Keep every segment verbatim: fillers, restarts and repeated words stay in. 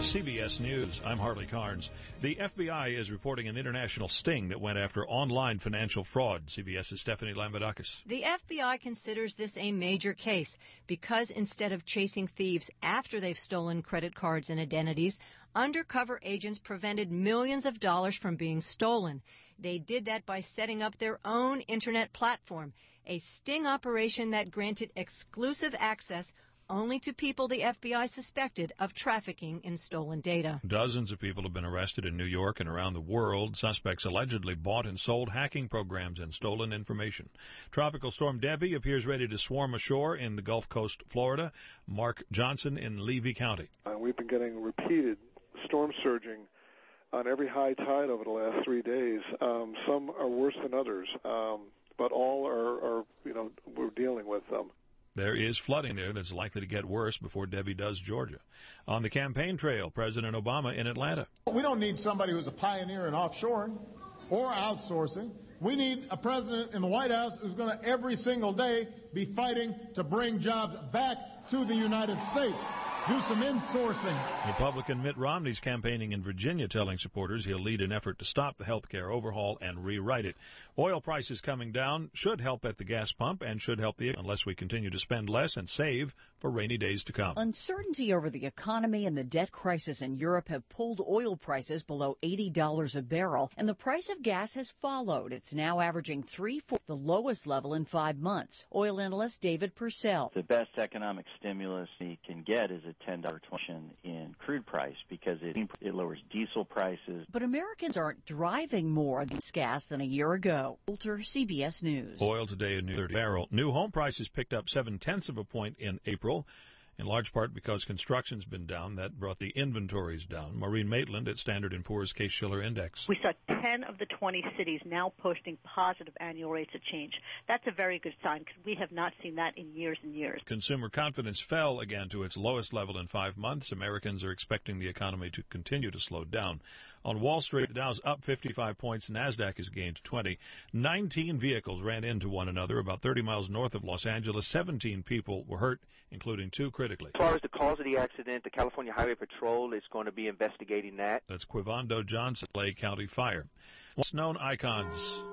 C B S News. I'm Harley Carnes. The F B I is reporting an international sting that went after online financial fraud. CBS's Stephanie Lambadakis. The F B I considers this a major case because instead of chasing thieves after they've stolen credit cards and identities, undercover agents prevented millions of dollars from being stolen. They did that by setting up their own internet platform, a sting operation that granted exclusive access only to people the F B I suspected of trafficking in stolen data. Dozens of people have been arrested in New York and around the world. Suspects allegedly bought and sold hacking programs and stolen information. Tropical storm Debbie appears ready to swarm ashore in the Gulf Coast, Florida. Mark Johnson in Levy County. Uh, we've been getting repeated storm surging on every high tide over the last three days. Um, some are worse than others, um, but all are, are, you know, we're dealing with them. There is flooding there that's likely to get worse before Debbie does Georgia. On the campaign trail, President Obama in Atlanta. We don't need somebody who's a pioneer in offshoring or outsourcing. We need a president in the White House who's going to every single day be fighting to bring jobs back to the United States. Do some insourcing. Republican Mitt Romney's campaigning in Virginia, telling supporters he'll lead an effort to stop the health care overhaul and rewrite it. Oil prices coming down should help at the gas pump and should help the unless we continue to spend less and save for rainy days to come. Uncertainty over the economy and the debt crisis in Europe have pulled oil prices below eighty dollars a barrel, and the price of gas has followed. It's now averaging three fourths the lowest level in five months. Oil analyst David Purcell. The best economic stimulus you can get is a ten dollar tuition in crude price because it, it lowers diesel prices. But Americans aren't driving more of this gas than a year ago. Walter, C B S News. Oil today a new thirty barrel. New home prices picked up seven-tenths of a point in April, in large part because construction's been down. That brought the inventories down. Maureen Maitland at Standard and Poor's Case-Shiller Index. We saw ten of the twenty cities now posting positive annual rates of change. That's a very good sign because we have not seen that in years and years. Consumer confidence fell again to its lowest level in five months. Americans are expecting the economy to continue to slow down. On Wall Street, the Dow's up fifty-five points. NASDAQ has gained twenty. nineteen vehicles ran into one another about thirty miles north of Los Angeles. seventeen people were hurt, including two critically. As far as the cause of the accident, the California Highway Patrol is going to be investigating that. That's Quivando Johnson, Lake County Fire. Once known icons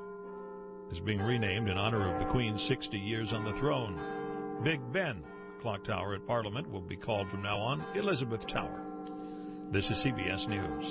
is being renamed in honor of the Queen's sixty years on the throne. Big Ben Clock Tower at Parliament will be called from now on Elizabeth Tower. This is C B S News.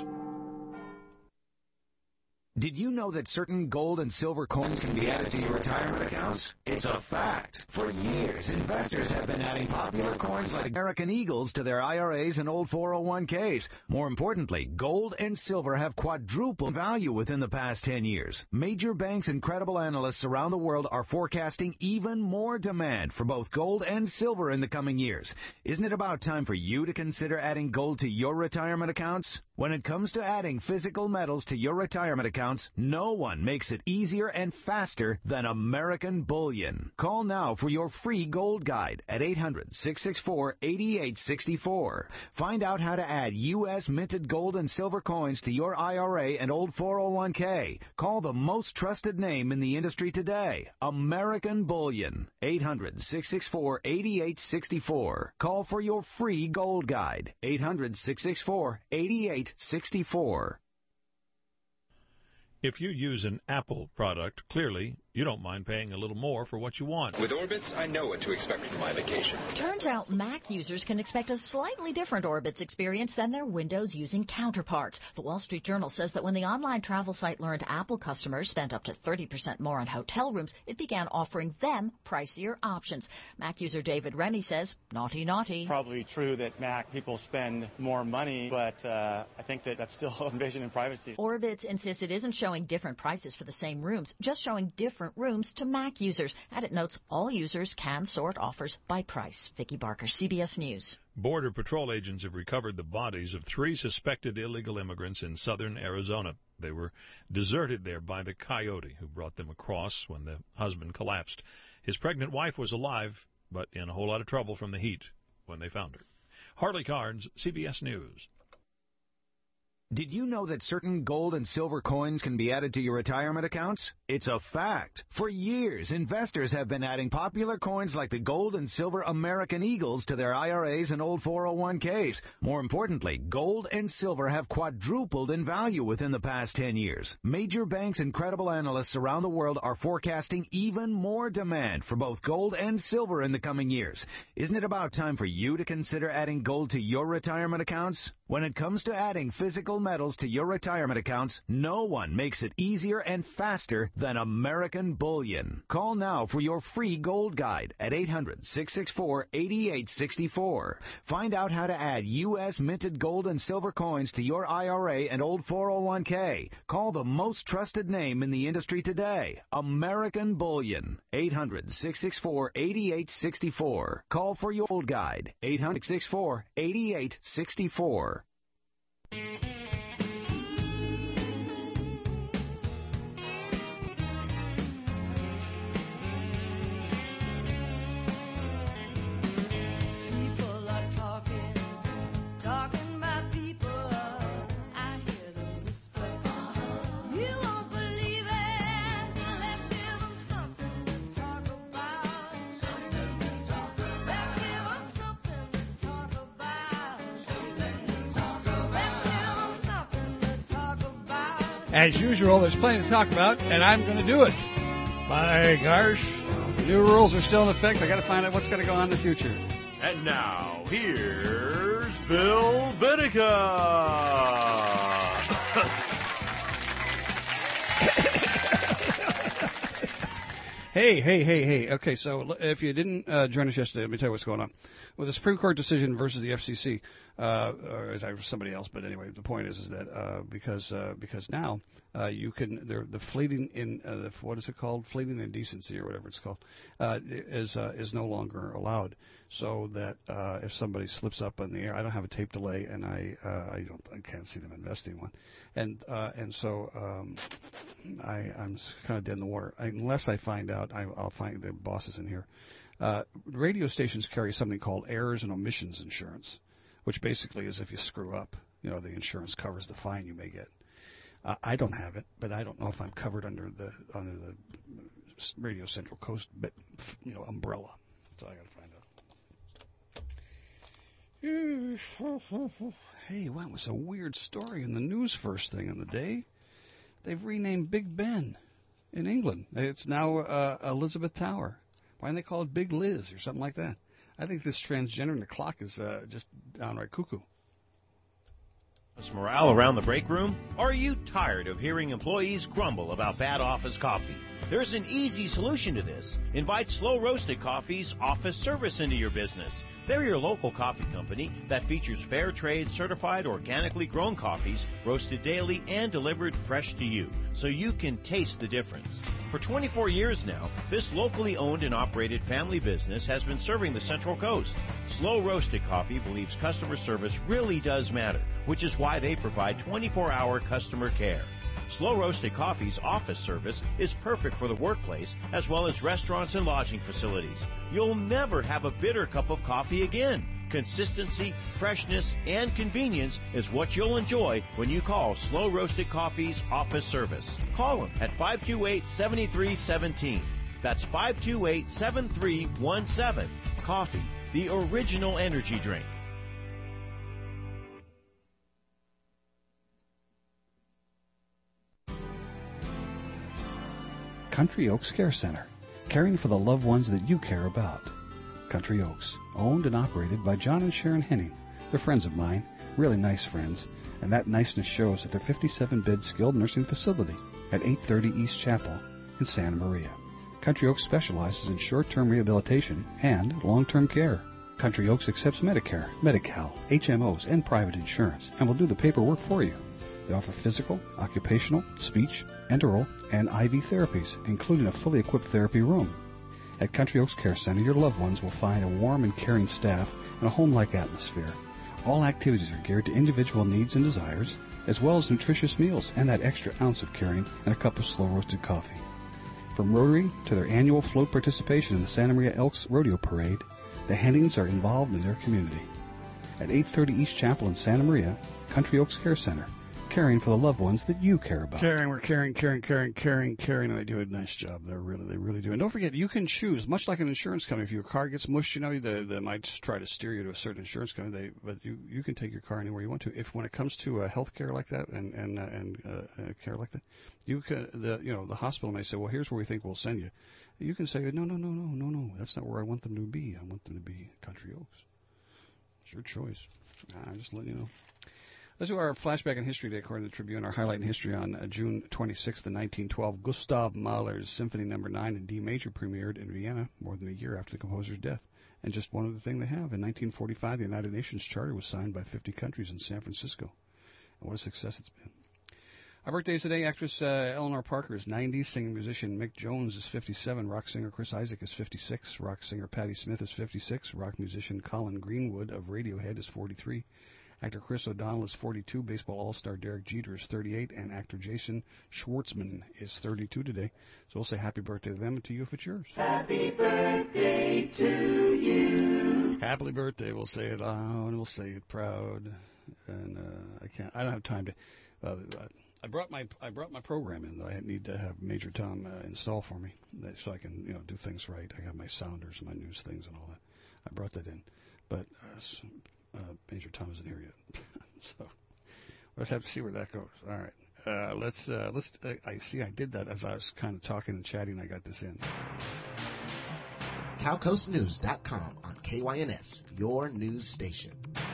Did you know that certain gold and silver coins can be added to your retirement accounts? It's a fact. For years, investors have been adding popular coins like American Eagles to their I R As and old four oh one Ks. More importantly, gold and silver have quadrupled in value within the past ten years. Major banks and credible analysts around the world are forecasting even more demand for both gold and silver in the coming years. Isn't it about time for you to consider adding gold to your retirement accounts? When it comes to adding physical metals to your retirement accounts, no one makes it easier and faster than American Bullion. Call now for your free gold guide at eight hundred, six six four, eight eight six four. Find out how to add U S minted gold and silver coins to your I R A and old four oh one K. Call the most trusted name in the industry today, American Bullion. eight hundred, six six four, eight eight six four. Call for your free gold guide. eight hundred, six six four, eight eight six four. If you use an Apple product, clearly you don't mind paying a little more for what you want. With Orbitz, I know what to expect from my vacation. Turns out Mac users can expect a slightly different Orbitz experience than their Windows-using counterparts. The Wall Street Journal says that when the online travel site learned Apple customers spent up to thirty percent more on hotel rooms, it began offering them pricier options. Mac user David Remy says, naughty, naughty. Probably true that Mac people spend more money, but uh, I think that that's still invasion of privacy. Orbitz insists it isn't showing different prices for the same rooms, just showing different rooms to Mac users. And it notes all users can sort offers by price. Vicki Barker, C B S News. Border Patrol agents have recovered the bodies of three suspected illegal immigrants in southern Arizona. They were deserted there by the coyote who brought them across when the husband collapsed. His pregnant wife was alive, but in a whole lot of trouble from the heat when they found her. Harley Carnes, C B S News. Did you know that certain gold and silver coins can be added to your retirement accounts? It's a fact. For years, investors have been adding popular coins like the gold and silver American Eagles to their I R As and old four oh one Ks. More importantly, gold and silver have quadrupled in value within the past ten years. Major banks and credible analysts around the world are forecasting even more demand for both gold and silver in the coming years. Isn't it about time for you to consider adding gold to your retirement accounts? When it comes to adding physical metals to your retirement accounts, no one makes it easier and faster than American Bullion. Call now for your free gold guide at eight hundred, six six four, eight eight six four. Find out how to add U S minted gold and silver coins to your I R A and old four oh one K. Call the most trusted name in the industry today, American Bullion. eight hundred, six six four, eight eight six four. Call for your gold guide, eight hundred, six six four, eight eight six four. As usual, there's plenty to talk about, and I'm going to do it. My gosh, new rules are still in effect. I got to find out what's going to go on in the future. And now, here's Bill Vinica. Hey, hey, hey, hey. Okay, so if you didn't uh, join us yesterday, let me tell you what's going on. With the Supreme Court decision versus the F C C, uh, or as I was somebody else, but anyway, the point is, is that uh, because uh, because now uh, you can, the fleeting in, uh, the, what is it called? Fleeting indecency or whatever it's called, uh, is uh, is no longer allowed. So that uh, if somebody slips up on the air, I don't have a tape delay, and I uh, I don't I can't see them investing one, and uh, and so um, I I'm kind of dead in the water I, unless I find out. I, I'll find the bosses in here. Uh, radio stations carry something called errors and omissions insurance, which basically is if you screw up, you know, the insurance covers the fine you may get. Uh, I don't have it, but I don't know if I'm covered under the under the Radio Central Coast, but you know, umbrella. So I got to find out. Hey, what was a weird story in the news first thing in the day? They've renamed Big Ben in England. It's now uh, Elizabeth Tower. Why don't they call it Big Liz or something like that? I think this transgender in the clock is uh, just downright cuckoo. Is morale around the break room? Are you tired of hearing employees grumble about bad office coffee? There's an easy solution to this. Invite Slow Roasted Coffee's office service into your business. They're your local coffee company that features fair trade certified organically grown coffees roasted daily and delivered fresh to you, so you can taste the difference. For twenty-four years now, this locally owned and operated family business has been serving the Central Coast. Slow Roasted Coffee believes customer service really does matter, which is why they provide twenty-four hour customer care. Slow Roasted Coffee's office service is perfect for the workplace as well as restaurants and lodging facilities. You'll never have a bitter cup of coffee again. Consistency, freshness, and convenience is what you'll enjoy when you call Slow Roasted Coffee's office service. Call them at five two eight, seven three one seven. That's five two eight, seven three one seven. Coffee, the original energy drink. Country Oaks Care Center, caring for the loved ones that you care about. Country Oaks, owned and operated by John and Sharon Henning. They're friends of mine, really nice friends, and that niceness shows at their fifty-seven bed skilled nursing facility at eight thirty East Chapel in Santa Maria. Country Oaks specializes in short-term rehabilitation and long-term care. Country Oaks accepts Medicare, Medi-Cal, H M Os, and private insurance, and will do the paperwork for you. They offer physical, occupational, speech, enteral, and I V therapies, including a fully equipped therapy room. At Country Oaks Care Center, your loved ones will find a warm and caring staff and a home-like atmosphere. All activities are geared to individual needs and desires, as well as nutritious meals and that extra ounce of caring and a cup of slow-roasted coffee. From Rotary to their annual float participation in the Santa Maria Elks Rodeo Parade, the Hennings are involved in their community. At eight thirty East Chapel in Santa Maria, Country Oaks Care Center, caring for the loved ones that you care about. Caring, we're caring, caring, caring, caring, caring, and they do a nice job. They're really, they really do. And don't forget, you can choose, much like an insurance company. If your car gets mushed, you know, they, they might try to steer you to a certain insurance company. They, but you, you can take your car anywhere you want to. If when it comes to uh, health care like that and and uh, and uh, uh, care like that, you can, the you know, the hospital may say, well, here's where we think we'll send you. You can say, no, no, no, no, no, no. That's not where I want them to be. I want them to be Country Oaks. It's your choice. I'm just letting you know. Let's do our flashback in history today, according to the Tribune. Our highlight in history on uh, June twenty-sixth, nineteen twelve. Gustav Mahler's Symphony Number Nine in D major premiered in Vienna more than a year after the composer's death. And just one other thing they have: in nineteen forty-five, the United Nations Charter was signed by fifty countries in San Francisco. And what a success it's been! Our birthdays today: actress uh, Eleanor Parker is ninety, singer musician Mick Jones is fifty-seven, rock singer Chris Isaak is fifty-six, rock singer Patti Smith is fifty-six, rock musician Colin Greenwood of Radiohead is forty-three. Actor Chris O'Donnell is forty-two, baseball all-star Derek Jeter is thirty-eight, and actor Jason Schwartzman is thirty-two today. So we'll say happy birthday to them and to you if it's yours. Happy birthday to you. Happy birthday. We'll say it loud and we'll say it proud. And uh, I can't. I don't have time to. Uh, I brought my I brought my program in that I need to have Major Tom uh, install for me, that, so I can you know do things right. I got my sounders, my news things, and all that. I brought that in, but. Uh, so, Uh, Major Tom isn't here yet, so we'll have to see where that goes. All right, uh, let's uh, let's. Uh, I see. I did that as I was kind of talking and chatting. I got this in. Cal Coast News dot com on K Y N S, your news station.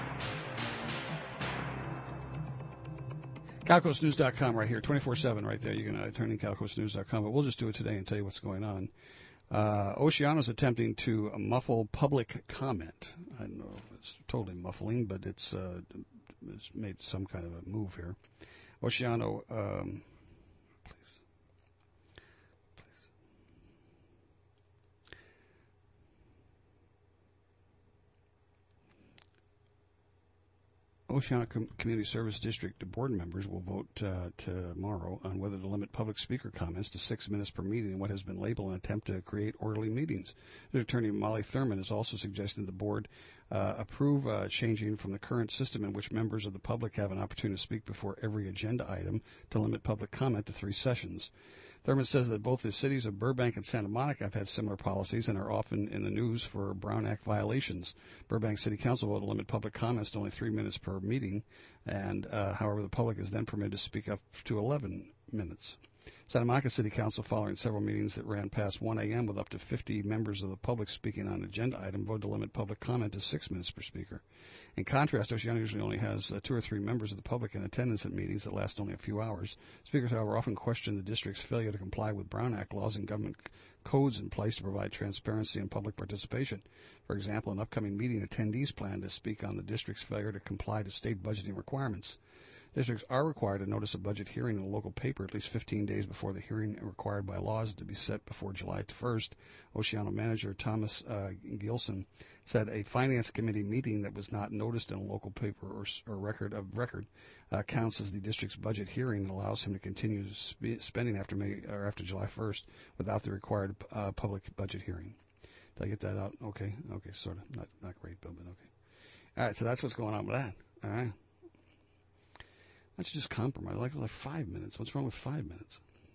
Cal Coast News dot com right here, twenty-four seven right there. You can uh, turn in Cal Coast News dot com, but we'll just do it today and tell you what's going on. Uh, Oceano's attempting to muffle public comment. I don't know if it's totally muffling, but it's, uh, it's made some kind of a move here. Oceano, um, please, please. Oceano Com- Community Service District board members will vote uh, tomorrow on whether to limit public speaker comments to six minutes per meeting in what has been labeled an attempt to create orderly meetings. District Attorney Molly Thurman has also suggested the board uh, approve uh, changing from the current system in which members of the public have an opportunity to speak before every agenda item to limit public comment to three sessions. Thurman says that both the cities of Burbank and Santa Monica have had similar policies and are often in the news for Brown Act violations. Burbank City Council voted to limit public comments to only three minutes per meeting, and uh, however, the public is then permitted to speak up to eleven minutes. Santa Monica City Council, following several meetings that ran past one a.m. with up to fifty members of the public speaking on an agenda item, voted to limit public comment to six minutes per speaker. In contrast, Oceano usually only has uh, two or three members of the public in attendance at meetings that last only a few hours. Speakers, however, often question the district's failure to comply with Brown Act laws and government c- codes in place to provide transparency and public participation. For example, an upcoming meeting attendees plan to speak on the district's failure to comply to state budgeting requirements. Districts are required to notice a budget hearing in a local paper at least fifteen days before the hearing required by laws to be set before July first. Oceano manager Thomas uh, Gilson said a finance committee meeting that was not noticed in a local paper or, or record of record uh, counts as the district's budget hearing and allows him to continue sp- spending after May or after July first without the required uh, public budget hearing. Did I get that out? Okay, okay, sort of. Not not great, but okay. All right, so that's what's going on with that. All right. Why don't you just compromise? Like, like five minutes. What's wrong with five minutes?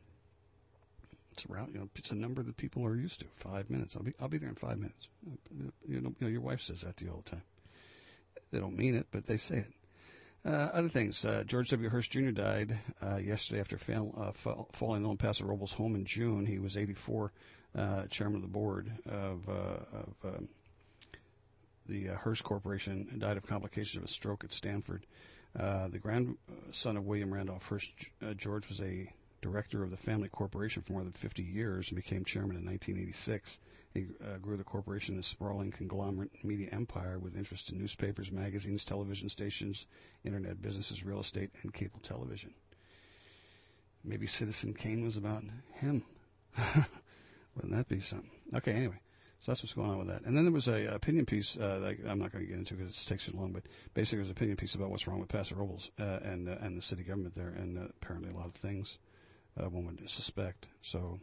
It's around, you know, it's a number that people are used to. Five minutes. I'll be, I'll be there in five minutes. You know, you know, your wife says that to you all the time. They don't mean it, but they say it. Uh, other things. Uh, George W. Hurst Junior died uh, yesterday after fail, uh, fall, falling in El Paso Robles' home in June. He was eighty-four, uh, chairman of the board of, uh, of um, the uh, Hearst Corporation, and died of complications of a stroke at Stanford. Uh, the grandson of William Randolph Hearst, uh, George was a director of the family corporation for more than fifty years and became chairman in nineteen eighty-six. He uh, grew the corporation in a sprawling conglomerate media empire with interest in newspapers, magazines, television stations, internet businesses, real estate, and cable television. Maybe Citizen Kane was about him. Wouldn't that be something? Okay, anyway. So that's what's going on with that. And then there was a uh, opinion piece uh, that I'm not going to get into because it takes too long, but basically there's an opinion piece about what's wrong with Paso Robles uh, and uh, and the city government there, and uh, apparently a lot of things uh, one would suspect. So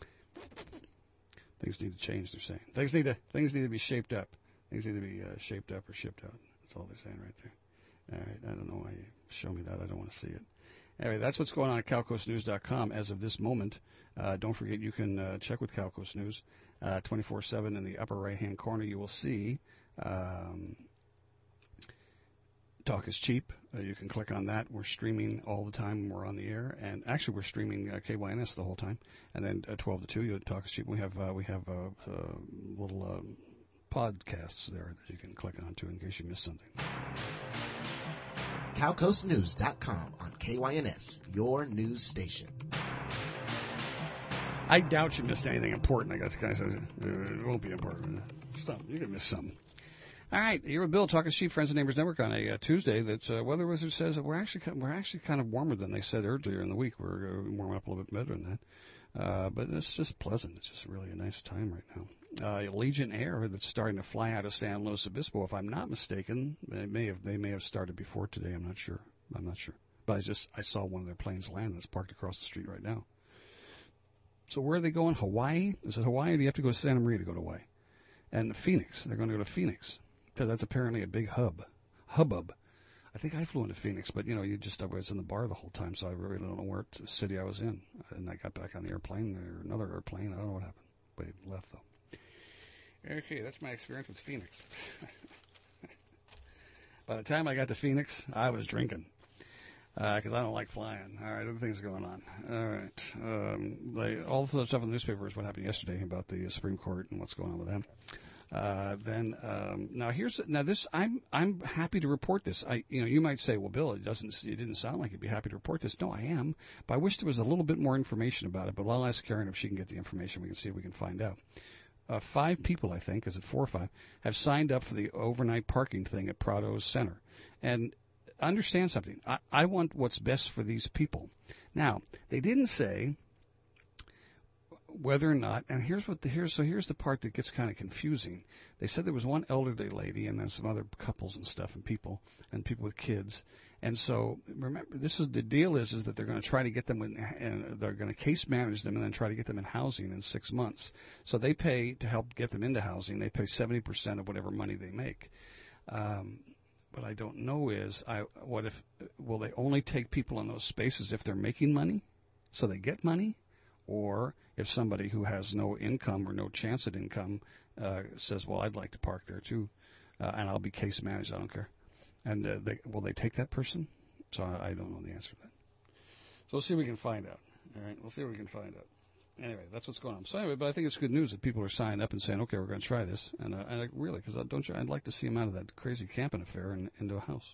things need to change, they're saying. Things need to things need to be shaped up. Things need to be uh, shaped up or shipped out. That's all they're saying right there. All right, I don't know why you show me that. I don't want to see it. Anyway, that's what's going on at cal coast news dot com as of this moment. Uh, don't forget you can uh, check with CalCoast News uh, twenty-four seven in the upper right-hand corner. You will see um, Talk is Cheap. Uh, you can click on that. We're streaming all the time when we're on the air, and actually we're streaming uh, K Y N S the whole time. And then uh, twelve to two, you Talk is Cheap. We have uh, we have uh, uh, little um, podcasts there that you can click on to in case you missed something. cal coast news dot com on K Y N S, your news station. I doubt you missed anything important. I guess guys, it won't be important. Something. You can miss something. All right, you're with Bill, Talking Sheep, Friends and Neighbors Network on a uh, Tuesday. That's uh, Weather Wizard says that we're actually we're actually kind of warmer than they said earlier in the week. We're uh, warming up a little bit better than that, uh, but it's just pleasant. It's just really a nice time right now. Uh, Legion Air that's starting to fly out of San Luis Obispo. If I'm not mistaken, they may have they may have started before today. I'm not sure. I'm not sure, but I just I saw one of their planes land that's parked across the street right now. So where are they going? Hawaii? Is it Hawaii, or do you have to go to Santa Maria to go to Hawaii? And Phoenix. They're going to go to Phoenix because that's apparently a big hub. Hubbub. I think I flew into Phoenix, but, you know, you just I was in the bar the whole time, so I really don't know where t- city I was in. And I got back on the airplane, or another airplane. I don't know what happened. But it left, though. Okay, that's my experience with Phoenix. By the time I got to Phoenix, I was drinking. Because uh, I don't like flying. All right, other things going on. All right. Um, they, all the stuff in the newspaper is what happened yesterday about the uh, Supreme Court and what's going on with them. Uh, then um, now here's now this I'm I'm happy to report this. I you know you might say, well, Bill, it doesn't it didn't sound like you'd be happy to report this. No, I am, but I wish there was a little bit more information about it. But I'll ask Karen if she can get the information. We can see if we can find out. Uh, five people, I think, is it four or five, have signed up for the overnight parking thing at Prado's Center, and understand something. I, I want what's best for these people. Now, they didn't say whether or not, and here's what the here's so here's the part that gets kind of confusing. They said there was one elderly lady and then some other couples and stuff and people and people with kids. And so remember, this is the deal is is that they're going to try to get them in, and they're going to case manage them and then try to get them in housing in six months. So they pay to help get them into housing. They pay seventy percent of whatever money they make. Um, What I don't know is, I what if will they only take people in those spaces if they're making money, so they get money, or if somebody who has no income or no chance at income uh, says, well, I'd like to park there too, uh, and I'll be case managed, I don't care, and uh, they, will they take that person? So I, I don't know the answer to that. So we'll see if we can find out. All right, we'll see if we can find out. Anyway, that's what's going on. So anyway, but I think it's good news that people are signing up and saying, okay, we're going to try this. And, uh, and I, really, because don't you, I'd like to see them out of that crazy camping affair and into a house.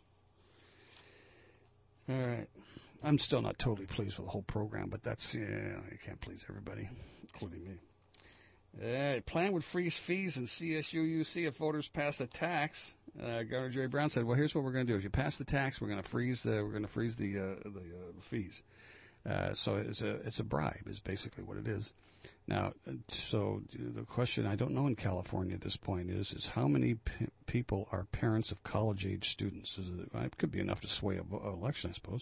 All right. I'm still not totally pleased with the whole program, but that's, yeah, you can't please everybody, including me. Uh, plan would freeze fees in C S U U C if voters pass the tax. Uh, Governor Jerry Brown said, well, here's what we're going to do. If you pass the tax, we're going to freeze the, we're going to freeze the, uh, the uh, fees. Uh, so it's a it's a bribe is basically what it is. Now, so the question I don't know in California at this point is is how many p- people are parents of college-age students? Is it, it could be enough to sway an election, I suppose.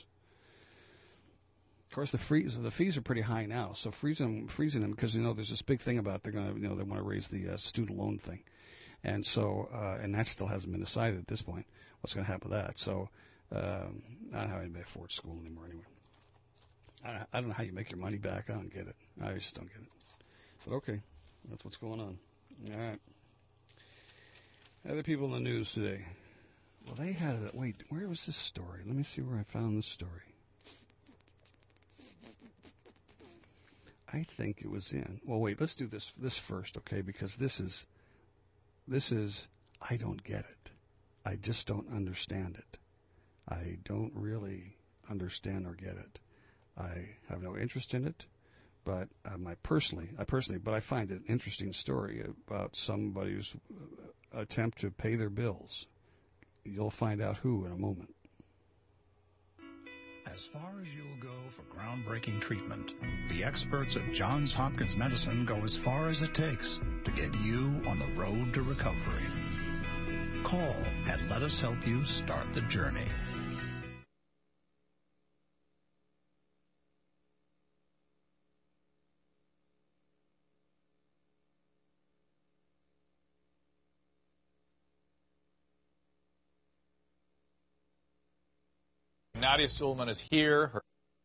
Of course, the fees the fees are pretty high now, so freezing them, freezing them because you know there's this big thing about they're going to you know they want to raise the uh, student loan thing, and so uh, and that still hasn't been decided at this point. What's going to happen with that? So um, I don't know how anybody afford school anymore anyway. I don't know how you make your money back. I don't get it. I just don't get it. But okay, that's what's going on. All right. Other people in the news today. Well, they had a... Wait, where was this story? Let me see where I found this story. I think it was in... Well, wait, let's do this this first, okay? Because this is... This is... I don't get it. I just don't understand it. I don't really understand or get it. I have no interest in it, but um, I personally, I personally, but I find it an interesting story about somebody's attempt to pay their bills. You'll find out who in a moment. As far as you'll go for groundbreaking treatment, the experts at Johns Hopkins Medicine go as far as it takes to get you on the road to recovery. Call and let us help you start the journey. Nadia Suleman is here. Her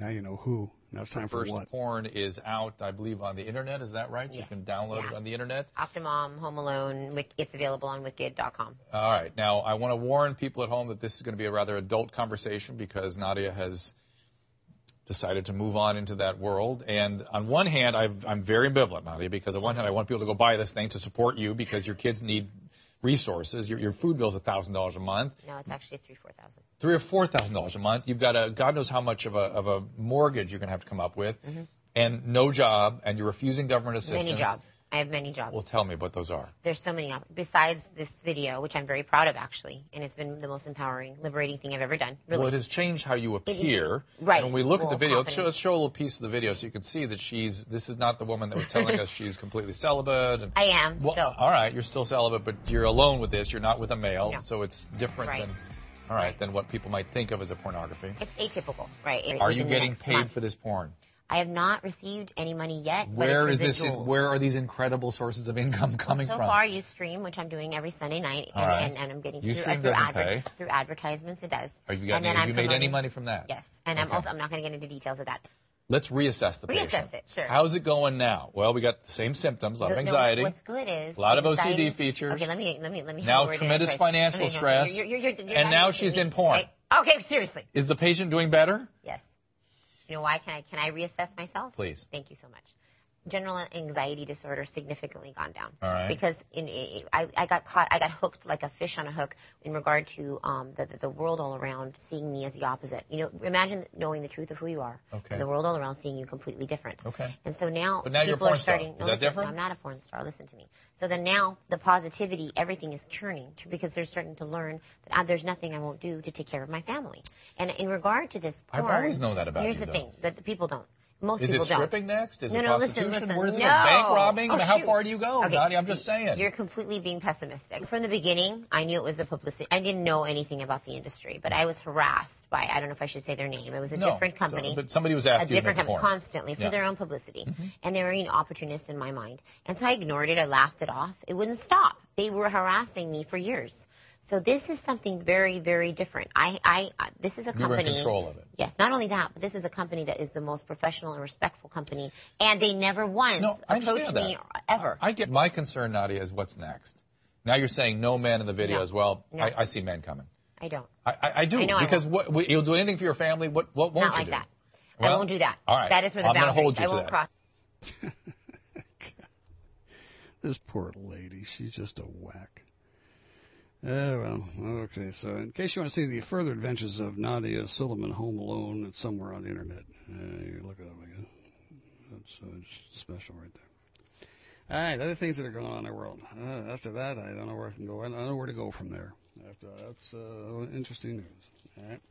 Now you know who. Now it's time the for first what? porn is out, I believe, on the internet. Is that right? Yes. You can download Yeah. it on the internet. Octomom, Home Alone. It's available on wicked dot com. All right. Now, I want to warn people at home that this is going to be a rather adult conversation because Nadia has decided to move on into that world. And on one hand, I've, I'm very ambivalent, Nadia, because on one hand, I want people to go buy this thing to support you because your kids need resources. Your, your food bill is one thousand dollars a month. No, it's actually three, four thousand. Three or four thousand dollars a month. You've got a God knows how much of a of a mortgage you're going to have to come up with, Mm-hmm. and no job, and you're refusing government assistance. Many jobs. I have many jobs. Well, tell me what those are. There's so many. op- Besides this video, which I'm very proud of, actually, and it's been the most empowering, liberating thing I've ever done. Really. Well, it has changed how you appear. Right. And when we look Well, at the video, let's show, confidence. let's show a little piece of the video so you can see that she's. This is not the woman that was telling us she's completely celibate. And, I am well, still. all right, you're still celibate, but you're alone with this. You're not with a male, No. so it's different Right. than. All right, than what people might think of as a pornography. It's atypical, right? Are Within you the getting next paid month. for this porn? I have not received any money yet. Where but is it's this? residuals. Where are these incredible sources of income coming so from? So far, you stream, which I'm doing every Sunday night, All and, right. and, and I'm getting Ustream through, uh, through, doesn't adver- pay. through advertisements. It does. Have you, got And any, then have I'm you made any promoting- money from that? Yes, and I'm Okay. also I'm not going to get into details of that. Let's reassess the Reassess patient. it, sure. How's it going now? Well, we got the same symptoms, a lot of No, no, anxiety, what's good is a lot of O C D anxiety- features. Okay, let me let me let me. Now have a word tremendous in. financial Okay, no, stress, you're- you're- you're- you're and now not- she's in porn. Okay, okay, seriously. Is the patient doing better? Yes. You know why? Can I can I reassess myself? Please. Thank you so much. General anxiety disorder significantly gone down. All right. Because in, in, I, I got caught, I got hooked like a fish on a hook in regard to um, the, the the world all around seeing me as the opposite. You know, imagine knowing the truth of who you are, Okay. and the world all around seeing you completely different. Okay. And so now, But now you're a people porn are star. starting. Is no, that listen, different? I'm not a porn star. Listen to me. So then now the positivity, everything is churning to, because they're starting to learn that uh, there's nothing I won't do to take care of my family. And in regard to this porn, I've always known that about here's you, the though. thing that the people don't. Most Is it people don't. stripping next? Is no, it no, prostitution? Listen, listen. Where does it no. go? Bank robbing? Oh, How shoot. far do you go, Okay. Nadia? I'm just saying. You're completely being pessimistic. From the beginning, I knew it was a publicity. I didn't know anything about the industry, but I was harassed by, I don't know if I should say their name. It was a No, different company. so- but somebody was after a you to different make company porn. constantly for Yeah. their own publicity. Mhm. And they were you know, opportunists in my mind. And so I ignored it. I laughed it off. It wouldn't stop. They were harassing me for years. So this is something very, very different. I, I, I this is a You were company. in control of it. Yes, not only that, but this is a company that is the most professional and respectful company, and they never once No, I approached understand me that. ever. I get my concern, Nadia, is what's next. Now you're saying no men in the video No. as well. No. I, I see men coming. I don't. I, I, I do I know I because won't. what, you'll do anything for your family. What what won't Not you like do? that. Well, I won't do that. All right. That is where the I'm gonna boundaries. hold you I to won't that. cross. This poor lady, she's just a whack. Uh, well, okay, so in case you want to see the further adventures of Nadia Silliman Home Alone, it's somewhere on the internet. Uh, you can look it up again. That's uh, just special right there. All right, other things that are going on in the world. Uh, after that, I don't know where I can go. I don't know where to go from there. After that's uh, interesting news. All right.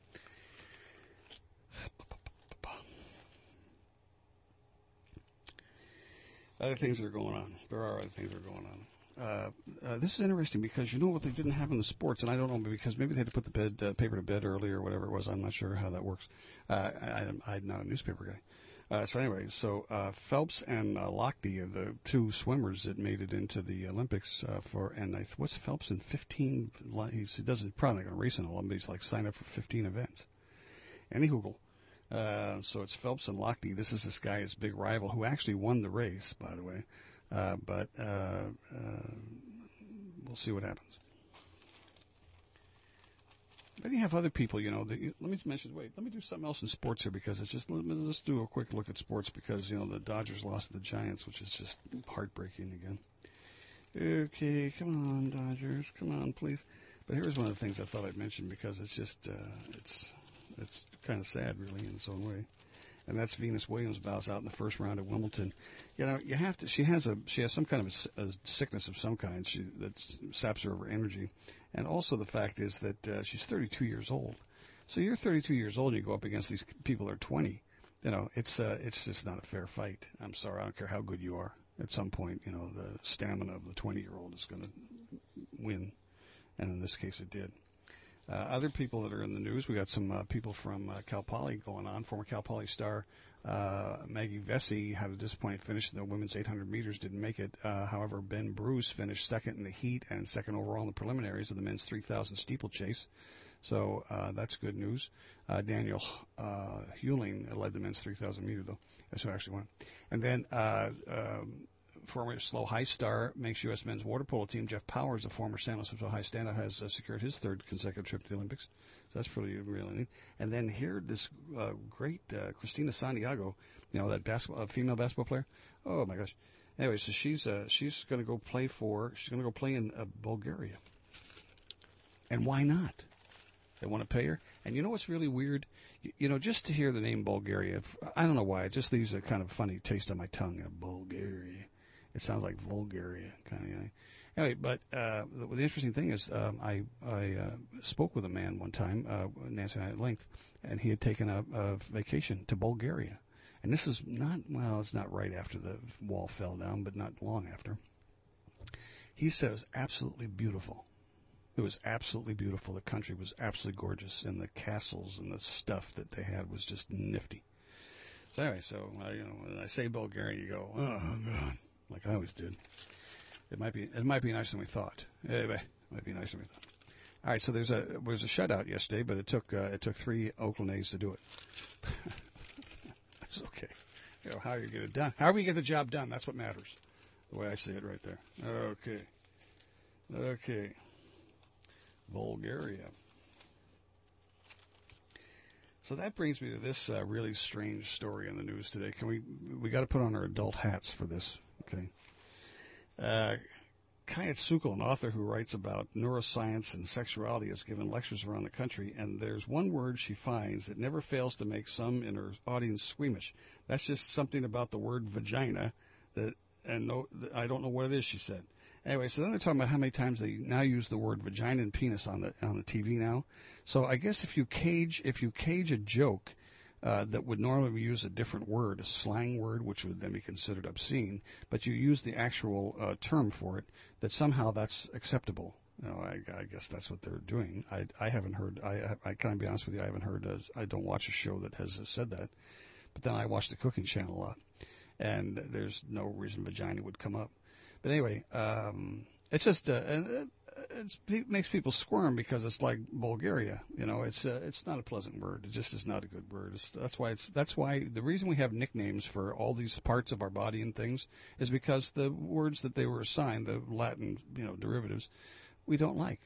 Other things that are going on. There are other things that are going on. Uh, uh, this is interesting because you know what they didn't have in the sports, and I don't know because maybe they had to put the bed uh, paper to bed early or whatever it was. I'm not sure how that works. Uh, I, I'm not a newspaper guy. Uh, so anyway, so uh, Phelps and uh, Lochte are the two swimmers that made it into the Olympics uh, for. And I, what's Phelps in fifteen? He's, he doesn't probably not going to race in Olympics. He's like signed up for fifteen events. Any Google. Uh, so it's Phelps and Lochte. This is this guy, his big rival, who actually won the race, by the way. Uh, but uh, uh, we'll see what happens. Then you have other people, you know. That, let me mention. Wait, let me do something else in sports here because it's just. Let me just do a quick look at sports because you know the Dodgers lost to the Giants, which is just heartbreaking again. Okay, come on, Dodgers, come on, please. But here's one of the things I thought I'd mention because it's just uh, it's it's kind of sad, really, in its own way. And that's Venus Williams bows out in the first round at Wimbledon. You know, you have to. She has a she has some kind of a, a sickness of some kind. She that saps her of her energy, and also the fact is that uh, she's thirty-two years old. So you're thirty-two years old, and you go up against these people that are twenty. You know, it's uh, it's just not a fair fight. I'm sorry, I don't care how good you are. At some point, you know, the stamina of the twenty-year-old is going to win, and in this case, it did. Uh, other people that are in the news, we got some uh, people from uh, Cal Poly going on. Former Cal Poly star uh, Maggie Vesey had a disappointing finish in the women's eight hundred meters, didn't make it. Uh, however, Ben Bruce finished second in the heat and second overall in the preliminaries of the men's three thousand steeplechase. So uh, that's good news. Uh, Daniel uh, Hewling led the men's three thousand meter, though. That's who actually won. And then uh, um, former slow high star makes U S men's water polo team. Jeff Powers, a former San Luis Obispo High standout, has uh, secured his third consecutive trip to the Olympics. So that's pretty really neat. And then here, this uh, great uh, Cristina Santiago, you know, that basketball, uh, female basketball player. Oh, my gosh. Anyway, so she's uh, she's going to go play for, she's going to go play in uh, Bulgaria. And why not? They want to pay her. And you know what's really weird? You, you know, just to hear the name Bulgaria, I don't know why, it just leaves a kind of funny taste on my tongue. Uh, Bulgaria. It sounds like Bulgaria, kind of. You know? Anyway, but uh, the, the interesting thing is, um, I I uh, spoke with a man one time, uh, Nancy and I at length, and he had taken a, a vacation to Bulgaria. And this is not, well, it's not right after the wall fell down, but not long after. He said it was absolutely beautiful. It was absolutely beautiful. The country was absolutely gorgeous, and the castles and the stuff that they had was just nifty. So anyway, so uh, you know, when I say Bulgaria, you go, oh God, like I always did. It might be, it might be nicer than we thought. Anyway, it might be nicer than we thought. All right, so there's a there was a shutout yesterday, but it took uh, it took three Oakland A's to do it. That's okay. You know, how you get it done? How we get the job done? That's what matters. The way I see it, right there. Okay. Okay. Bulgaria. So that brings me to this uh, really strange story in the news today. Can we we got to put on our adult hats for this? Okay. Uh, Kayat Sukal, an author who writes about neuroscience and sexuality, has given lectures around the country, and there's one word she finds that never fails to make some in her audience squeamish. That's just something about the word vagina that, and no, I don't know what it is, she said. Anyway, so then they're talking about how many times they now use the word vagina and penis on the on the T V now. So I guess if you cage if you cage a joke uh, that would normally use a different word, a slang word, which would then be considered obscene, but you use the actual uh, term for it, that somehow that's acceptable. You know, I, I guess that's what they're doing. I, I haven't heard. I I can be honest with you. I haven't heard. Uh, I don't watch a show that has uh, said that. But then I watch the Cooking Channel a lot, and there's no reason vagina would come up. But anyway, um, it's just uh, it, it's, it makes people squirm because it's like Bulgaria. You know, it's uh, it's not a pleasant word. It just is not a good word. It's, that's why it's that's why the reason we have nicknames for all these parts of our body and things is because the words that they were assigned, the Latin, you know, derivatives, we don't like.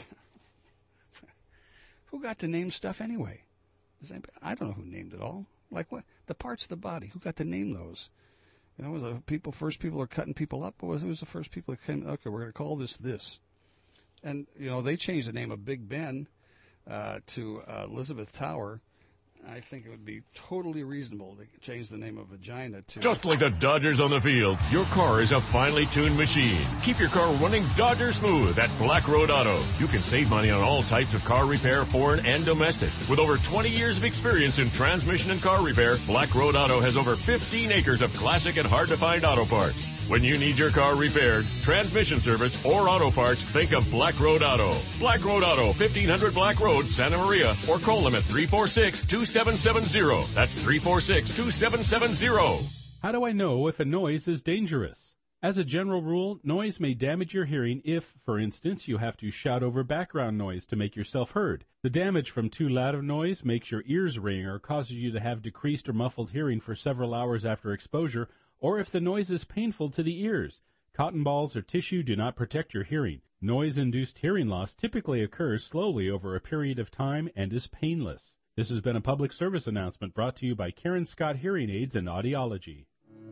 Who got to name stuff anyway? Does anybody, I don't know who named it all. Like what? The parts of the body. Who got to name those? You know, was the people first people are cutting people up? Or was it was the first people that came? Okay, we're going to call this this. And you know, they changed the name of Big Ben uh, to uh, Elizabeth Tower. I think it would be totally reasonable to change the name of vagina to... Just like the Dodgers on the field, your car is a finely tuned machine. Keep your car running Dodger smooth at Black Road Auto. You can save money on all types of car repair, foreign and domestic. With over twenty years of experience in transmission and car repair, Black Road Auto has over fifteen acres of classic and hard-to-find auto parts. When you need your car repaired, transmission service, or auto parts, think of Black Road Auto. Black Road Auto, fifteen hundred Black Road, Santa Maria, or call them at three four six, two seven seven zero. That's three four six, two seven seven zero. How do I know if a noise is dangerous? As a general rule, noise may damage your hearing if, for instance, you have to shout over background noise to make yourself heard. The damage from too loud of noise makes your ears ring or causes you to have decreased or muffled hearing for several hours after exposure, or if the noise is painful to the ears. Cotton balls or tissue do not protect your hearing. Noise-induced hearing loss typically occurs slowly over a period of time and is painless. This has been a public service announcement brought to you by Karen Scott Hearing Aids and Audiology.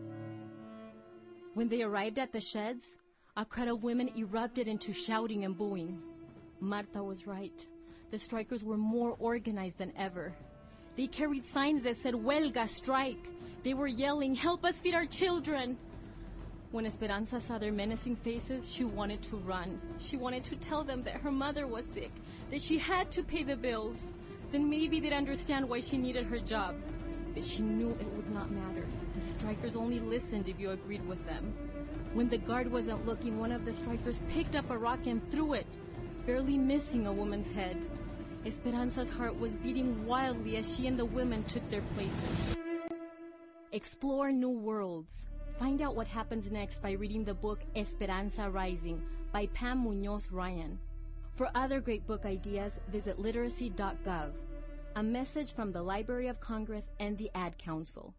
When they arrived at the sheds, a crowd of women erupted into shouting and booing. Marta was right. The strikers were more organized than ever. They carried signs that said, "Huelga, strike." They were yelling, "Help us feed our children." When Esperanza saw their menacing faces, she wanted to run. She wanted to tell them that her mother was sick, that she had to pay the bills. Then maybe they'd understand why she needed her job. But she knew it would not matter. The strikers only listened if you agreed with them. When the guard wasn't looking, one of the strikers picked up a rock and threw it, barely missing a woman's head. Esperanza's heart was beating wildly as she and the women took their places. Explore new worlds. Find out what happens next by reading the book Esperanza Rising by Pam Munoz Ryan. For other great book ideas, visit literacy dot gov. A message from the Library of Congress and the Ad Council.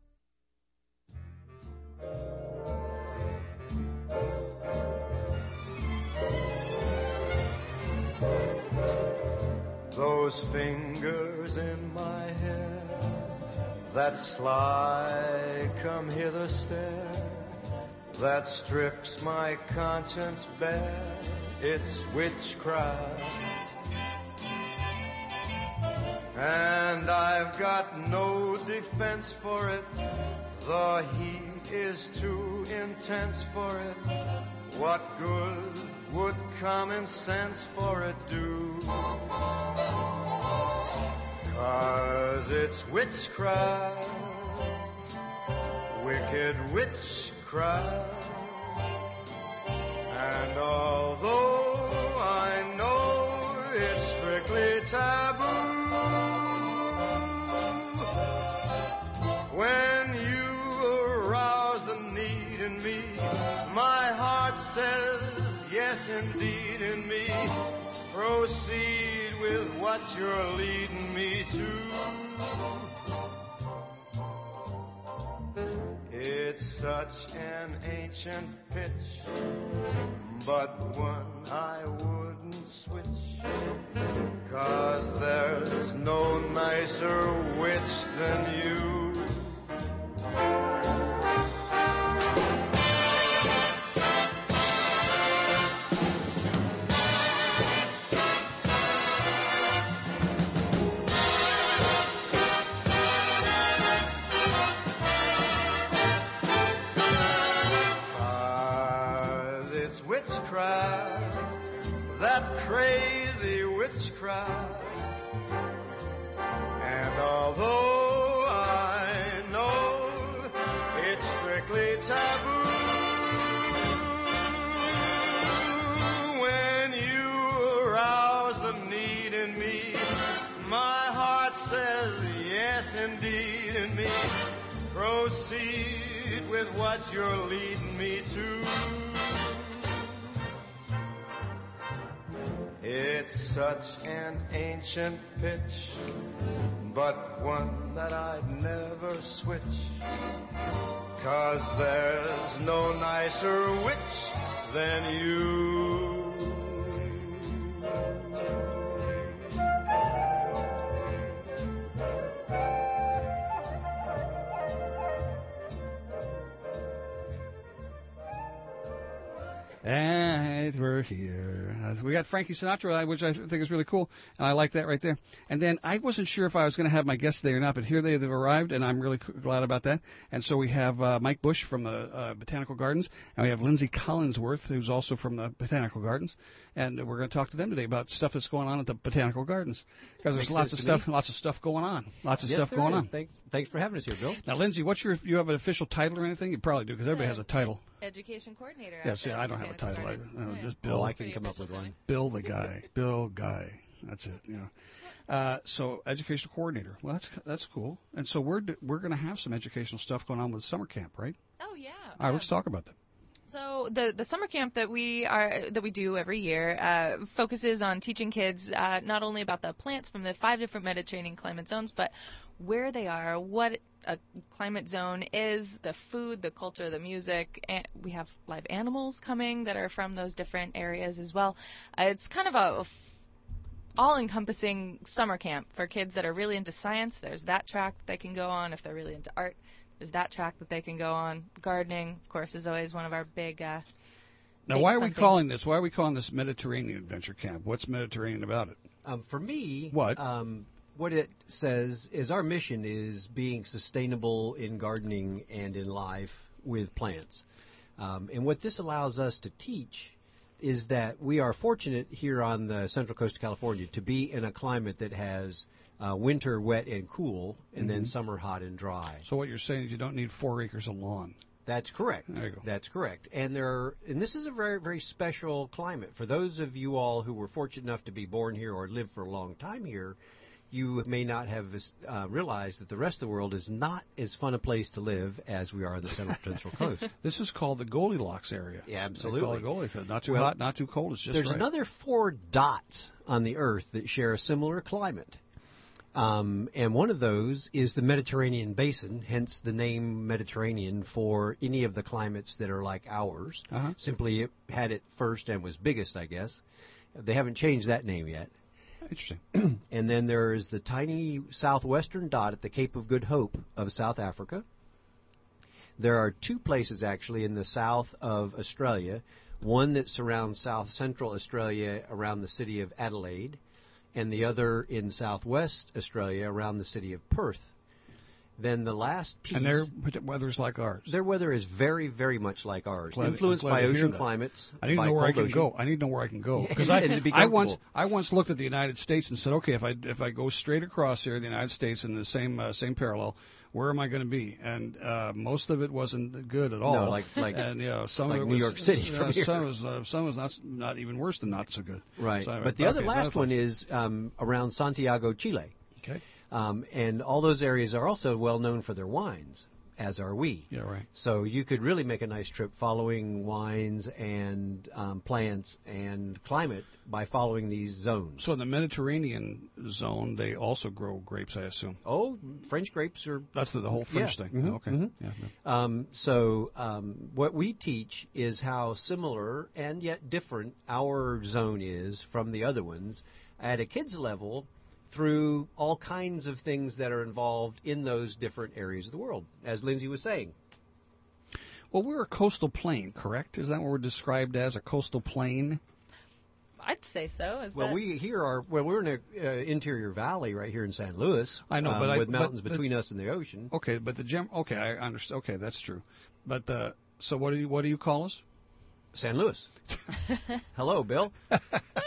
Those fingers in my hair, that sly come hither stare, that strips my conscience bare, it's witchcraft. And I've got no defense for it, the heat is too intense for it. What good would common sense for it do? 'Cause it's witchcraft, wicked witchcraft. And although I know it's strictly taboo, when you arouse the need in me, my heart says yes indeed in me. Proceed with what you're leading me to. It's such an ancient pitch, but one I wouldn't switch, 'cause there's no nicer witch than you. That crazy witchcraft. And although I know it's strictly taboo, when you arouse the need in me, my heart says yes indeed in me. Proceed with what you're leading me to. It's such an ancient pitch, but one that I'd never switch, 'cause there's no nicer witch than you. And we're here. Uh, we got Frankie Sinatra, which I think is really cool, and I like that right there. And then I wasn't sure if I was going to have my guests today or not, but here they have arrived, and I'm really glad about that. And so we have uh, Mike Bush from the uh, Botanical Gardens, and we have Lindsay Collinsworth, who's also from the Botanical Gardens, and we're going to talk to them today about stuff that's going on at the Botanical Gardens, because there's Makes lots of sense stuff, to me. lots of stuff going on, lots of Yes, stuff there going is. on. Thanks, thanks for having us here, Bill. Now, Lindsay, what's your you have an official title or anything? You probably do, because everybody has a title. Education coordinator. Yeah, at see, the I don't have a Botanical title. I, Garden. I don't, Yeah. just Bill. Oh, I can come up with one. Bill the guy. Bill guy. That's it. You know. Uh, so educational coordinator. Well, that's that's cool. And so we're d- we're going to have some educational stuff going on with summer camp, right? Oh yeah. All right, let's talk about that. So the the summer camp that we are that we do every year uh, focuses on teaching kids uh, not only about the plants from the five different Mediterranean climate zones, but where they are, what a climate zone is, the food, the culture, the music. And we have live animals coming that are from those different areas as well. Uh, it's kind of a all-encompassing summer camp for kids that are really into science. There's that track that they can go on. If they're really into art, there's that track that they can go on. Gardening, of course, is always one of our big uh Now, big why are fun we things. calling this? Why are we calling this Mediterranean Adventure Camp? What's Mediterranean about it? Um, for me, what um, what it says is our mission is being sustainable in gardening and in life with plants. Um, and what this allows us to teach is that we are fortunate here on the Central Coast of California to be in a climate that has uh, winter wet and cool, and then Mhm. summer hot and dry. So what you're saying is you don't need four acres of lawn. That's correct. There you go. That's correct. And there, are, and this is a very, very special climate. For those of you all who were fortunate enough to be born here or live for a long time here, you may not have uh, realized that the rest of the world is not as fun a place to live as we are on the Central Central Coast. This is called the Goldilocks area. Yeah, absolutely. They call it Goldilocks. Not too well, hot, not too cold. It's just There's right. another four dots on the Earth that share a similar climate. Um, and one of those is the Mediterranean basin, hence the name Mediterranean for any of the climates that are like ours. Uh-huh. Simply it had it first and was biggest, I guess. They haven't changed that name yet. Interesting. And then there is the tiny southwestern dot at the Cape of Good Hope of South Africa. There are two places, actually, in the south of Australia, one that surrounds south-central Australia around the city of Adelaide, and the other in southwest Australia around the city of Perth. Then the last piece... And their weather's like ours. Their weather is very, very much like ours, Glad, influenced by ocean climates. I need to know where I can go. I need to know where I can go. Because I, to be I once I once looked at the United States and said, okay, if I if I go straight across here, the United States in the same uh, same parallel, where am I going to be? And uh, most of it wasn't good at all. No, like like and you know, some like of it New was, York City uh, from here. Some was uh, some was not not even worse than not so good. Right. So, but the okay, other last so one is um, around Santiago, Chile. Okay. Um, and all those areas are also well known for their wines, as are we. Yeah, right. So you could really make a nice trip following wines and um, plants and climate by following these zones. So in the Mediterranean zone, they also grow grapes, I assume. Oh, French grapes are... That's the, the whole French yeah. thing. Mm-hmm. Okay. Mm-hmm. Yeah, no. um, so um, what we teach is how similar and yet different our zone is from the other ones at a kid's level, through all kinds of things that are involved in those different areas of the world, as Lindsay was saying. Well, we're a coastal plain, correct? Is that what we're described as, a coastal plain? I'd say so. Is well, that... we here are. Well, we're in an uh, interior valley right here in San Luis. I know, um, but I, with mountains but, between us and the ocean. Okay, but the gem. Okay, I understand. Okay, that's true. But uh, so, what do you what do you call us? San Luis. Hello, Bill. no,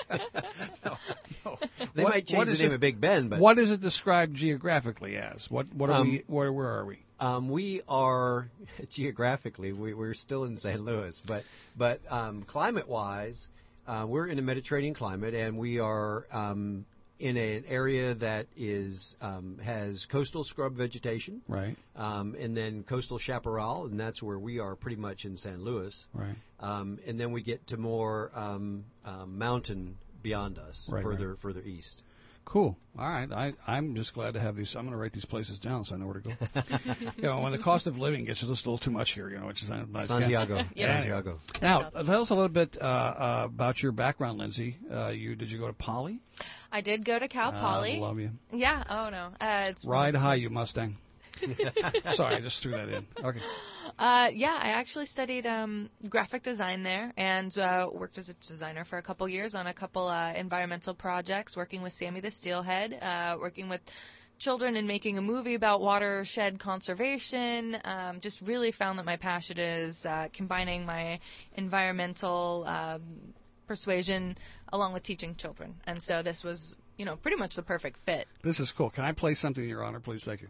no. They what, might change the name it, of Big Ben, but what is it described geographically as? What what are um, we? Where where are we? Um, we are geographically we, we're still in San Luis, but but um, climate-wise, uh, we're in a Mediterranean climate, and we are um, in an area that is um, has coastal scrub vegetation, right, um, and then coastal chaparral, and that's where we are pretty much in San Luis, right, um, and then we get to more um, um, mountain beyond us, right, further right. further east. Cool. All right. I, I'm just glad to have these. I'm going to write these places down so I know where to go. You know, when the cost of living gets just a little too much here, you know, which is nice. Santiago. Yeah. Santiago. Now, tell us a little bit uh, uh, about your background, Lindsay. Uh, you did you go to Poly? I did go to Cal Poly. I love you. Yeah. Oh no. Uh, it's Ride high, you Mustang. Sorry, I just threw that in. Okay. Uh, yeah, I actually studied um, graphic design there and uh, worked as a designer for a couple years on a couple uh, environmental projects, working with Sammy the Steelhead, uh, working with children and making a movie about watershed conservation. Um, just really found that my passion is uh, combining my environmental um, persuasion along with teaching children. And so this was, you know, pretty much the perfect fit. This is cool. Can I play something in your honor, please? Thank you.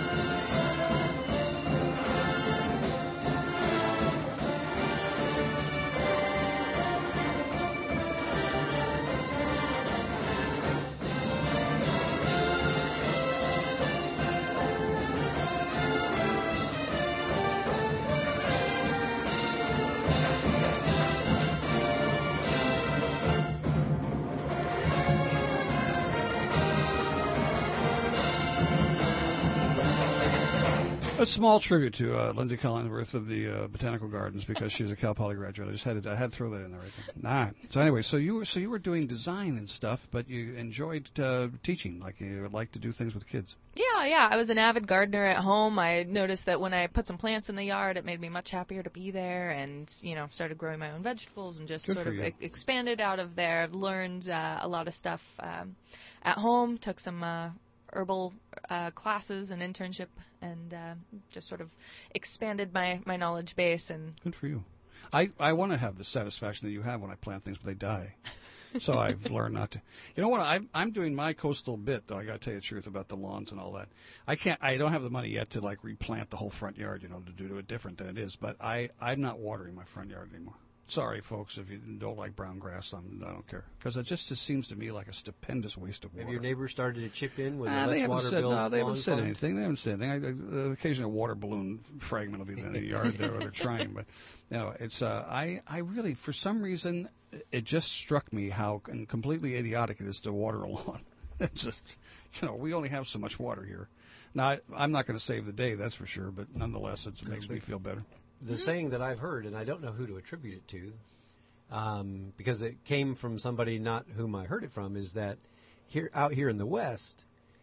A small tribute to uh, Lindsay Collinsworth of the uh, Botanical Gardens because she's a Cal Poly graduate. I just had to, I had to throw that in there right there. Nah. So anyway, so you were so you were doing design and stuff, but you enjoyed uh, teaching, like you like to do things with kids. Yeah, yeah. I was an avid gardener at home. I noticed that when I put some plants in the yard, it made me much happier to be there, and you know, started growing my own vegetables and just Good sort for of you. e- expanded out of there. Learned uh, a lot of stuff um, at home. Took some uh, herbal uh, classes and internship, and uh, just sort of expanded my, my knowledge base. And Good for you. I, I want to have the satisfaction that you have when I plant things, but they die. So I've learned not to. You know what? I, I'm doing my coastal bit, though. I got to tell you the truth about the lawns and all that. I can't. I don't have the money yet to like replant the whole front yard, you know, to do, do it different than it is. But I, I'm not watering my front yard anymore. sorry, folks, if you don't like brown grass, I'm, I don't care. Because it just, just seems to me like a stupendous waste of water. Have your neighbors started to chip in with uh, the they Let's haven't Water said, Bills? No, they haven't said fund? anything. They haven't said anything. I, uh, occasionally a water balloon fragment will be in the yard there where they're trying. But, you know, it's, uh, I, I really, for some reason, it just struck me how completely idiotic it is to water a lawn. It's just, you know, we only have so much water here. Now, I, I'm not going to save the day, that's for sure, but nonetheless, it makes me feel better. The saying that I've heard, and I don't know who to attribute it to, um, because it came from somebody not whom I heard it from, is that here out here in the West,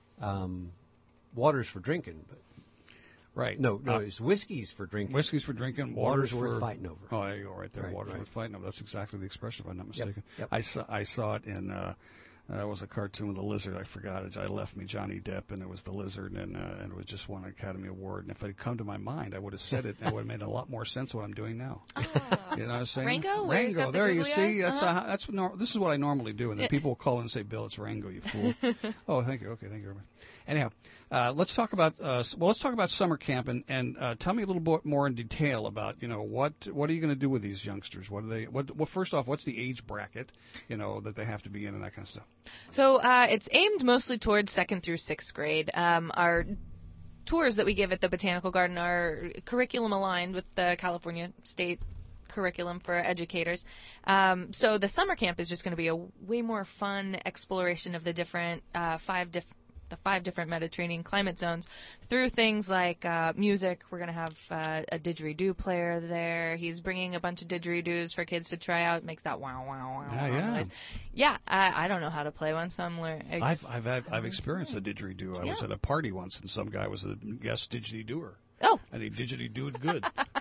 um, water's for drinking. But right. No, no, uh, it's whiskey's for drinking. Whiskey's for drinking. Water's, Water's worth for fighting over. Oh, there you go, right there. Right, water's right. worth fighting over. That's exactly the expression, if I'm not mistaken. Yep, yep. I saw I saw it in. Uh, Uh, it was a cartoon with a lizard. I forgot it. I left me Johnny Depp, and it was the lizard, and, uh, and it was just won an Academy Award. And if it had come to my mind, I would have said it, and it would have made a lot more sense of what I'm doing now. Oh. You know what I'm saying? Rango? Where he's Rango. got the There you googly see. eyes? That's Uh-huh. a, that's what nor- this is what I normally do, and then people will call in and say, "Bill, it's Rango, you fool." Oh, thank you. Okay, thank you very much. Anyhow, uh, let's talk about uh, well, let's talk about summer camp, and, and uh, tell me a little bit more in detail about you know what what are you going to do with these youngsters? What are they? What well, first off, what's the age bracket you know that they have to be in and that kind of stuff? So uh, it's aimed mostly towards second through sixth grade. Um, our tours that we give at the Botanical Garden are curriculum aligned with the California State curriculum for educators. Um, so the summer camp is just going to be a way more fun exploration of the different uh, five different the five different Mediterranean climate zones through things like uh, music. We're going to have uh, a didgeridoo player there. He's bringing a bunch of didgeridoos for kids to try out. Makes that wow, wow, wow, Yeah, wow yeah. noise. Yeah, I, I don't know how to play one, so I'm learning. I've I've had, I've experienced a didgeridoo. I Yeah. was at a party once, and some guy was a guest didgeridooer. Oh. And he didgeridooed good.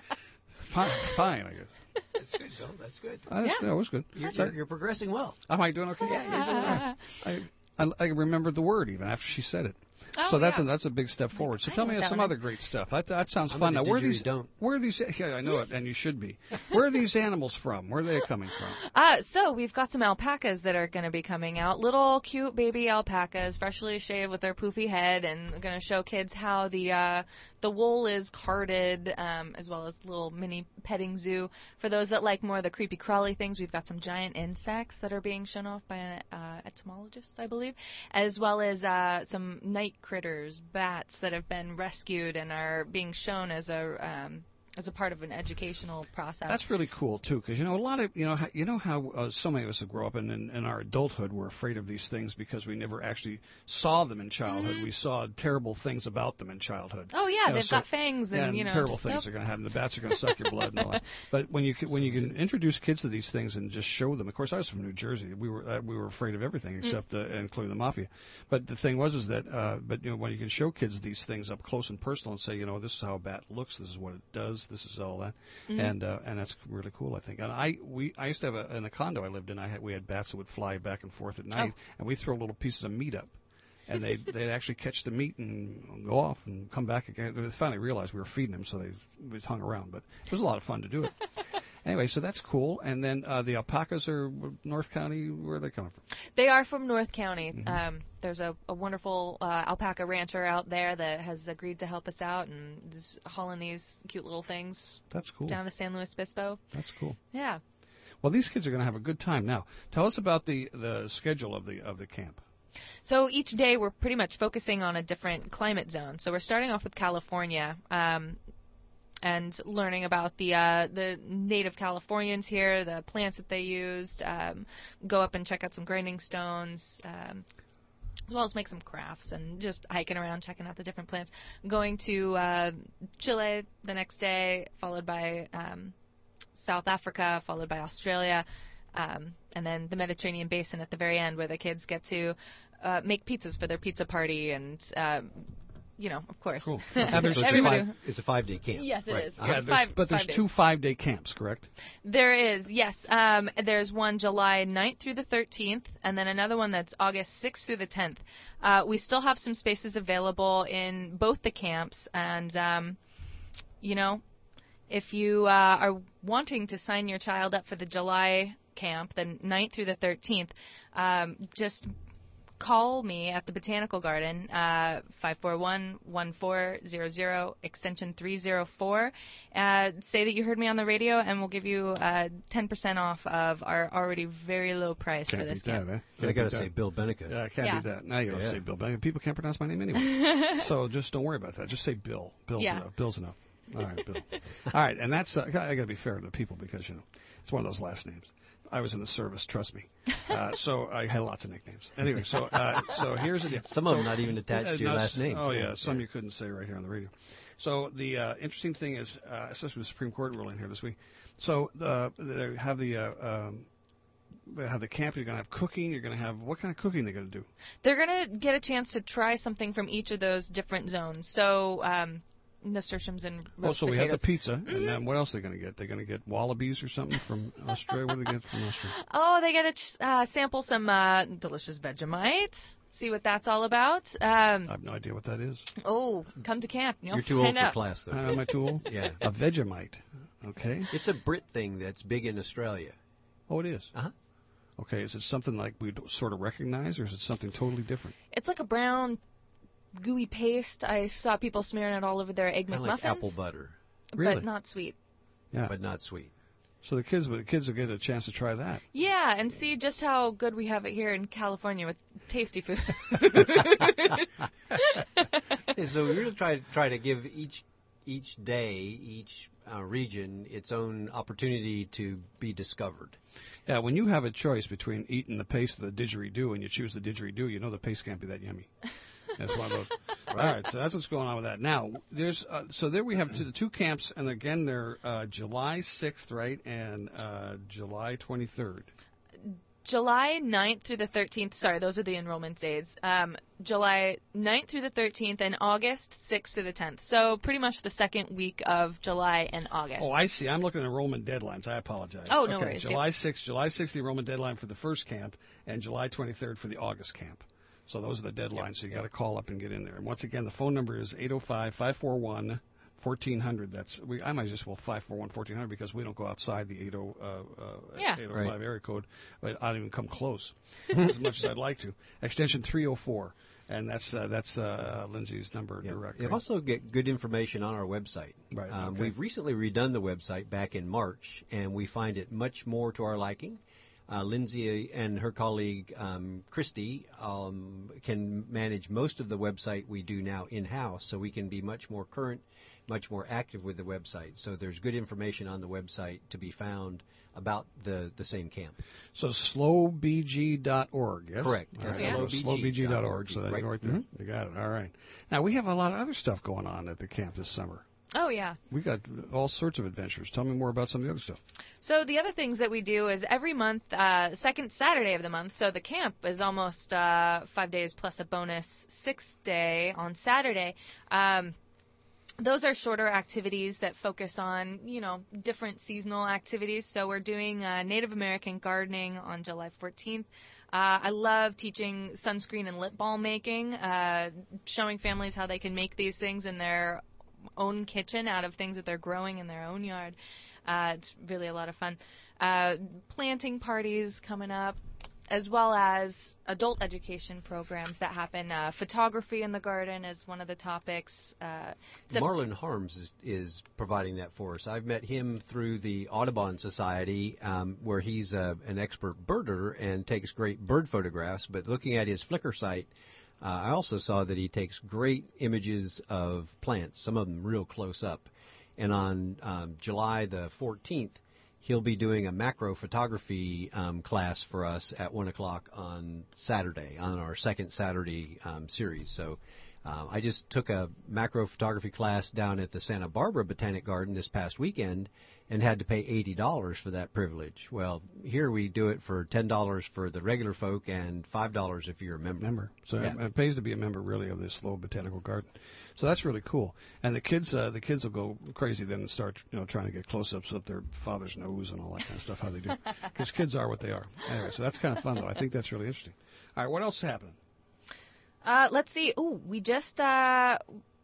fine, fine, I guess. That's good, Bill. That's good. Uh, that's, Yeah. That was good. You're, So- you're, you're progressing well. Am I doing okay? Yeah, you're doing well. I, I, I remembered the word even after she said it. Oh, so that's yeah. a, that's a big step forward. So I tell know me what that some one other is. great stuff. That, that sounds I'm fun. a Now, where are these? didgeridoo. Where are these? Yeah, I know it, and you should be. Where are these animals from? Where are they coming from? Uh, so we've got some alpacas that are going to be coming out. Little cute baby alpacas, freshly shaved with their poofy head, and we're going to show kids how the uh, the wool is carded, um, as well as little mini petting zoo. For those that like more of the creepy crawly things, we've got some giant insects that are being shown off by an uh, entomologist, I believe, as well as uh, some night critters, bats that have been rescued and are being shown as a um, as a part of an educational process. That's really cool too, because you know a lot of you know how, you know how uh, so many of us who grow up in, in in our adulthood were afraid of these things because we never actually saw them in childhood. Mm-hmm. We saw terrible things about them in childhood. Oh yeah, You know, they've so- got fangs and yeah, you know terrible just, things nope. are going to happen. The bats are going to suck your blood and all that. But when you can, when you can introduce kids to these things and just show them, of course, I was from New Jersey. We were uh, we were afraid of everything except uh, including the mafia. But the thing was is that uh, but you know when you can show kids these things up close and personal and say you know this is how a bat looks, this is what it does, this is all that, Mhm. and uh, and that's really cool I think. And I we I used to have a in a condo I lived in. I had we had bats that would fly back and forth at night, Oh. and we throw little pieces of meat up. And they they'd actually catch the meat and go off and come back again. They finally realized we were feeding them, so they was hung around. But it was a lot of fun to do it. Anyway, so that's cool. And then uh, the alpacas are North County. Where are they coming from? They are from North County. Mhm. Um, there's a, a wonderful uh, alpaca rancher out there that has agreed to help us out and is hauling these cute little things That's cool. down to San Luis Obispo. That's cool. Yeah. Well, these kids are going to have a good time. Now, tell us about the, the schedule of the of the camp. So each day we're pretty much focusing on a different climate zone. So we're starting off with California um, and learning about the uh, the native Californians here, the plants that they used, um, go up and check out some grinding stones, um, as well as make some crafts and just hiking around, checking out the different plants. Going to uh, Chile the next day, followed by um, South Africa, followed by Australia, um, and then the Mediterranean basin at the very end where the kids get to uh, make pizzas for their pizza party and, um, you know, of course. Cool. So it's, a Everybody- five, it's a five-day camp. Yes, it right. is. Yeah, It's there's- five- but there's five days. two five-day camps, correct? There is, yes. Um, there's one July ninth through the thirteenth, and then another one that's August sixth through the tenth. Uh, we still have some spaces available in both the camps, and, um, you know, if you uh, are wanting to sign your child up for the July camp, the ninth through the thirteenth, um, just call me at the Botanical Garden, uh, five four one, one four zero zero, extension three zero four. Uh, say that you heard me on the radio, and we'll give you uh, ten percent off of our already very low price Can't for this beat camp. that, eh? They got to say Bill Benica. Yeah, I can't Yeah. do that. Now you got to Yeah. say Bill Benica. People can't pronounce my name anyway. So just don't worry about that. Just say Bill. Bill's Yeah. enough. Bill's enough. All right, Bill. All right, and that's, uh, I got to be fair to the people because, you know, it's one of those last names. I was in the service, trust me. Uh, so I had lots of nicknames. Anyway, so uh, so here's the deal. Some of so, them not even attached uh, to your no, last name. Oh, yeah, some you couldn't say right here on the radio. So the uh, interesting thing is, uh, especially with the Supreme Court ruling here this week, so uh, they have the uh, um, they have the camp. You're going to have cooking. You're going to have, what kind of cooking they're going to do? They're going to get a chance to try something from each of those different zones. So um, nasturtiums and Oh, roast so we potatoes. have the pizza, Mhm. and then what else are they going to get? They're going to get wallabies or something from Australia. What do they get from Australia? Oh, they get to ch- uh, sample some uh, delicious Vegemite. See what that's all about. Um, I have no idea what that is. oh, come to camp. You'll You're too old find for out. class, though. Uh, am I too old? Yeah. A Vegemite. Okay. It's a Brit thing that's big in Australia. Oh, it is? Uh-huh. Okay, is it something like we sort of recognize, or is it something totally different? It's like a brown, gooey paste. I saw people smearing it all over their egg Kind of McMuffins. like apple butter. Really? But not sweet. Yeah. But not sweet. So the kids, the kids will get a chance to try that. Yeah, and see just how good we have it here in California with tasty food. And so we really try try to give each each day, each uh, region, its own opportunity to be discovered. Yeah, when you have a choice between eating the paste or the didgeridoo, and you choose the didgeridoo, you know the paste can't be that yummy. That's one of those. All right, so that's what's going on with that. Now, there's uh, so there we have two, the two camps, and again they're uh, July sixth, right, and uh, July twenty-third. July ninth through the thirteenth, sorry, those are the enrollment days. Um, July ninth through the thirteenth and August sixth through the tenth. So pretty much the second week of July and August. Oh, I see. I'm looking at enrollment deadlines. I apologize. Oh, no okay, worries. July sixth, July sixth, the enrollment deadline for the first camp, and July twenty-third for the August camp. So those are the deadlines. Yep, so you yep. got to call up and get in there. And once again, the phone number is eight oh five, five four one, fourteen hundred. That's we. I might just well five four one, fourteen hundred because we don't go outside the eighty uh, uh, yeah. eight oh five right. area code. But I don't even come close as much as I'd like to. Extension three oh four. And that's uh, that's uh, Lindsay's number yeah. direct. You right? also get good information on our website. Right. Um, okay. We've recently redone the website back in March, and we find it much more to our liking. Uh, Lindsay and her colleague um, Christy um, can manage most of the website we do now in-house, so we can be much more current, much more active with the website. So there's good information on the website to be found about the, the same camp. So slow b g dot org, yes? Correct. All right. Yeah. slow b g dot org, so that's right, right there. Mm-hmm. You got it. All right. Now, we have a lot of other stuff going on at the camp this summer. Oh, yeah. We got all sorts of adventures. Tell me more about some of the other stuff. So the other things that we do is every month, uh, second Saturday of the month, so the camp is almost uh, five days plus a bonus sixth day on Saturday. Um, those are shorter activities that focus on, you know, different seasonal activities. So we're doing uh, Native American gardening on July fourteenth. Uh, I love teaching sunscreen and lip balm making, uh, showing families how they can make these things in their own kitchen out of things that they're growing in their own yard. Uh, it's really a lot of fun. Uh, planting parties coming up, as well as adult education programs that happen. Uh, photography in the garden is one of the topics. Uh, Marlon Harms is, is providing that for us. I've met him through the Audubon Society, um, where he's a, an expert birder and takes great bird photographs. But looking at his Flickr site, Uh, I also saw that he takes great images of plants, some of them real close up. And on um, July the fourteenth, he'll be doing a macro photography um, class for us at one o'clock on Saturday, on our second Saturday um, series. So uh, I just took a macro photography class down at the Santa Barbara Botanic Garden this past weekend and had to pay eighty dollars for that privilege. Well, here we do it for ten dollars for the regular folk and five dollars if you're a member. member. So yeah. it pays to be a member, really, of this Slow Botanical Garden. So that's really cool. And the kids, uh, the kids will go crazy then and start, you know, trying to get close-ups of their father's nose and all that kind of stuff. How they do, because kids are what they are. Anyway, so that's kind of fun, though. I think that's really interesting. All right, what else is happening? Uh, let's see. Ooh, we just uh,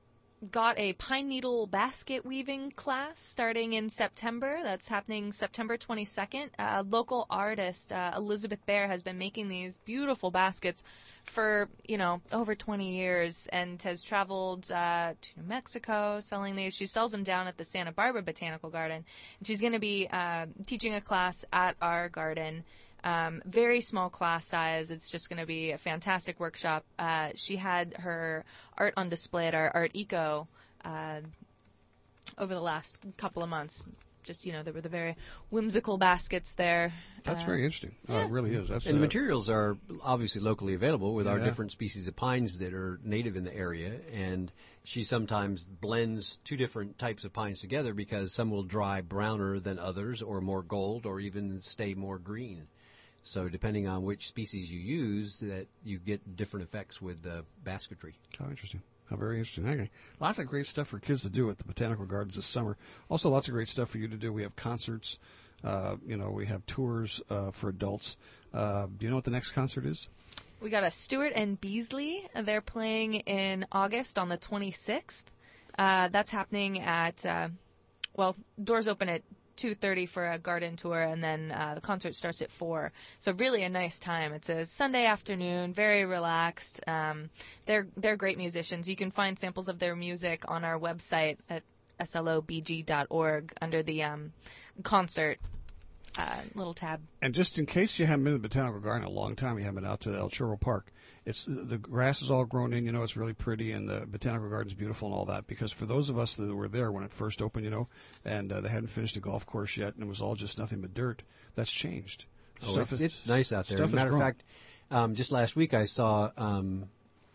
got a pine needle basket weaving class starting in September. That's happening September twenty-second. A local artist, uh, Elizabeth Bear, has been making these beautiful baskets for, you know, over twenty years and has traveled uh, to New Mexico selling these. She sells them down at the Santa Barbara Botanical Garden. And she's going to be uh, teaching a class at our garden. Um, very small class size. It's just going to be a fantastic workshop. Uh, she had her art on display at our Art Eco uh, over the last couple of months. Just, you know, there were the very whimsical baskets there. That's uh, very interesting. Oh, yeah. It really is. That's, and uh, the materials are obviously locally available with our Yeah. different species of pines that are native in the area. And she sometimes blends two different types of pines together because some will dry browner than others or more gold or even stay more green. So depending on which species you use, that you get different effects with the basketry. How interesting. How very interesting. Okay. Lots of great stuff for kids to do at the Botanical Gardens this summer. Also, lots of great stuff for you to do. We have concerts. Uh, you know, we have tours uh, for adults. Uh, do you know what the next concert is? We got a Stewart and Beasley. They're playing in August on the twenty-sixth. Uh, that's happening at, uh, well, doors open at two thirty for a garden tour, and then uh, the concert starts at four. So really a nice time. It's a Sunday afternoon, very relaxed. Um, they're they're great musicians. You can find samples of their music on our website at S L O B G dot org under the um, concert uh, little tab. And just in case you haven't been to the Botanical Garden in a long time, you haven't been out to El Churro Park. It's the grass is all grown in, you know, it's really pretty, and the Botanical Garden's beautiful and all that. Because for those of us that were there when it first opened, you know, and uh, they hadn't finished the golf course yet, and it was all just nothing but dirt, that's changed. Oh, Stuff it's, is- it's nice out there. stuff As a is matter of grown. fact, um, just last week I saw um,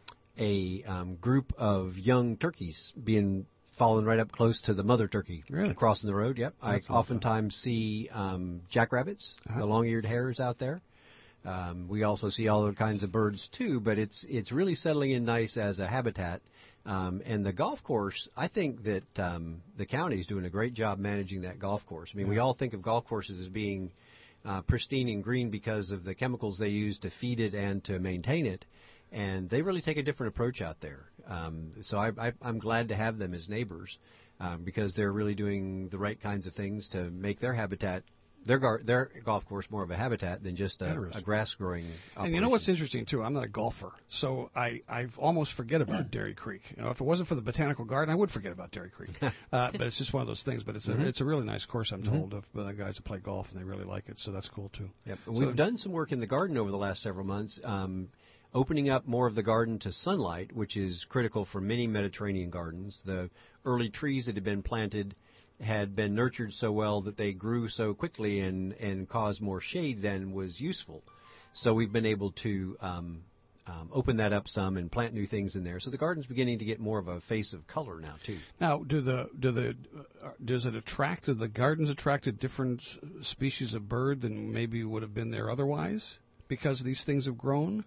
a um, group of young turkeys being fallen right up close to the mother turkey, Really? crossing the road. Yep, I That's awesome. oftentimes see um, jackrabbits, Uh-huh. the long-eared hares out there. Um, we also see all other kinds of birds too, but it's it's really settling in nice as a habitat. Um, and the golf course, I think that um, the county is doing a great job managing that golf course. I mean, we Yeah. all think of golf courses as being uh, pristine and green because of the chemicals they use to feed it and to maintain it, and they really take a different approach out there. Um, so I, I, I'm glad to have them as neighbors um, because they're really doing the right kinds of things to make their habitat, their gar- their golf course, more of a habitat than just a, a grass growing operation. And you know what's interesting too? I'm not a golfer, so I I almost forget about Dairy Creek. You know, if it wasn't for the Botanical Garden, I would forget about Dairy Creek. uh, but it's just one of those things. But it's Mhm. a it's a really nice course, I'm Mhm. told, of uh, guys that play golf, and they really like it. So that's cool too. Yep. So- We've done some work in the garden over the last several months, um, opening up more of the garden to sunlight, which is critical for many Mediterranean gardens. The early trees that had been planted had been nurtured so well that they grew so quickly and, and caused more shade than was useful. So we've been able to um, um, open that up some and plant new things in there. So the garden's beginning to get more of a face of color now, too. Now, do the do the uh, does it attract? Do the gardens attract a different s- species of bird than maybe would have been there otherwise because these things have grown?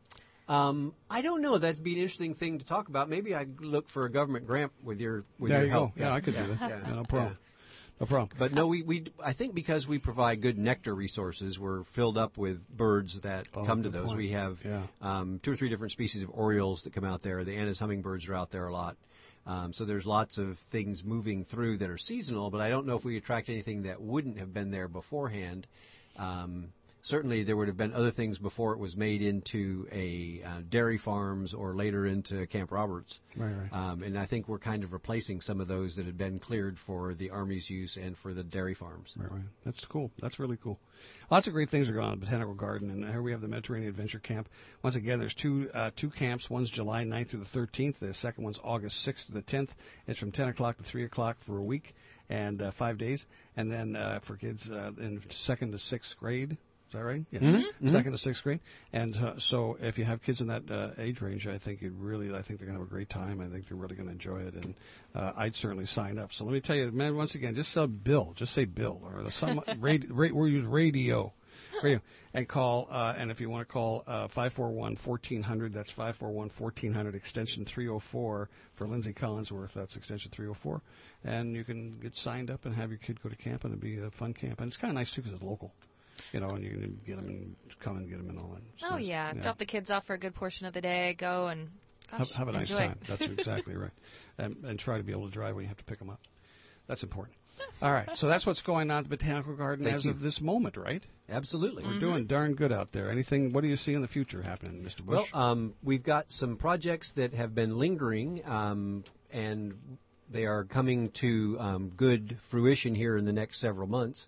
Um, I don't know. That'd be an interesting thing to talk about. Maybe I look for a government grant with your with There your you help. go. Yeah, I could do that. Yeah, no problem. No problem. But no, we, we I think because we provide good nectar resources, we're filled up with birds that Oh, come to good those. point. We have Yeah. um, two or three different species of orioles that come out there. The Anna's hummingbirds are out there a lot. Um, so there's lots of things moving through that are seasonal, but I don't know if we attract anything that wouldn't have been there beforehand. Um, certainly there would have been other things before it was made into a uh, dairy farms or later into Camp Roberts. Right, right. Um, and I think we're kind of replacing some of those that had been cleared for the Army's use and for the dairy farms. Right, right. That's cool. That's really cool. Lots of great things are going on at the Botanical Garden, and here we have the Mediterranean Adventure Camp. Once again, there's two uh, two camps. One's July ninth through the thirteenth. The second one's August sixth to the tenth. It's from ten o'clock to three o'clock for a week and uh, five days. And then uh, for kids uh, in second to sixth grade. Is that right? Yes. Mhm, mhm. Second to sixth grade. And uh, so if you have kids in that uh, age range, I think you'd really, I think they're going to have a great time. I think they're really going to enjoy it. And uh, I'd certainly sign up. So let me tell you, man, once again, just say Bill. Just say Bill. Or some radio, ra- we use radio. Radio. And call, uh, and if you want to call uh, five four one, one four zero zero, that's five four one, one four zero zero, extension three oh four for Lindsay Collinsworth. That's extension three oh four. And you can get signed up and have your kid go to camp, and it'll be a fun camp. And it's kind of nice, too, because it's local. You know, and you can get them and come and get them and all that. It's Oh, nice. yeah. Drop the kids off for a good portion of the day, go and have, have a nice enjoy. time. That's exactly right. And, and try to be able to drive when you have to pick them up. That's important. All right, so that's what's going on at the Botanical Garden Thank as you. of this moment, right? Absolutely. We're Mm-hmm. doing darn good out there. Anything? What do you see in the future happening, Mister Bush? Well, um, we've got some projects that have been lingering, um, and they are coming to um, good fruition here in the next several months.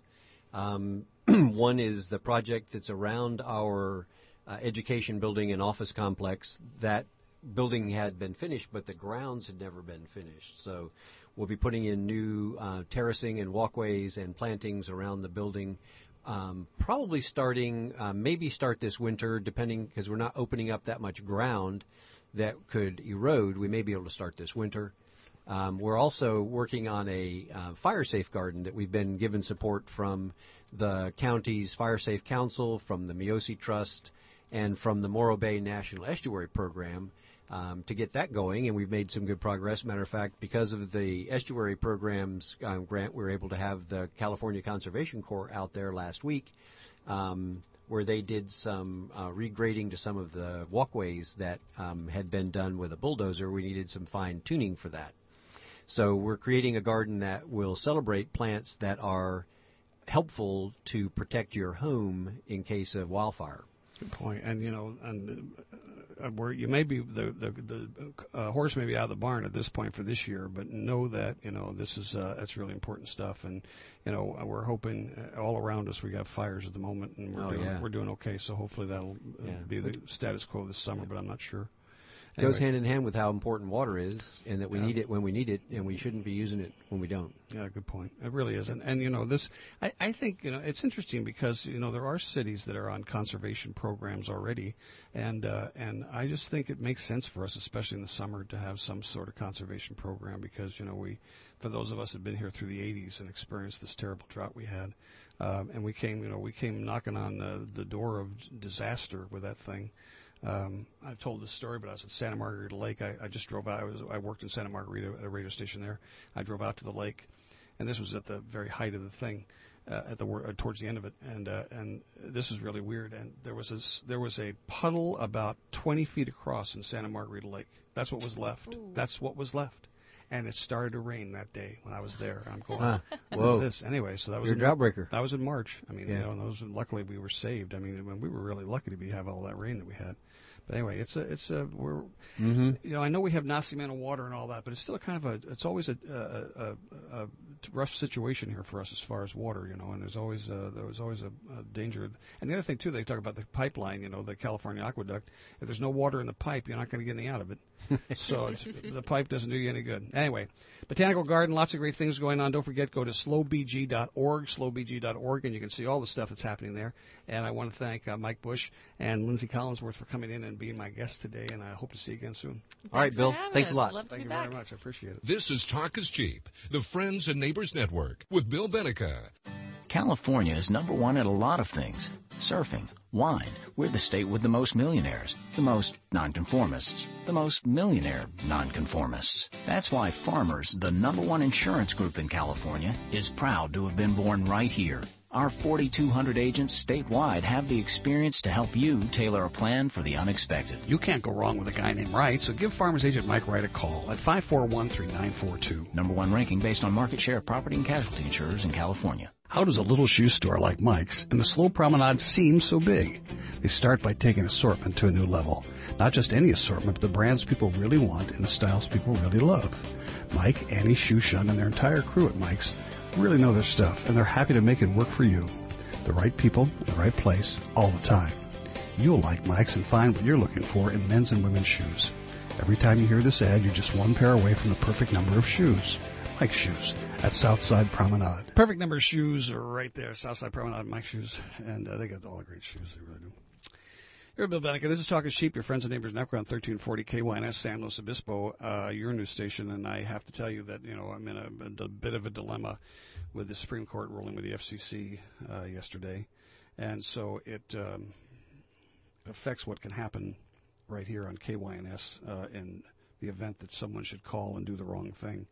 Um, one is the project that's around our uh, education building and office complex. That building had been finished, but the grounds had never been finished. So we'll be putting in new uh, terracing and walkways and plantings around the building, um, probably starting, uh, maybe start this winter, depending, because we're not opening up that much ground that could erode. We may be able to start this winter. Um, we're also working on a uh, fire safe garden that we've been given support from the county's Fire Safe Council, from the Miosi Trust, and from the Morro Bay National Estuary Program um, to get that going, and we've made some good progress. Matter of fact, because of the estuary programs um, grant, we were able to have the California Conservation Corps out there last week, um, where they did some uh, regrading to some of the walkways that um, had been done with a bulldozer. We needed some fine tuning for that. So we're creating a garden that will celebrate plants that are helpful to protect your home in case of wildfire. Good point. And you know, and uh, where you may be the the, the uh, horse may be out of the barn at this point for this year, but know that you know this is uh, that's really important stuff. And you know, we're hoping uh, all around us we got fires at the moment, and we're Oh, doing yeah. we're doing okay. So hopefully that'll uh, Yeah. be the status quo this summer, but I'm not sure. Goes Anyway. hand in hand with how important water is, and that we Yeah. need it when we need it, and we shouldn't be using it when we don't. Yeah, good point. It really is. And, and you know, this, I, I think, you know, it's interesting because, you know, there are cities that are on conservation programs already. And, uh, and I just think it makes sense for us, especially in the summer, to have some sort of conservation program because, you know, we, for those of us that have been here through the eighties and experienced this terrible drought we had, um, and we came, you know, we came knocking on the, the door of disaster with that thing. Um, I've told this story, but I was at Santa Margarita Lake. I, I just drove out. I, was, I worked in Santa Margarita at a radio station there. I drove out to the lake, and this was at the very height of the thing, uh, at the uh, towards the end of it. And uh, and this is really weird. And there was this, there was a puddle about twenty feet across in Santa Margarita Lake. That's what was left. Ooh. That's what was left. And it started to rain that day when I was there. I'm going, Huh. what Whoa. is this? Anyway, so that was You're a in, drought breaker. That was in March. I mean, Yeah. you know, and those luckily we were saved. I mean, when we were really lucky to be have all that rain that we had. But anyway, it's a it's a we're Mm-hmm. you know I know we have Nacimiento water and all that, but it's still kind of a it's always a, a, a, a rough situation here for us as far as water, you know. And there's always a, there was always a, a danger. And the other thing too, they talk about the pipeline, you know, the California aqueduct. If there's no water in the pipe, you're not going to get any out of it. So it's, the pipe doesn't do you any good. Anyway, Botanical Garden, lots of great things going on. Don't forget, go to slow b g dot org, slow b g dot org, and you can see all the stuff that's happening there. And I want to thank uh, Mike Bush and Lindsay Collinsworth for coming in and being my guest today, and I hope to see you again soon. All right, Bill. Thanks a lot. Love to Thank be you back. very much. I appreciate it. This is Talk is Cheap, the Friends and Neighbors Network with Bill Benica. California is number one at a lot of things. Surfing, wine. We're the state with the most millionaires, the most nonconformists, the most millionaire nonconformists. That's why Farmers, the number one insurance group in California, is proud to have been born right here. Our forty-two hundred agents statewide have the experience to help you tailor a plan for the unexpected. You can't go wrong with a guy named Wright, so give Farmers Agent Mike Wright a call at five four one, three nine four two. Number one ranking based on market share of property and casualty insurers in California. How does a little shoe store like Mike's and the Slow Promenade seem so big? They start by taking assortment to a new level. Not just any assortment, but the brands people really want and the styles people really love. Mike, Annie, Shoe Shun, and their entire crew at Mike's really know their stuff, and they're happy to make it work for you. The right people, in the right place, all the time. You'll like Mike's and find what you're looking for in men's and women's shoes. Every time you hear this ad, you're just one pair away from the perfect number of shoes. Mike's Shoes at Southside Promenade. Perfect number of shoes are right there, Southside Promenade, Mike's Shoes, and uh, they got all the great shoes, they really do. You're Bill Benica. This is Talk is Cheap, your friends and neighbors network on thirteen forty K Y N S San Luis Obispo, uh, your news station, and I have to tell you that, you know, I'm in a, a, a bit of a dilemma with the Supreme Court ruling with the F C C uh, yesterday, and so it um, affects what can happen right here on K Y N S uh, in the event that someone should call and do the wrong thing.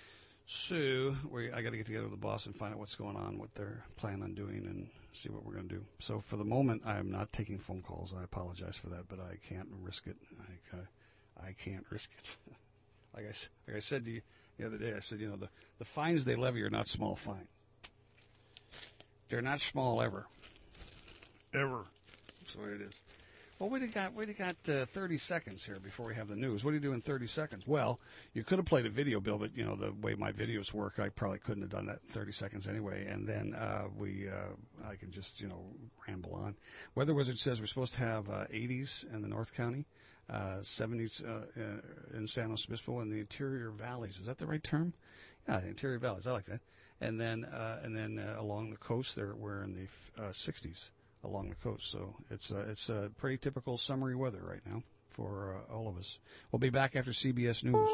So we, I got to get together with the boss and find out what's going on, what they're planning on doing, and see what we're going to do. So for the moment, I am not taking phone calls. I apologize for that, but I can't risk it. I, uh, I can't risk it. like, I, like I said to you the other day, I said, you know, the, the fines they levy are not small fine. They're not small ever. Ever. That's the way it is. Well, we got we got uh, thirty seconds here before we have the news. What do you do in thirty seconds? Well, you could have played a video, Bill, but you know the way my videos work, I probably couldn't have done that in thirty seconds anyway. And then uh, we, uh, I can just you know ramble on. Weather Wizard says we're supposed to have uh, eighties in the North County, uh, seventies uh, in San Luis Obispo, and the interior valleys. Is that the right term? Yeah, the interior valleys. I like that. And then uh, and then uh, along the coast, there we're in the uh, sixties. Along the coast, so it's uh, it's uh, pretty typical summery weather right now for uh, all of us. We'll be back after C B S News.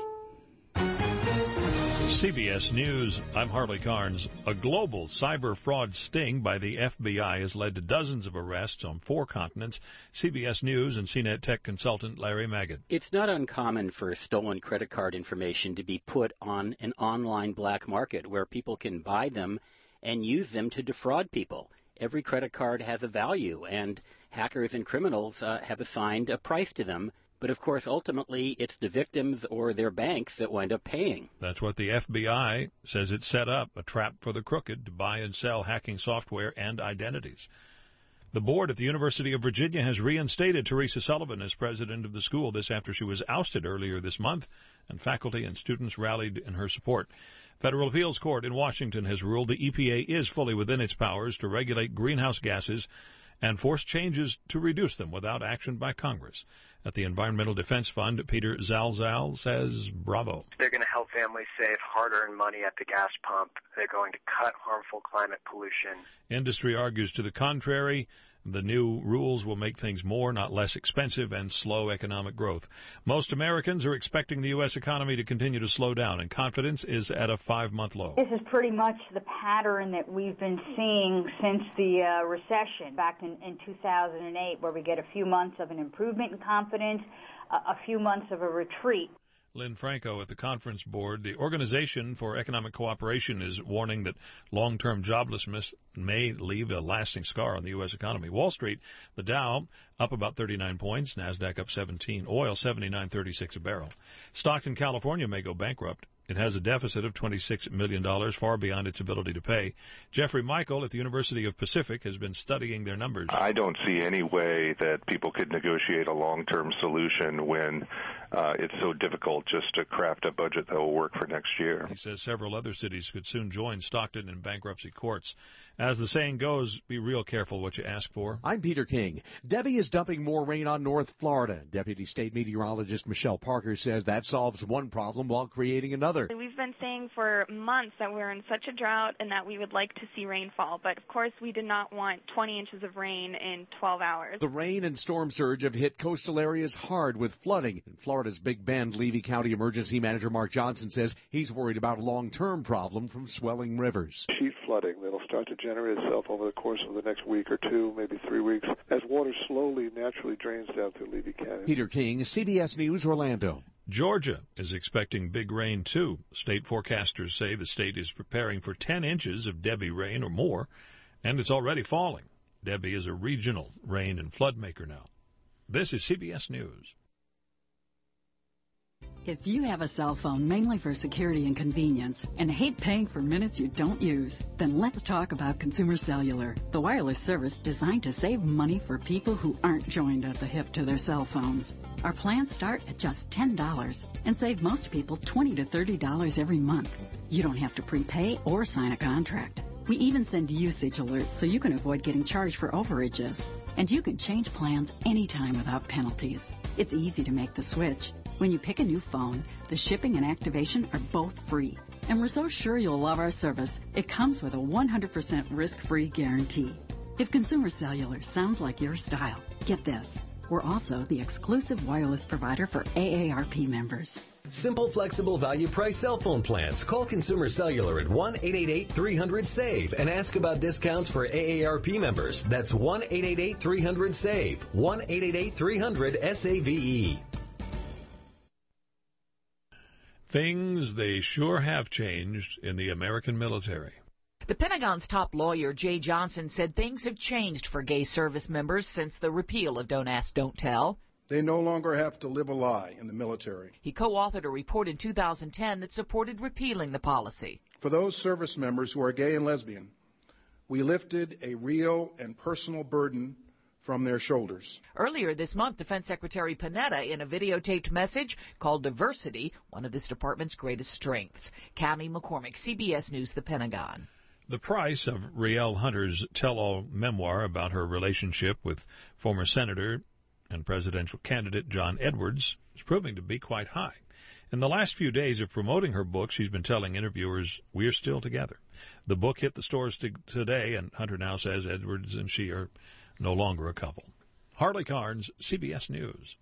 C B S News, I'm Harley Carnes. A global cyber fraud sting by the F B I has led to dozens of arrests on four continents. C B S News and C net Tech consultant Larry Magid. It's not uncommon for stolen credit card information to be put on an online black market where people can buy them and use them to defraud people. Every credit card has a value, and hackers and criminals uh, have assigned a price to them. But, of course, ultimately, it's the victims or their banks that wind up paying. That's what the F B I says it set up, a trap for the crooked to buy and sell hacking software and identities. The board at the University of Virginia has reinstated Teresa Sullivan as president of the school, this after she was ousted earlier this month, and faculty and students rallied in her support. Federal Appeals Court in Washington has ruled the E P A is fully within its powers to regulate greenhouse gases and force changes to reduce them without action by Congress. At the Environmental Defense Fund, Peter Zalzal says, bravo. They're going to help families save hard-earned money at the gas pump. They're going to cut harmful climate pollution. Industry argues to the contrary. The new rules will make things more, not less expensive, and slow economic growth. Most Americans are expecting the U S economy to continue to slow down, and confidence is at a five-month low. This is pretty much the pattern that we've been seeing since the uh, recession back in, in two thousand eight, where we get a few months of an improvement in confidence, uh, a few months of a retreat. Lynn Franco at the Conference Board. The Organization for Economic Cooperation is warning that long-term joblessness may leave a lasting scar on the U S economy. Wall Street, the Dow up about thirty-nine points, NASDAQ up seventeen, oil seventy-nine thirty-six a barrel. Stock in California may go bankrupt. It has a deficit of twenty-six million dollars, far beyond its ability to pay. Jeffrey Michael at the University of Pacific has been studying their numbers. I don't see any way that people could negotiate a long-term solution when uh, it's so difficult just to craft a budget that will work for next year. He says several other cities could soon join Stockton in bankruptcy courts. As the saying goes, be real careful what you ask for. I'm Peter King. Debbie is dumping more rain on North Florida. Deputy State Meteorologist Michelle Parker says that solves one problem while creating another. We've been saying for months that we're in such a drought and that we would like to see rainfall, but of course we did not want twenty inches of rain in twelve hours. The rain and storm surge have hit coastal areas hard with flooding. And Florida's Big Bend Levy County Emergency Manager Mark Johnson says he's worried about a long-term problem from swelling rivers. Sheet flooding that'll start to generate itself over the course of the next week or two, maybe three weeks, as water slowly, naturally drains down through Levy County. Peter King, C B S News, Orlando. Georgia is expecting big rain, too. State forecasters say the state is preparing for ten inches of Debbie rain or more, and it's already falling. Debbie is a regional rain and flood maker now. This is C B S News. If you have a cell phone mainly for security and convenience and hate paying for minutes you don't use, then let's talk about Consumer Cellular, the wireless service designed to save money for people who aren't joined at the hip to their cell phones. Our plans start at just ten dollars and save most people twenty to thirty dollars every month. You don't have to prepay or sign a contract. We even send usage alerts so you can avoid getting charged for overages. And you can change plans anytime without penalties. It's easy to make the switch. When you pick a new phone, the shipping and activation are both free. And we're so sure you'll love our service, it comes with a one hundred percent risk-free guarantee. If Consumer Cellular sounds like your style, get this. We're also the exclusive wireless provider for A A R P members. Simple, flexible, value-price cell phone plans. Call Consumer Cellular at one eight eight eight, three hundred, SAVE and ask about discounts for A A R P members. That's one eight eight eight, three hundred, SAVE. one eight eight eight, three hundred, S A V E. Things they sure have changed in the American military. The Pentagon's top lawyer, Jay Johnson, said things have changed for gay service members since the repeal of Don't Ask, Don't Tell. They no longer have to live a lie in the military. He co-authored a report in two thousand ten that supported repealing the policy. For those service members who are gay and lesbian, we lifted a real and personal burden from their shoulders. Earlier this month, Defense Secretary Panetta, in a videotaped message, called diversity one of this department's greatest strengths. Cammie McCormick, C B S News, The Pentagon. The price of Rielle Hunter's tell-all memoir about her relationship with former Senator and presidential candidate John Edwards is proving to be quite high. In the last few days of promoting her book, she's been telling interviewers, "We're still together." The book hit the stores t- today, and Hunter now says Edwards and she are no longer a couple. Harley Carnes, C B S News.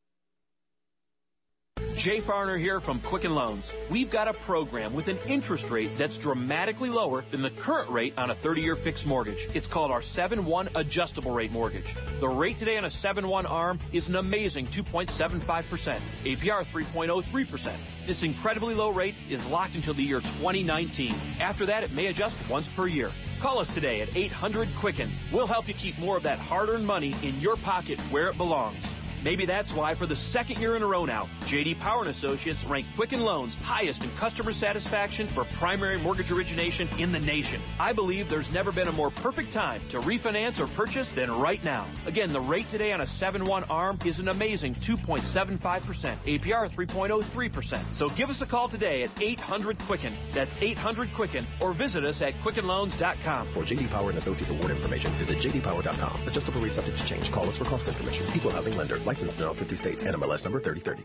Jay Farner here from Quicken Loans. We've got a program with an interest rate that's dramatically lower than the current rate on a thirty-year fixed mortgage. It's called our seven one adjustable rate mortgage. The rate today on a seven one ARM is an amazing two point seven five percent, A P R three point oh three percent. This incredibly low rate is locked until the year twenty nineteen. After that, it may adjust once per year. Call us today at eight hundred Quicken. We'll help you keep more of that hard-earned money in your pocket where it belongs. Maybe that's why, for the second year in a row now, J D. Power and Associates ranked Quicken Loans highest in customer satisfaction for primary mortgage origination in the nation. I believe there's never been a more perfect time to refinance or purchase than right now. Again, the rate today on a seven one ARM is an amazing two point seven five percent, A P R three point oh three percent. So give us a call today at eight hundred Quicken. That's eight hundred Quicken, or visit us at quicken loans dot com. For J D. Power and Associates award information, visit j d power dot com. Adjustable rate subject to change. Call us for cost information. Equal housing lender. Licensed in all fifty states. N M L S number thirty thirty.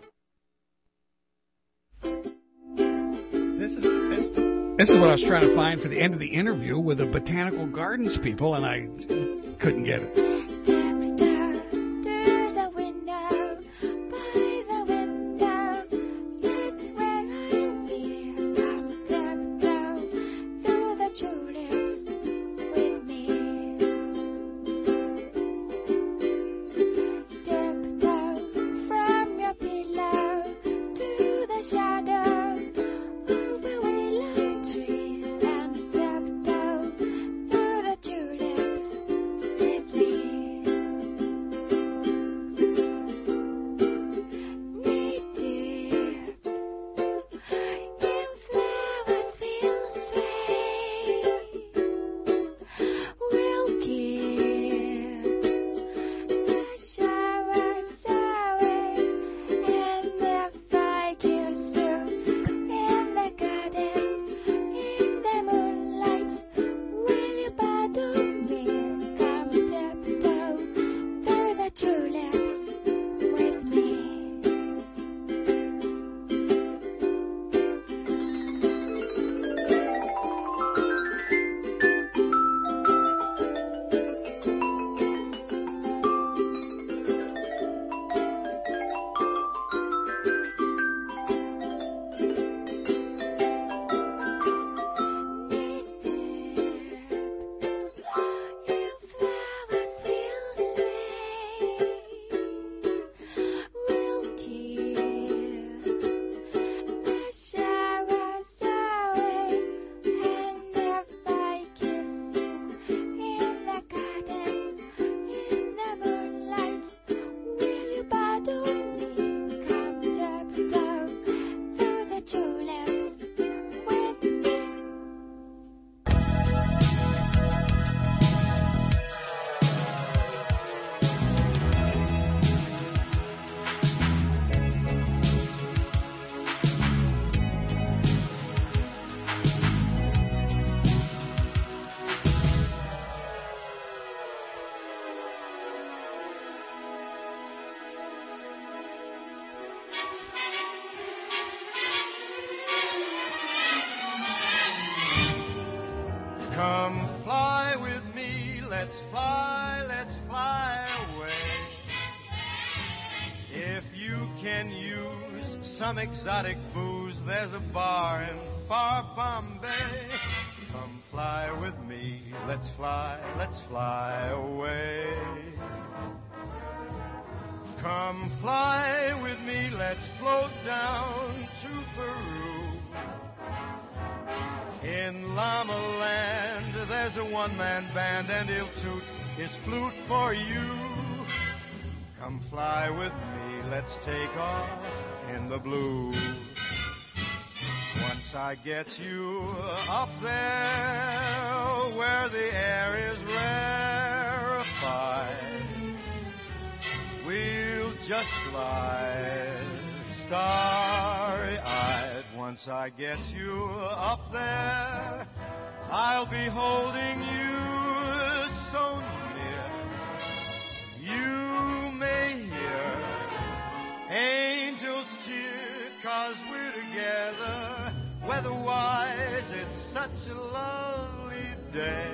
This is this, this is what I was trying to find for the end of the interview with the Botanical Gardens people, and I couldn't get it. Come fly with me, let's fly, let's fly away. If you can use some exotic booze, there's a bar in far Bombay. Come fly with me, let's fly, let's fly away. Come fly with me, let's float down to Peru. In Llama Land, there's a one-man band, and he'll toot his flute for you. Come fly with me, let's take off in the blue. Once I get you up there where the air is rarefied, we'll just glide starry-eyed. Once I get you up there, I'll be holding you so near. You may hear angels cheer, 'cause we're together. Weather-wise, it's such a lovely day.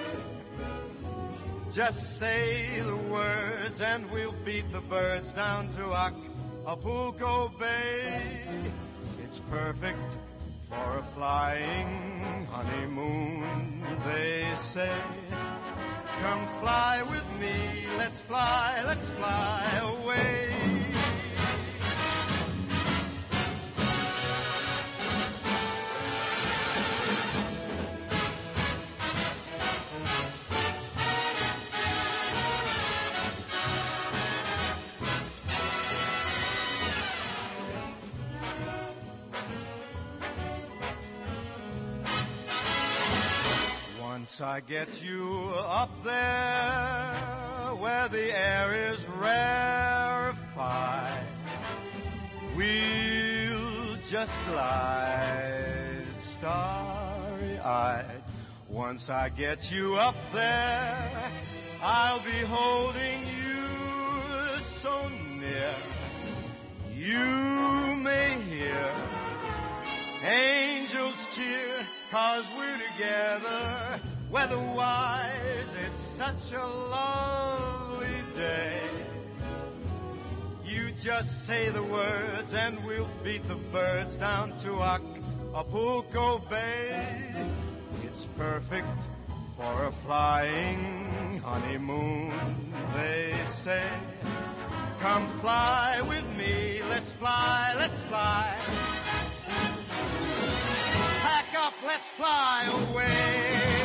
Just say the words and we'll beat the birds down to Acapulco Bay. It's perfect for a flying honeymoon, they say. Come fly with me, let's fly, let's fly away. Once I get you up there where the air is rarefied, we'll just glide starry-eyed. Once I get you up there, I'll be holding you so near. You may hear angels cheer, 'cause we're together. Weather-wise, it's such a lovely day. You just say the words and we'll beat the birds down to Acapulco Bay. It's perfect for a flying honeymoon, they say. Come fly with me, let's fly, let's fly. Pack up, let's fly away.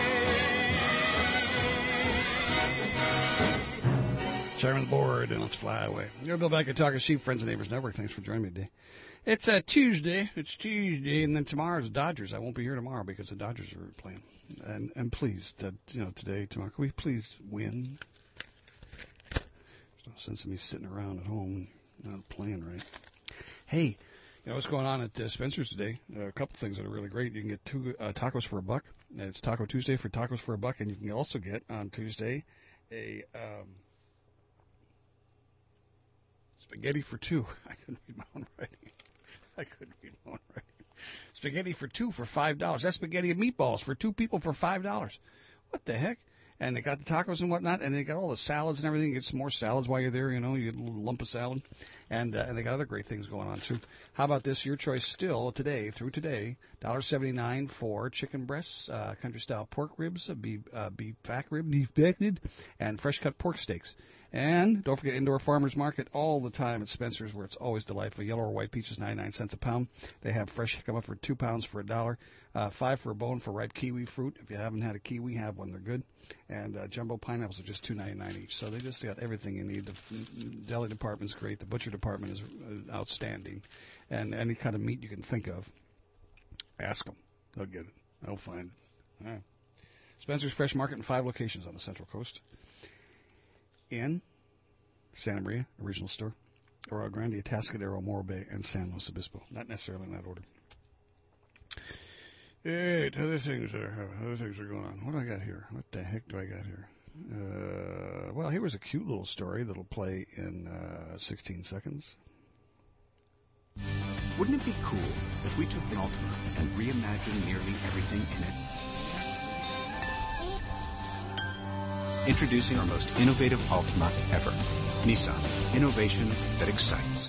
Chairman of the board, and let's fly away. You're Bill Beck at Talking Sheep, Friends and Neighbors Network. Thanks for joining me today. It's a uh, Tuesday. It's Tuesday, and then tomorrow's Dodgers. I won't be here tomorrow because the Dodgers are playing. And and please, uh, you know, today, tomorrow, can we please win? There's no sense of me sitting around at home and not playing right. Hey, you know what's going on at uh, Spencer's today? Uh, a couple things that are really great. You can get two uh, tacos for a buck. And it's Taco Tuesday for tacos for a buck, and you can also get on Tuesday a um, spaghetti for two. I couldn't read my own writing. I couldn't read my own writing. Spaghetti for two for five dollars. That's spaghetti and meatballs for two people for five dollars. What the heck? And they got the tacos and whatnot, and they got all the salads and everything. You get some more salads while you're there, you know. You get a little lump of salad. And uh, and they got other great things going on, too. How about this? Your choice still today, through today, one dollar seventy-nine for chicken breasts, uh, country-style pork ribs, uh, beef, uh, beef back rib, beef back rib, and fresh-cut pork steaks. And don't forget Indoor Farmers Market all the time at Spencer's, where it's always delightful. Yellow or white peaches, ninety-nine cents a pound. They have fresh come up for two pounds for a dollar. Uh, five for a bone for ripe kiwi fruit. If you haven't had a kiwi, have one. They're good. And uh, jumbo pineapples are just two ninety-nine each. So they just got everything you need. The deli department's great. The butcher department is uh, outstanding. And any kind of meat you can think of, ask them. They'll get it. They'll find it. All right. Spencer's Fresh Market in five locations on the Central Coast. In Santa Maria, a regional store, Oro Grande, Atascadero, Morro Bay, and San Luis Obispo. Not necessarily in that order. Hey, other things are other things are going on. What do I got here? What the heck do I got here? Uh, well, here was a cute little story that'll play in uh, sixteen seconds. Wouldn't it be cool if we took an Altima and reimagined nearly everything in it? Introducing our most innovative Altima ever. Nissan. Innovation that excites.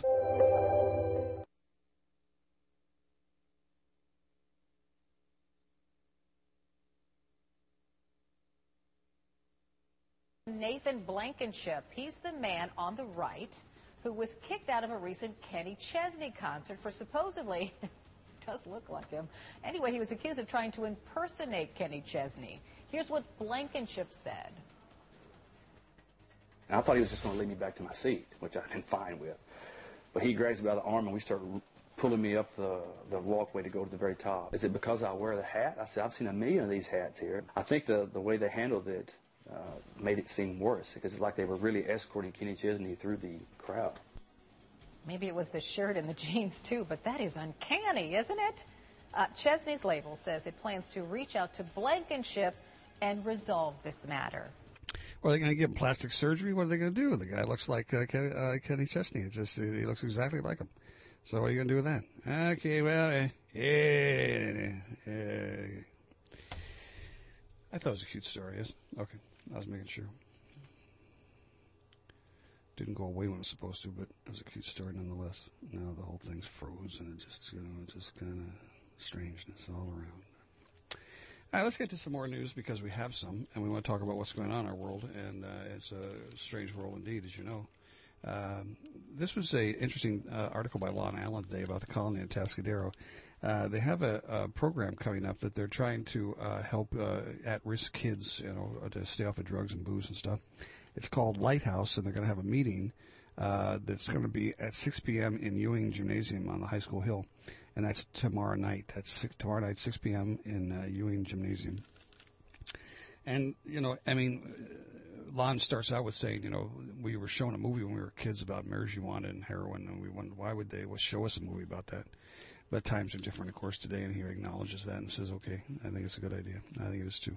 Nathan Blankenship. He's the man on the right who was kicked out of a recent Kenny Chesney concert for supposedly, does look like him. Anyway, he was accused of trying to impersonate Kenny Chesney. Here's what Blankenship said. And I thought he was just going to lead me back to my seat, which I've been fine with. But he grabs me by the arm, and we start pulling me up the, the walkway to go to the very top. Is it because I wear the hat? I said, I've seen a million of these hats here. I think the, the way they handled it uh, made it seem worse, because it's like they were really escorting Kenny Chesney through the crowd. Maybe it was the shirt and the jeans, too, but that is uncanny, isn't it? Uh, Chesney's label says it plans to reach out to Blankenship and resolve this matter. Well, are they going to give him plastic surgery? What are they going to do? The guy looks like uh, Kenny, uh, Kenny Chesney. It's just, he looks exactly like him. So what are you going to do with that? Okay, well, uh, yeah, uh, I thought it was a cute story, yes? Okay, I was making sure. Didn't go away when it was supposed to, but it was a cute story nonetheless. Now the whole thing's froze, and it just, you know, just kind of strangeness all around. All right, let's get to some more news, because we have some, and we want to talk about what's going on in our world, and uh, it's a strange world indeed, as you know. Um, this was a interesting uh, article by Lon Allen today about the colony in Atascadero. Uh, they have a, a program coming up that they're trying to uh, help uh, at-risk kids, you know, to stay off of drugs and booze and stuff. It's called Lighthouse, and they're going to have a meeting uh, that's going to be at six p.m. in Ewing Gymnasium on the High School Hill, and that's tomorrow night. That's six, tomorrow night, six p.m. in uh, Ewing Gymnasium. And, you know, I mean, Lon starts out with saying, you know, we were shown a movie when we were kids about marijuana and heroin, and we wondered why would they show us a movie about that. But times are different, of course, today, and he acknowledges that and says, okay, I think it's a good idea. I think it is, too.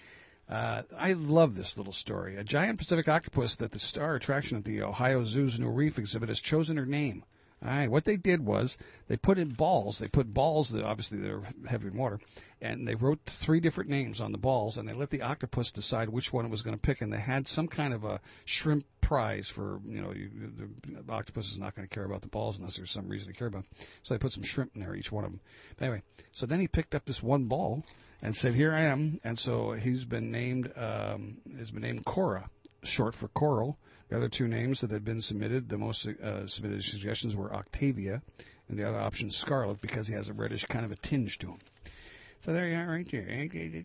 Uh, I love this little story. A giant Pacific octopus that the star attraction at the Ohio Zoo's new reef exhibit has chosen her name. All right, what they did was they put in balls. They put balls, that obviously they're heavy in water, and they wrote three different names on the balls, and they let the octopus decide which one it was going to pick, and they had some kind of a shrimp prize for, you know, you, the octopus is not going to care about the balls unless there's some reason to care about them. So they put some shrimp in there, each one of them. But anyway, so then he picked up this one ball and said, here I am, and so he's been named, um, has been named Cora, short for coral. The other two names that had been submitted, the most uh, submitted suggestions were Octavia, and the other option Scarlet, because he has a reddish kind of a tinge to him. So there you are right there.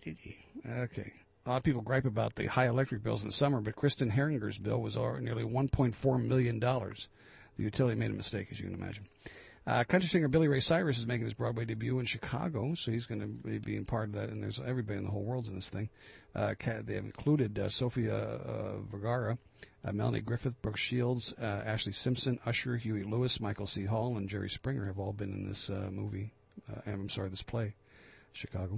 Okay. A lot of people gripe about the high electric bills in the summer, but Kristen Herringer's bill was nearly one point four million dollars. The utility made a mistake, as you can imagine. Uh, country singer Billy Ray Cyrus is making his Broadway debut in Chicago, so he's going to be being part of that, and there's everybody in the whole world's in this thing. Uh, they have included uh, Sofia uh, Vergara, uh, Melanie Griffith, Brooke Shields, uh, Ashley Simpson, Usher, Huey Lewis, Michael C. Hall, and Jerry Springer have all been in this uh, movie, uh, I'm sorry, this play, Chicago.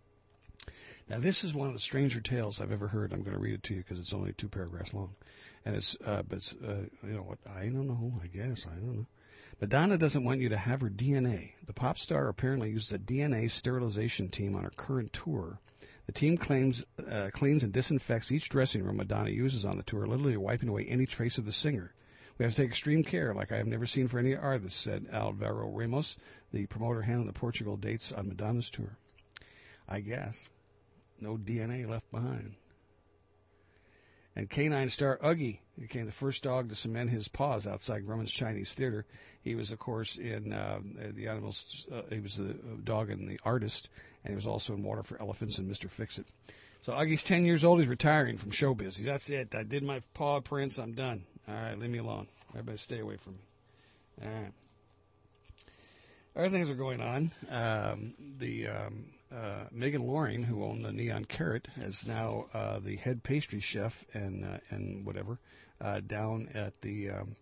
Now, this is one of the stranger tales I've ever heard. I'm going to read it to you because it's only two paragraphs long. And it's, uh, but it's, uh, you know what, I don't know, I guess, I don't know. Madonna doesn't want you to have her D N A. The pop star apparently uses a D N A sterilization team on her current tour. The team claims uh, cleans and disinfects each dressing room Madonna uses on the tour, literally wiping away any trace of the singer. We have to take extreme care, like I have never seen for any artist, said Alvaro Ramos, the promoter handling the Portugal dates on Madonna's tour. I guess. No D N A left behind. And canine star Uggy became the first dog to cement his paws outside Grumman's Chinese Theater. He was, of course, in uh, the animals. Uh, he was the dog in The Artist, and he was also in Water for Elephants and Mister Fix-It. So Uggy's ten years old. He's retiring from showbiz. That's it. I did my paw prints. I'm done. All right, leave me alone. Everybody stay away from me. All right. Other things are going on. Um, the um, uh, Megan Loring, who owned the Neon Carrot, is now uh, the head pastry chef and uh, and whatever uh, down at the um,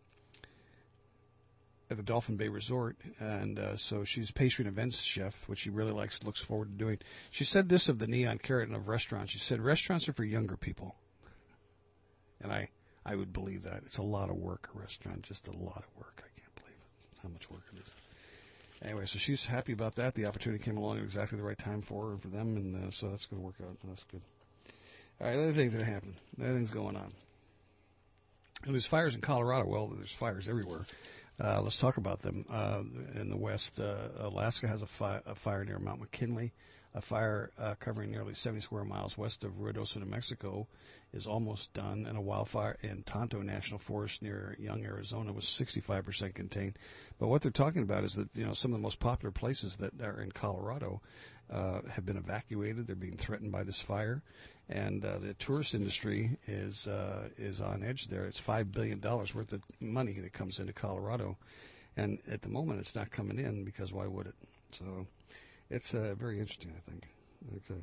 at the Dolphin Bay Resort, and uh, so she's pastry and events chef, which she really likes, looks forward to doing. She said this of the Neon Carrot and of restaurants. She said restaurants are for younger people, and I I would believe that. It's a lot of work. A restaurant, just a lot of work. I can't believe it. How much work it is. Anyway, so she's happy about that. The opportunity came along at exactly the right time for her and for them, and uh, so that's going to work out. That's good. All right, other things that happen. Other things going on. And there's fires in Colorado. Well, there's fires everywhere. Uh, let's talk about them. Uh, in the west, uh, Alaska has a, fi- a fire near Mount McKinley. A fire uh, covering nearly seventy square miles west of Ruidoso, New Mexico, is almost done, and a wildfire in Tonto National Forest near Young, Arizona, was sixty-five percent contained. But what they're talking about is that, you know, some of the most popular places that are in Colorado uh, have been evacuated. They're being threatened by this fire, and uh, the tourist industry is uh, is on edge there. It's five billion dollars worth of money that comes into Colorado, and at the moment it's not coming in because why would it? So it's uh, very interesting, I think. Okay.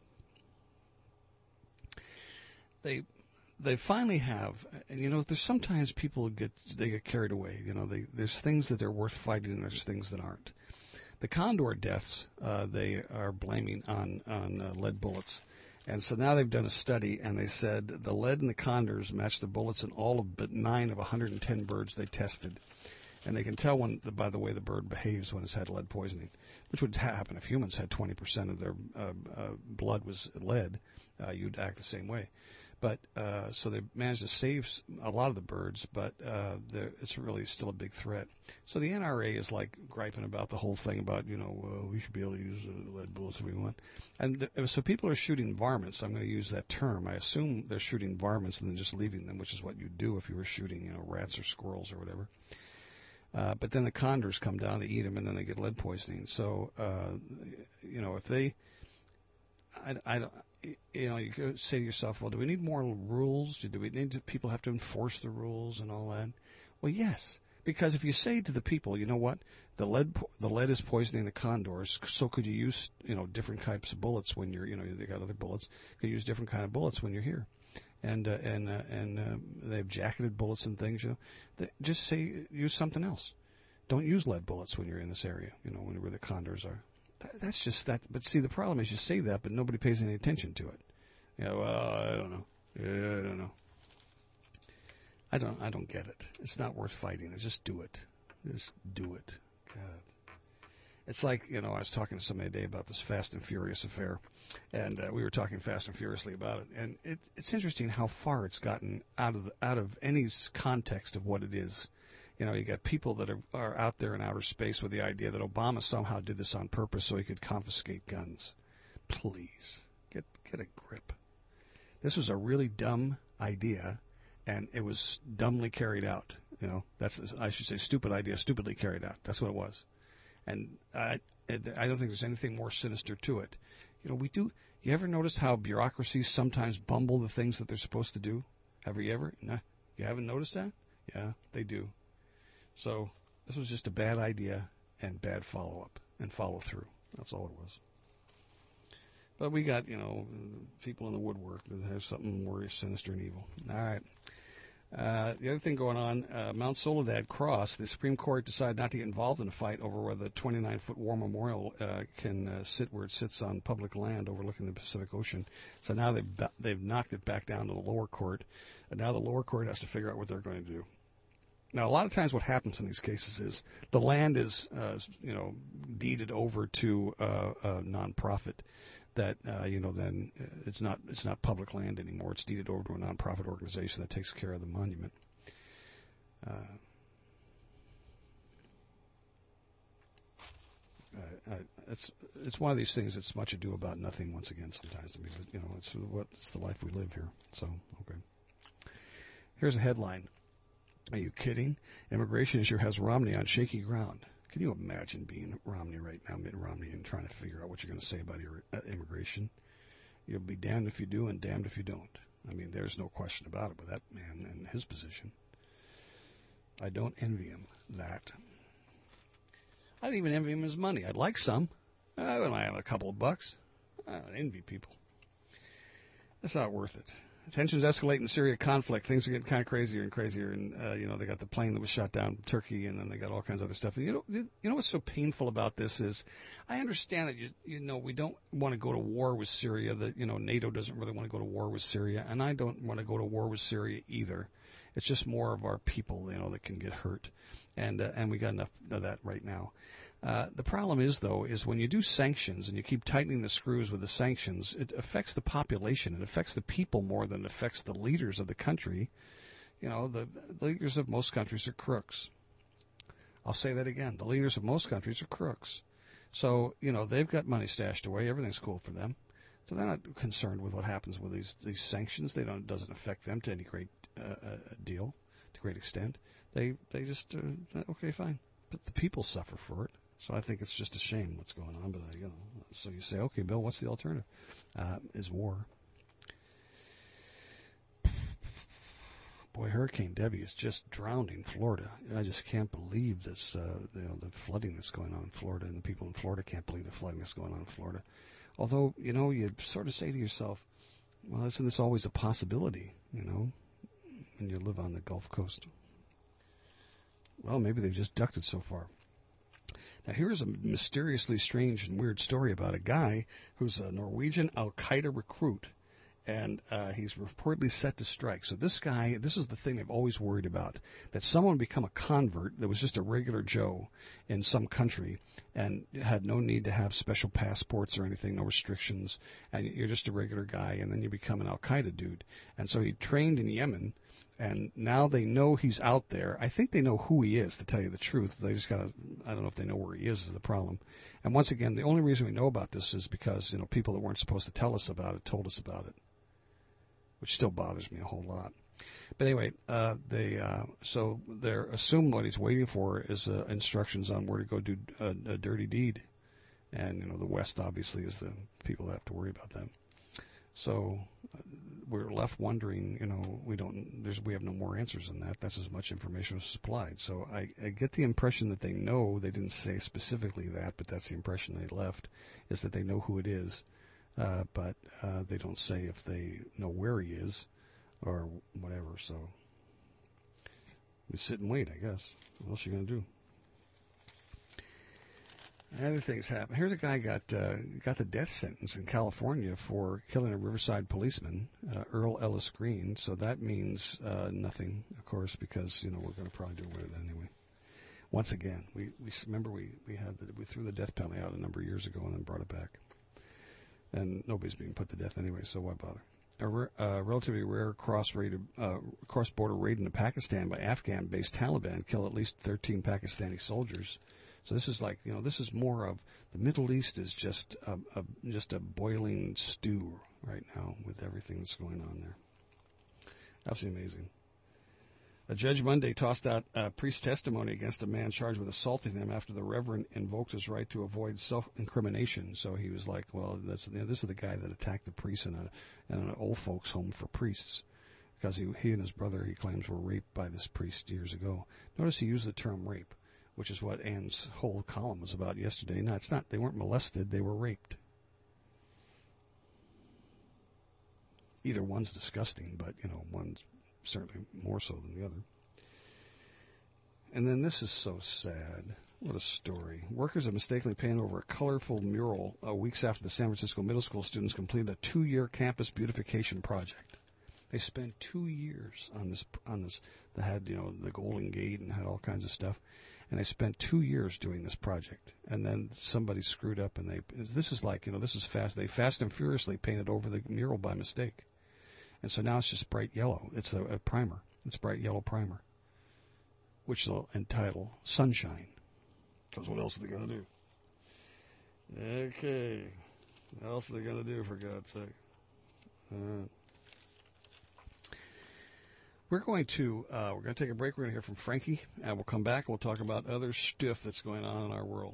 They they finally have, and you know, there's sometimes people get they get carried away. You know, they, there's things that are worth fighting, and there's things that aren't. The Condor deaths uh, they are blaming on on uh, lead bullets, and so now they've done a study, and they said the lead in the condors matched the bullets in all of but nine of one hundred ten birds they tested. And they can tell when, by the way the bird behaves when it's had lead poisoning, which would happen if humans had twenty percent of their uh, uh, blood was lead. Uh, you'd act the same way. But uh, so they managed to save a lot of the birds, but uh, it's really still a big threat. So the N R A is like griping about the whole thing about, you know, uh, we should be able to use uh, lead bullets if we want. And th- so people are shooting varmints. I'm going to use that term. I assume they're shooting varmints and then just leaving them, which is what you'd do if you were shooting, you know, rats or squirrels or whatever. Uh, but then the condors come down, they eat them, and then they get lead poisoning. So, uh, you know, if they, I, I don't, you know, you go say to yourself, well, do we need more rules? Do we need to, people have to enforce the rules and all that? Well, yes, because if you say to the people, you know what, the lead, the lead is poisoning the condors, so could you use, you know, different types of bullets when you're, you know, they got other bullets, could you use different kind of bullets when you're here? And uh, and uh, and uh, they have jacketed bullets and things. You know, they just say use something else. Don't use lead bullets when you're in this area. You know, when where the condors are. That, that's just that. But see, the problem is you say that, but nobody pays any attention to it. You know, well, I don't know. Yeah, I don't know. I don't. I don't get it. It's not worth fighting. It's just do it. Just do it. God. It's like, you know, I was talking to somebody today about this Fast and Furious affair, and uh, we were talking fast and furiously about it. And it, it's interesting how far it's gotten out of out of any context of what it is. You know, you got people that are, are out there in outer space with the idea that Obama somehow did this on purpose so he could confiscate guns. Please, get get a grip. This was a really dumb idea, and it was dumbly carried out. You know, that's I should say stupid idea, stupidly carried out. That's what it was. And I, I don't think there's anything more sinister to it. You know, we do. You ever notice how bureaucracies sometimes bumble the things that they're supposed to do? Have you ever? Nah, you haven't noticed that? Yeah, they do. So this was just a bad idea and bad follow-up and follow-through. That's all it was. But we got, you know, people in the woodwork that have something more sinister and evil. All right. Uh, the other thing going on, uh, Mount Soledad Cross, the Supreme Court decided not to get involved in a fight over whether the twenty-nine foot war memorial uh, can uh, sit where it sits on public land overlooking the Pacific Ocean. So now they've, they've knocked it back down to the lower court, and now the lower court has to figure out what they're going to do. Now, a lot of times what happens in these cases is the land is, uh, you know, deeded over to uh, a nonprofit that, uh, you know, then it's not it's not public land anymore. It's deeded over to a nonprofit organization that takes care of the monument. Uh, uh, it's it's one of these things that's much ado about nothing. Once again, sometimes I mean, but, you know, it's what it's the life we live here. So okay. Here's a headline. Are you kidding? Immigration issue has Romney on shaky ground. Can you imagine being Romney right now, Mitt Romney, and trying to figure out what you're going to say about your, uh, immigration? You'll be damned if you do and damned if you don't. I mean, there's no question about it with that man in his position. I don't envy him that. I don't even envy him his money. I'd like some. I don't have a couple of bucks. I don't envy people. That's not worth it. Tensions escalate in Syria conflict. Things are getting kind of crazier and crazier. And, uh, you know, they got the plane that was shot down in Turkey, and then they got all kinds of other stuff. And, you know, you know what's so painful about this is I understand that, you, you know, we don't want to go to war with Syria. That, you know, NATO doesn't really want to go to war with Syria. And I don't want to go to war with Syria either. It's just more of our people, you know, that can get hurt. And, uh, and we got enough of that right now. Uh, the problem is, though, is when you do sanctions and you keep tightening the screws with the sanctions, it affects the population. It affects the people more than it affects the leaders of the country. You know, the, the leaders of most countries are crooks. I'll say that again. The leaders of most countries are crooks. So, you know, they've got money stashed away. Everything's cool for them. So they're not concerned with what happens with these, these sanctions. They don't, it doesn't affect them to any great uh, uh, deal, to great extent. They they just, uh, okay, fine. But the people suffer for it. So I think it's just a shame what's going on. But, uh, you know, so you say, okay, Bill, what's the alternative? Uh, is war. Boy, Hurricane Debbie is just drowning Florida. I just can't believe this, uh, you know, the flooding that's going on in Florida, and the people in Florida can't believe the flooding that's going on in Florida. Although, you know, you sort of say to yourself, well, isn't this always a possibility, you know, when you live on the Gulf Coast? Well, maybe they've just ducked it so far. Now, here's a mysteriously strange and weird story about a guy who's a Norwegian Al-Qaeda recruit. And uh, he's reportedly set to strike. So this guy, this is the thing they've always worried about, that someone would become a convert that was just a regular Joe in some country and had no need to have special passports or anything, no restrictions, and you're just a regular guy, and then you become an Al-Qaeda dude. And so he trained in Yemen, and now they know he's out there. I think they know who he is, to tell you the truth. They just got to, I don't know if they know where he is is the problem. And once again, the only reason we know about this is because, you know, people that weren't supposed to tell us about it told us about it, which still bothers me a whole lot. But anyway, uh, they uh, so they're assume what he's waiting for is uh, instructions on where to go do a, a dirty deed, and you know the West obviously is the people that have to worry about that. So uh, we're left wondering, you know, we don't there's we have no more answers than that. That's as much information as supplied. So I, I get the impression that they know. They didn't say specifically that, but that's the impression they left, is that they know who it is. Uh, but uh, they don't say if they know where he is or whatever. So we sit and wait, I guess. What else are you going to do? Other things happen. Here's a guy got uh, got the death sentence in California for killing a Riverside policeman, uh, Earl Ellis Green. So that means uh, nothing, of course, because you know we're going to probably do away with it anyway. Once again, we we remember we we had the, we threw the death penalty out a number of years ago and then brought it back. And nobody's being put to death anyway, so why bother? A re- uh, relatively rare cross-rated, uh, cross-border raid into Pakistan by Afghan-based Taliban killed at least thirteen Pakistani soldiers. So this is like, you know, this is more of the Middle East is just a, a just a boiling stew right now with everything that's going on there. Absolutely amazing. A judge Monday tossed out uh, priest testimony against a man charged with assaulting him after the reverend invoked his right to avoid self-incrimination. So he was like, well, that's, you know, this is the guy that attacked the priest in, a, in an old folks' home for priests because he, he and his brother, he claims, were raped by this priest years ago. Notice he used the term rape, which is what Ann's whole column was about yesterday. No, it's not. They weren't molested. They were raped. Either one's disgusting, but, you know, one's certainly more so than the other. And then this is so sad. What a story. Workers have mistakenly painted over a colorful mural uh, weeks after the San Francisco middle school students completed a two-year campus beautification project. They spent two years on this, on this, that had, you know, the Golden Gate and had all kinds of stuff. And they spent two years doing this project. And then somebody screwed up and they, this is like, you know, this is fast. They fast and furiously painted over the mural by mistake. And so now it's just bright yellow. It's a, a primer. It's bright yellow primer, which they'll entitle Sunshine. Because what else are they going to do? Okay. What else are they going to do, for God's sake? Uh, we're going to uh, we're going to take a break. We're going to hear from Frankie, and we'll come back and we'll talk about other stuff that's going on in our world.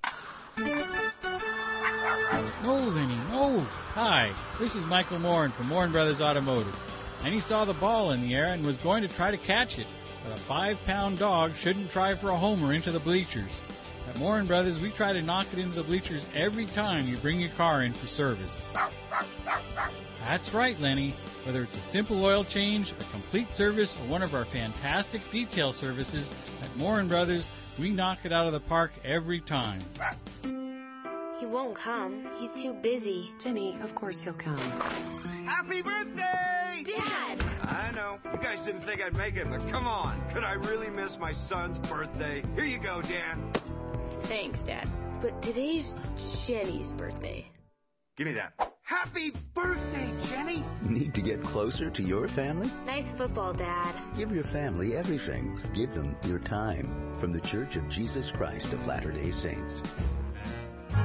No, Lenny, no. Hi, this is Michael Morin from Morin Brothers Automotive. And he saw the ball in the air and was going to try to catch it. But a five-pound dog shouldn't try for a homer into the bleachers. At Morin Brothers, we try to knock it into the bleachers every time you bring your car in for service. That's right, Lenny. Whether it's a simple oil change, a complete service, or one of our fantastic detail services, at Morin Brothers, we knock it out of the park every time. He won't come. He's too busy. Jenny, of course he'll come. Happy birthday! Dad! I know. You guys didn't think I'd make it, but come on. Could I really miss my son's birthday? Here you go, Dan. Thanks, Dad. But today's Jenny's birthday. Give me that. Happy birthday, Jenny! Need to get closer to your family? Nice football, Dad. Give your family everything. Give them your time. From the Church of Jesus Christ of Latter-day Saints.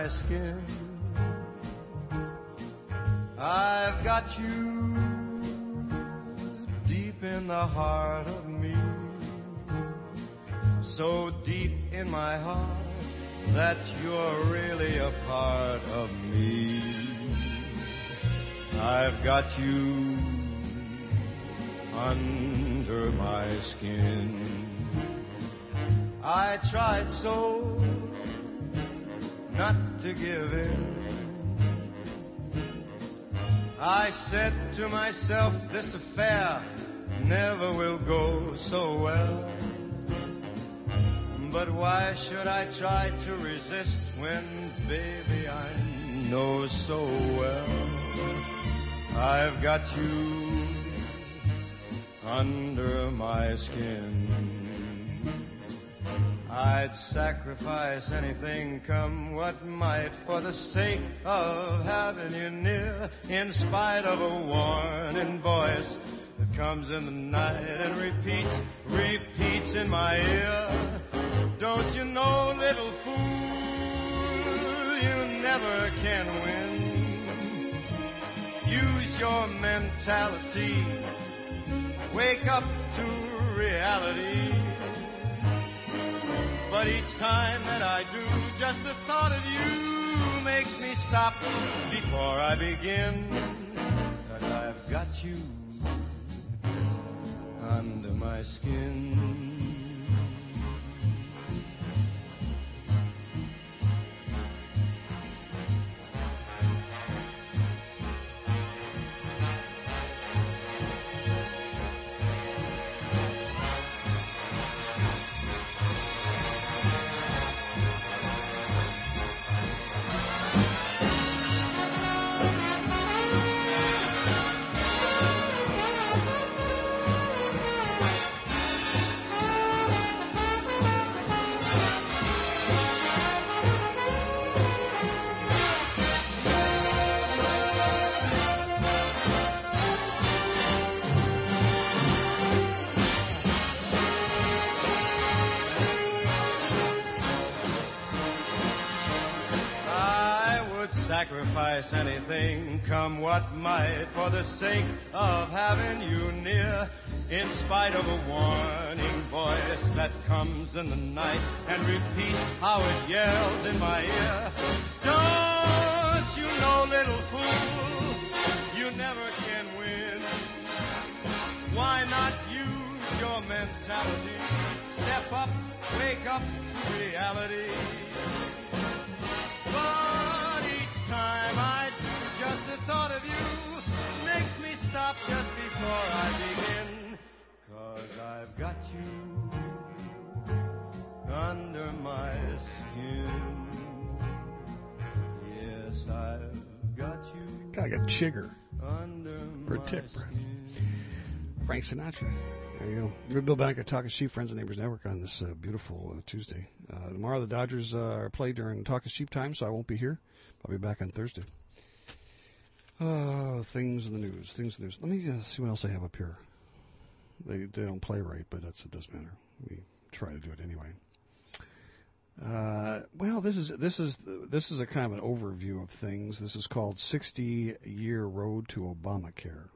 my skin. I've got you deep in the heart of me, so deep in my heart that you're really a part of me. I've got you under my skin. I tried so not to give in. I said to myself, this affair never will go so well. But why should I try to resist when, baby, I know so well I've got you under my skin. I'd sacrifice anything, come what might, for the sake of having you near, in spite of a warning voice that comes in the night and repeats, repeats in my ear. Don't you know, little fool, you never can win. Use your mentality. Wake up to reality. But each time that I do, just the thought of you makes me stop before I begin. 'Cause I've got you under my skin. Sacrifice anything, come what might, for the sake of having you near, in spite of a warning voice that comes in the night and repeats how it yells in my ear. Don't you know, little fool, you never can win. Why not use your mentality? Step up, wake up to reality. Time I do, just the thought of you makes me stop just before I begin. 'Cause I've got you under my skin. Yes, I've got you. God, I got Chigger under for a tip, Frank Sinatra. There you go. We're Bill Bank at Talk of Sheep, Friends and Neighbors Network on this uh, beautiful uh, Tuesday. Uh, tomorrow the Dodgers uh, are played during Talk of Sheep time, so I won't be here. I'll be back on Thursday. Oh, things in the news. Things in the news. Let me uh, see what else I have up here. They they don't play right, but that's, it doesn't matter. We try to do it anyway. Uh, well, this is this is this is a kind of an overview of things. This is called sixty-year Road to Obamacare.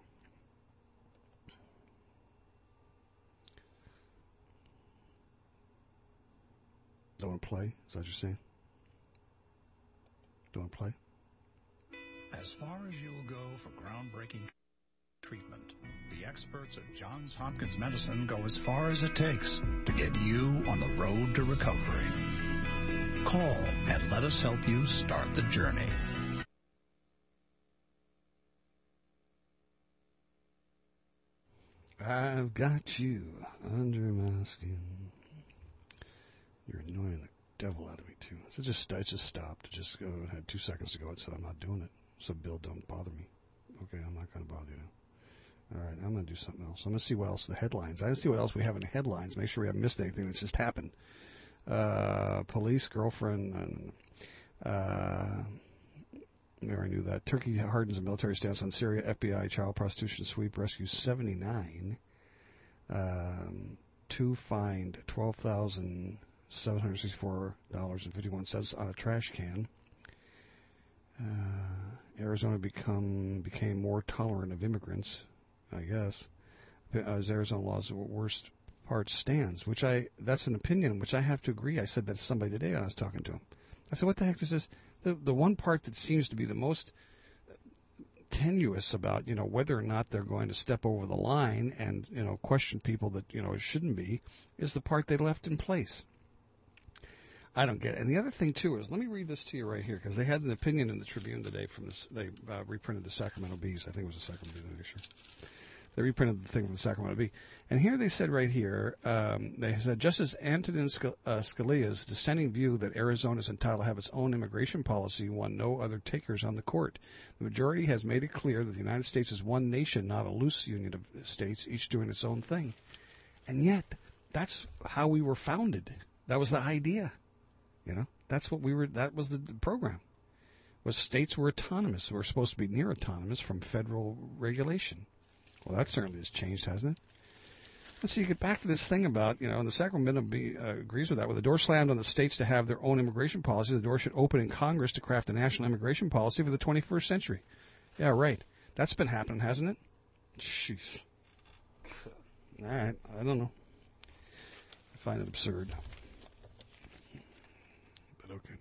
Don't want to play? Is that what you're saying? Don't want to play? As far as you'll go for groundbreaking treatment, the experts at Johns Hopkins Medicine go as far as it takes to get you on the road to recovery. Call and let us help you start the journey. I've got you under my skin. You're annoying the devil out of me, too. So it just, it just stopped. It just uh, it had two seconds ago. It said, I'm not doing it. So, Bill, don't bother me. Okay, I'm not going to bother you. All right, I'm going to do something else. I'm going to see what else the headlines. I'm going to see what else we have in the headlines. Make sure we haven't missed anything that's just happened. Uh, police, girlfriend, and... Uh, I already knew that. Turkey hardens a military stance on Syria. F B I child prostitution sweep rescues seventy-nine. Um, two fined twelve thousand seven hundred sixty-four dollars and fifty-one cents on a trash can. Arizona become became more tolerant of immigrants, I guess, as Arizona law's worst part stands, which I, that's an opinion which I have to agree. I said that to somebody today when I was talking to him. I said, what the heck is this? The, the one part that seems to be the most tenuous about, you know, whether or not they're going to step over the line and, you know, question people that, you know, it shouldn't be, is the part they left in place. I don't get it. And the other thing, too, is, let me read this to you right here, because they had an opinion in the Tribune today from this, they uh, reprinted the Sacramento Bees. I think it was the Sacramento Bee, sure. They reprinted the thing from the Sacramento Bee. And here they said right here, um, they said, Justice Antonin Sc- uh, Scalia's dissenting view that Arizona is entitled to have its own immigration policy won no other takers on the court. The majority has made it clear that the United States is one nation, not a loose union of states, each doing its own thing. And yet, that's how we were founded. That was the idea. You know, that's what we were, that was the program. Was states were autonomous. We're supposed to be near autonomous from federal regulation. Well, that certainly has changed, hasn't it? Let's see, you get back to this thing about, you know, and the Sacramento Bee uh, agrees with that. With the door slammed on the states to have their own immigration policy, the door should open in Congress to craft a national immigration policy for the twenty-first century. Yeah, right. That's been happening, hasn't it? Jeez. All right, I don't know. I find it absurd. But okay.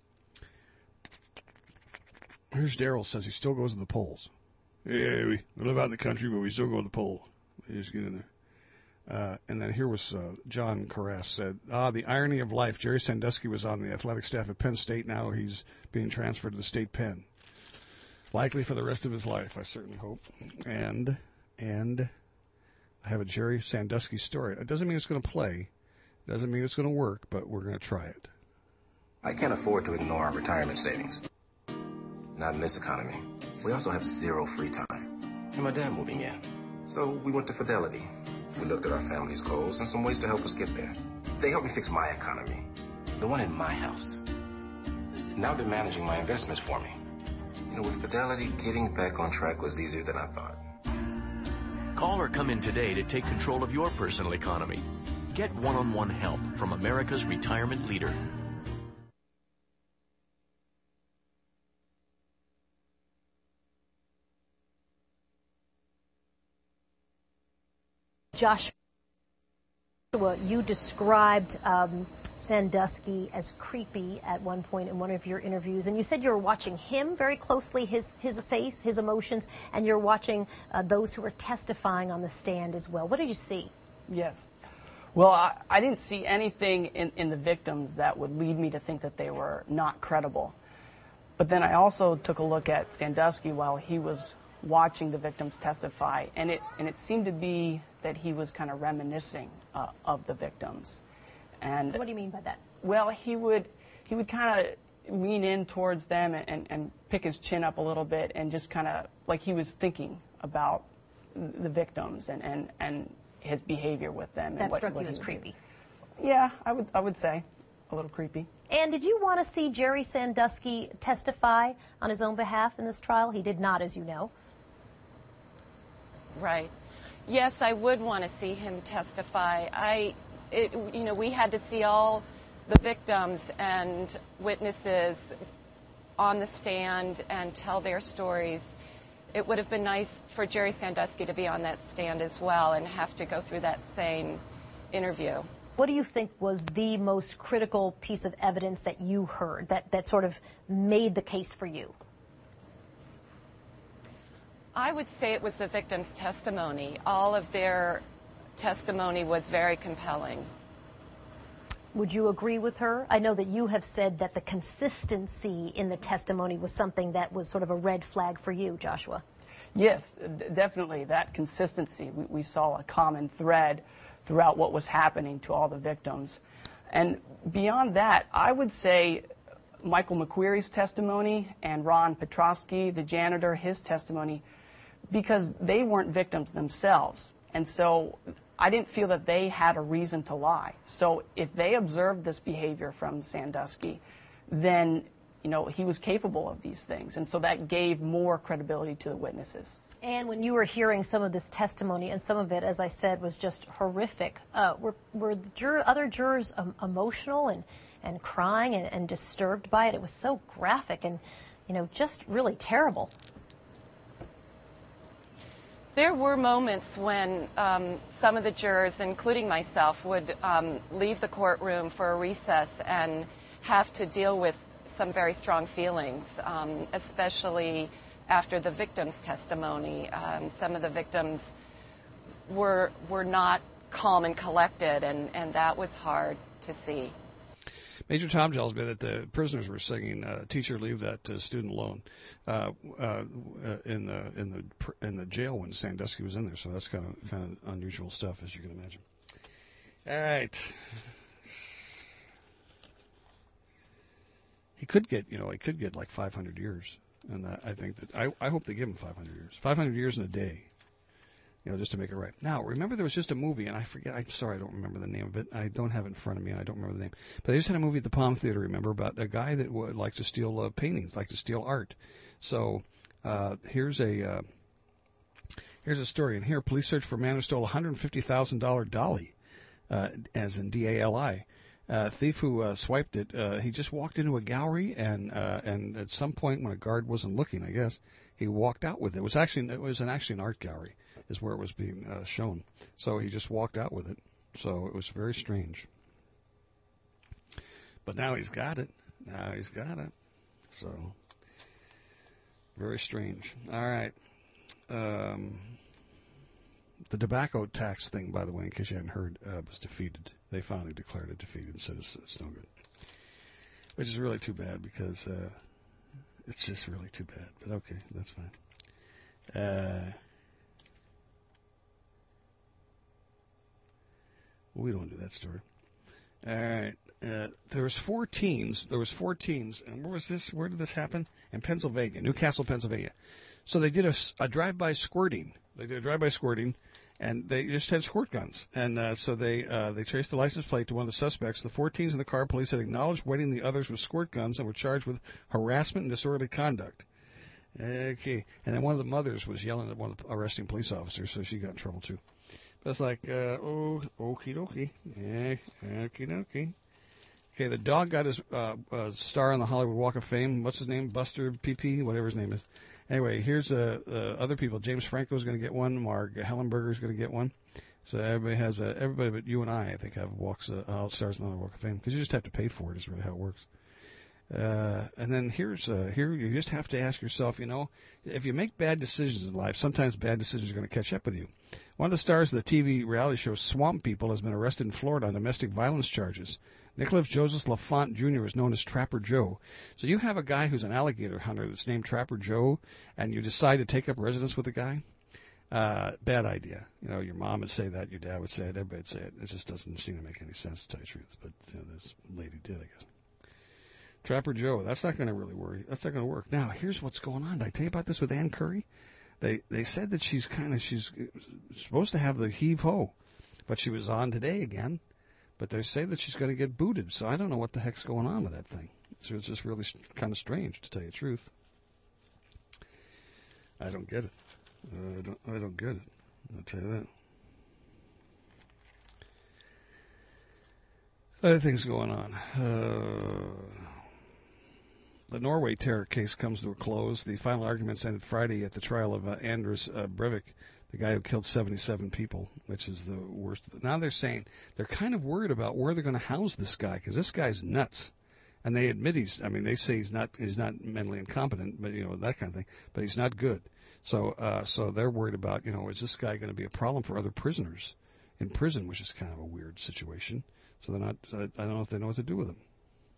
Here's Daryl says he still goes to the polls. Yeah, we live out in the country, but we still go to the poll. We just get in there. Uh, and then here was uh, John Carras said, ah, the irony of life. Jerry Sandusky was on the athletic staff at Penn State. Now he's being transferred to the state pen. Likely for the rest of his life, I certainly hope. And, and I have a Jerry Sandusky story. It doesn't mean it's going to play. It doesn't mean it's going to work, but we're going to try it. I can't afford to ignore our retirement savings. Not in this economy. We also have zero free time. And my dad moving in. So we went to Fidelity. We looked at our family's goals and some ways to help us get there. They helped me fix my economy. The one in my house. Now they're managing my investments for me. You know, with Fidelity, getting back on track was easier than I thought. Call or come in today to take control of your personal economy. Get one-on-one help from America's retirement leader. Joshua, you described um, Sandusky as creepy at one point in one of your interviews, and you said you were watching him very closely, his his face, his emotions, and you're watching uh, those who were testifying on the stand as well. What did you see? Yes. Well, I, I didn't see anything in, in the victims that would lead me to think that they were not credible. But then I also took a look at Sandusky while he was watching the victims testify, and it and it seemed to be that he was kind of reminiscing uh, of the victims. And what do you mean by that? Well, he would he would kind of lean in towards them and, and pick his chin up a little bit and just kind of like he was thinking about the victims and, and, and his behavior with them. That and what, struck what you as he creepy? Yeah, I would I would say a little creepy. And did you want to see Jerry Sandusky testify on his own behalf in this trial? He did not, as you know. Right. Yes, I would want to see him testify. I, it, you know, we had to see all the victims and witnesses on the stand and tell their stories. It would have been nice for Jerry Sandusky to be on that stand as well and have to go through that same interview. What do you think was the most critical piece of evidence that you heard that, that sort of made the case for you? I would say it was the victim's testimony. All of their testimony was very compelling. Would you agree with her? I know that you have said that the consistency in the testimony was something that was sort of a red flag for you, Joshua. Yes, d- definitely that consistency. We, we saw a common thread throughout what was happening to all the victims. And beyond that, I would say Michael McQueary's testimony and Ron Petrosky, the janitor, his testimony, because they weren't victims themselves. And so I didn't feel that they had a reason to lie. So if they observed this behavior from Sandusky, then, you know, he was capable of these things. And so that gave more credibility to the witnesses. And when you were hearing some of this testimony, and some of it, as I said, was just horrific, uh, were, were the juror, other jurors um, emotional and, and crying and, and disturbed by it? It was so graphic and, you know, just really terrible. There were moments when um, some of the jurors, including myself, would um, leave the courtroom for a recess and have to deal with some very strong feelings, um, especially after the victim's testimony. Um, some of the victims were were not calm and collected, and, and that was hard to see. Major Tom tells me that the prisoners were singing uh, "Teacher, Leave That uh, Student Alone" uh, uh, in the in the in the jail when Sandusky was in there. So that's kind of kind of unusual stuff, as you can imagine. All right, he could get you know he could get like five hundred years, and uh, I think that I I hope they give him five hundred years, five hundred years in a day. You know, just to make it right. Now, remember there was just a movie, and I forget, I'm sorry I don't remember the name of it. I don't have it in front of me, and I don't remember the name. But they just had a movie at the Palm Theater, remember, about a guy that would like to steal uh, paintings, like to steal art. So uh, here's a uh, here's a story. And here, police search for a man who stole a one hundred fifty thousand dollars dolly, uh, as in D A L I. Uh, thief who uh, swiped it, uh, he just walked into a gallery, and uh, and at some point when a guard wasn't looking, I guess, he walked out with it. It was actually it was an actually an art gallery, is where it was being uh, shown. So he just walked out with it. So it was very strange. But now he's got it. Now he's got it. So very strange. All right. Um, the tobacco tax thing, by the way, in case you hadn't heard, uh, was defeated. They finally declared it defeated and said it's, it's no good. Which is really too bad because uh, it's just really too bad. But okay, that's fine. Uh, we don't do that story. All right. Uh, there was four teens. There was four teens. And where was this? Where did this happen? In Pennsylvania, Newcastle, Pennsylvania. So they did a, a drive-by squirting. They did a drive-by squirting, and they just had squirt guns. And uh, so they uh, they traced the license plate to one of the suspects. The four teens in the car, police had acknowledged weighting the others with squirt guns and were charged with harassment and disorderly conduct. Okay. And then one of the mothers was yelling at one of the arresting police officers, so she got in trouble too. But it's like, uh, oh, okie dokie. Yeah, okie dokie. Okay, the dog got his uh, uh, star on the Hollywood Walk of Fame. What's his name? Buster P P, whatever his name is. Anyway, here's uh, uh, other people. James Franco's going to get one. Mark Hellenberger's going to get one. So everybody has a, everybody but you and I, I think, have walks uh, uh, stars on the Walk of Fame because you just have to pay for it. Is really how it works. Uh, and then here's uh, here you just have to ask yourself, you know, if you make bad decisions in life, sometimes bad decisions are going to catch up with you. One of the stars of the T V reality show Swamp People has been arrested in Florida on domestic violence charges. Nicholas Joseph LaFont Junior is known as Trapper Joe. So you have a guy who's an alligator hunter that's named Trapper Joe, and you decide to take up residence with the guy? Uh, bad idea. You know, your mom would say that, your dad would say it, everybody would say it. It just doesn't seem to make any sense, to tell you the truth. But you know, this lady did, I guess. Trapper Joe, that's not going to really worry. That's not going to work. Now, here's what's going on. Did I tell you about this with Ann Curry? They they said that she's kind of, she's supposed to have the heave-ho, but she was on today again. But they say that she's going to get booted, so I don't know what the heck's going on with that thing. So it's just really kind of strange, to tell you the truth. I don't get it. Uh, I don't. I don't get it. I'll tell you that. Other things going on. Uh, the Norway terror case comes to a close. The final arguments ended Friday at the trial of uh, Anders uh, Breivik, the guy who killed seventy-seven people, which is the worst. Now they're saying they're kind of worried about where they're going to house this guy because this guy's nuts, and they admit he's. I mean, they say he's not. He's not mentally incompetent, but you know that kind of thing. But he's not good. So, uh, so they're worried about. You know, is this guy going to be a problem for other prisoners in prison, which is kind of a weird situation. So they're not. I don't know if they know what to do with him.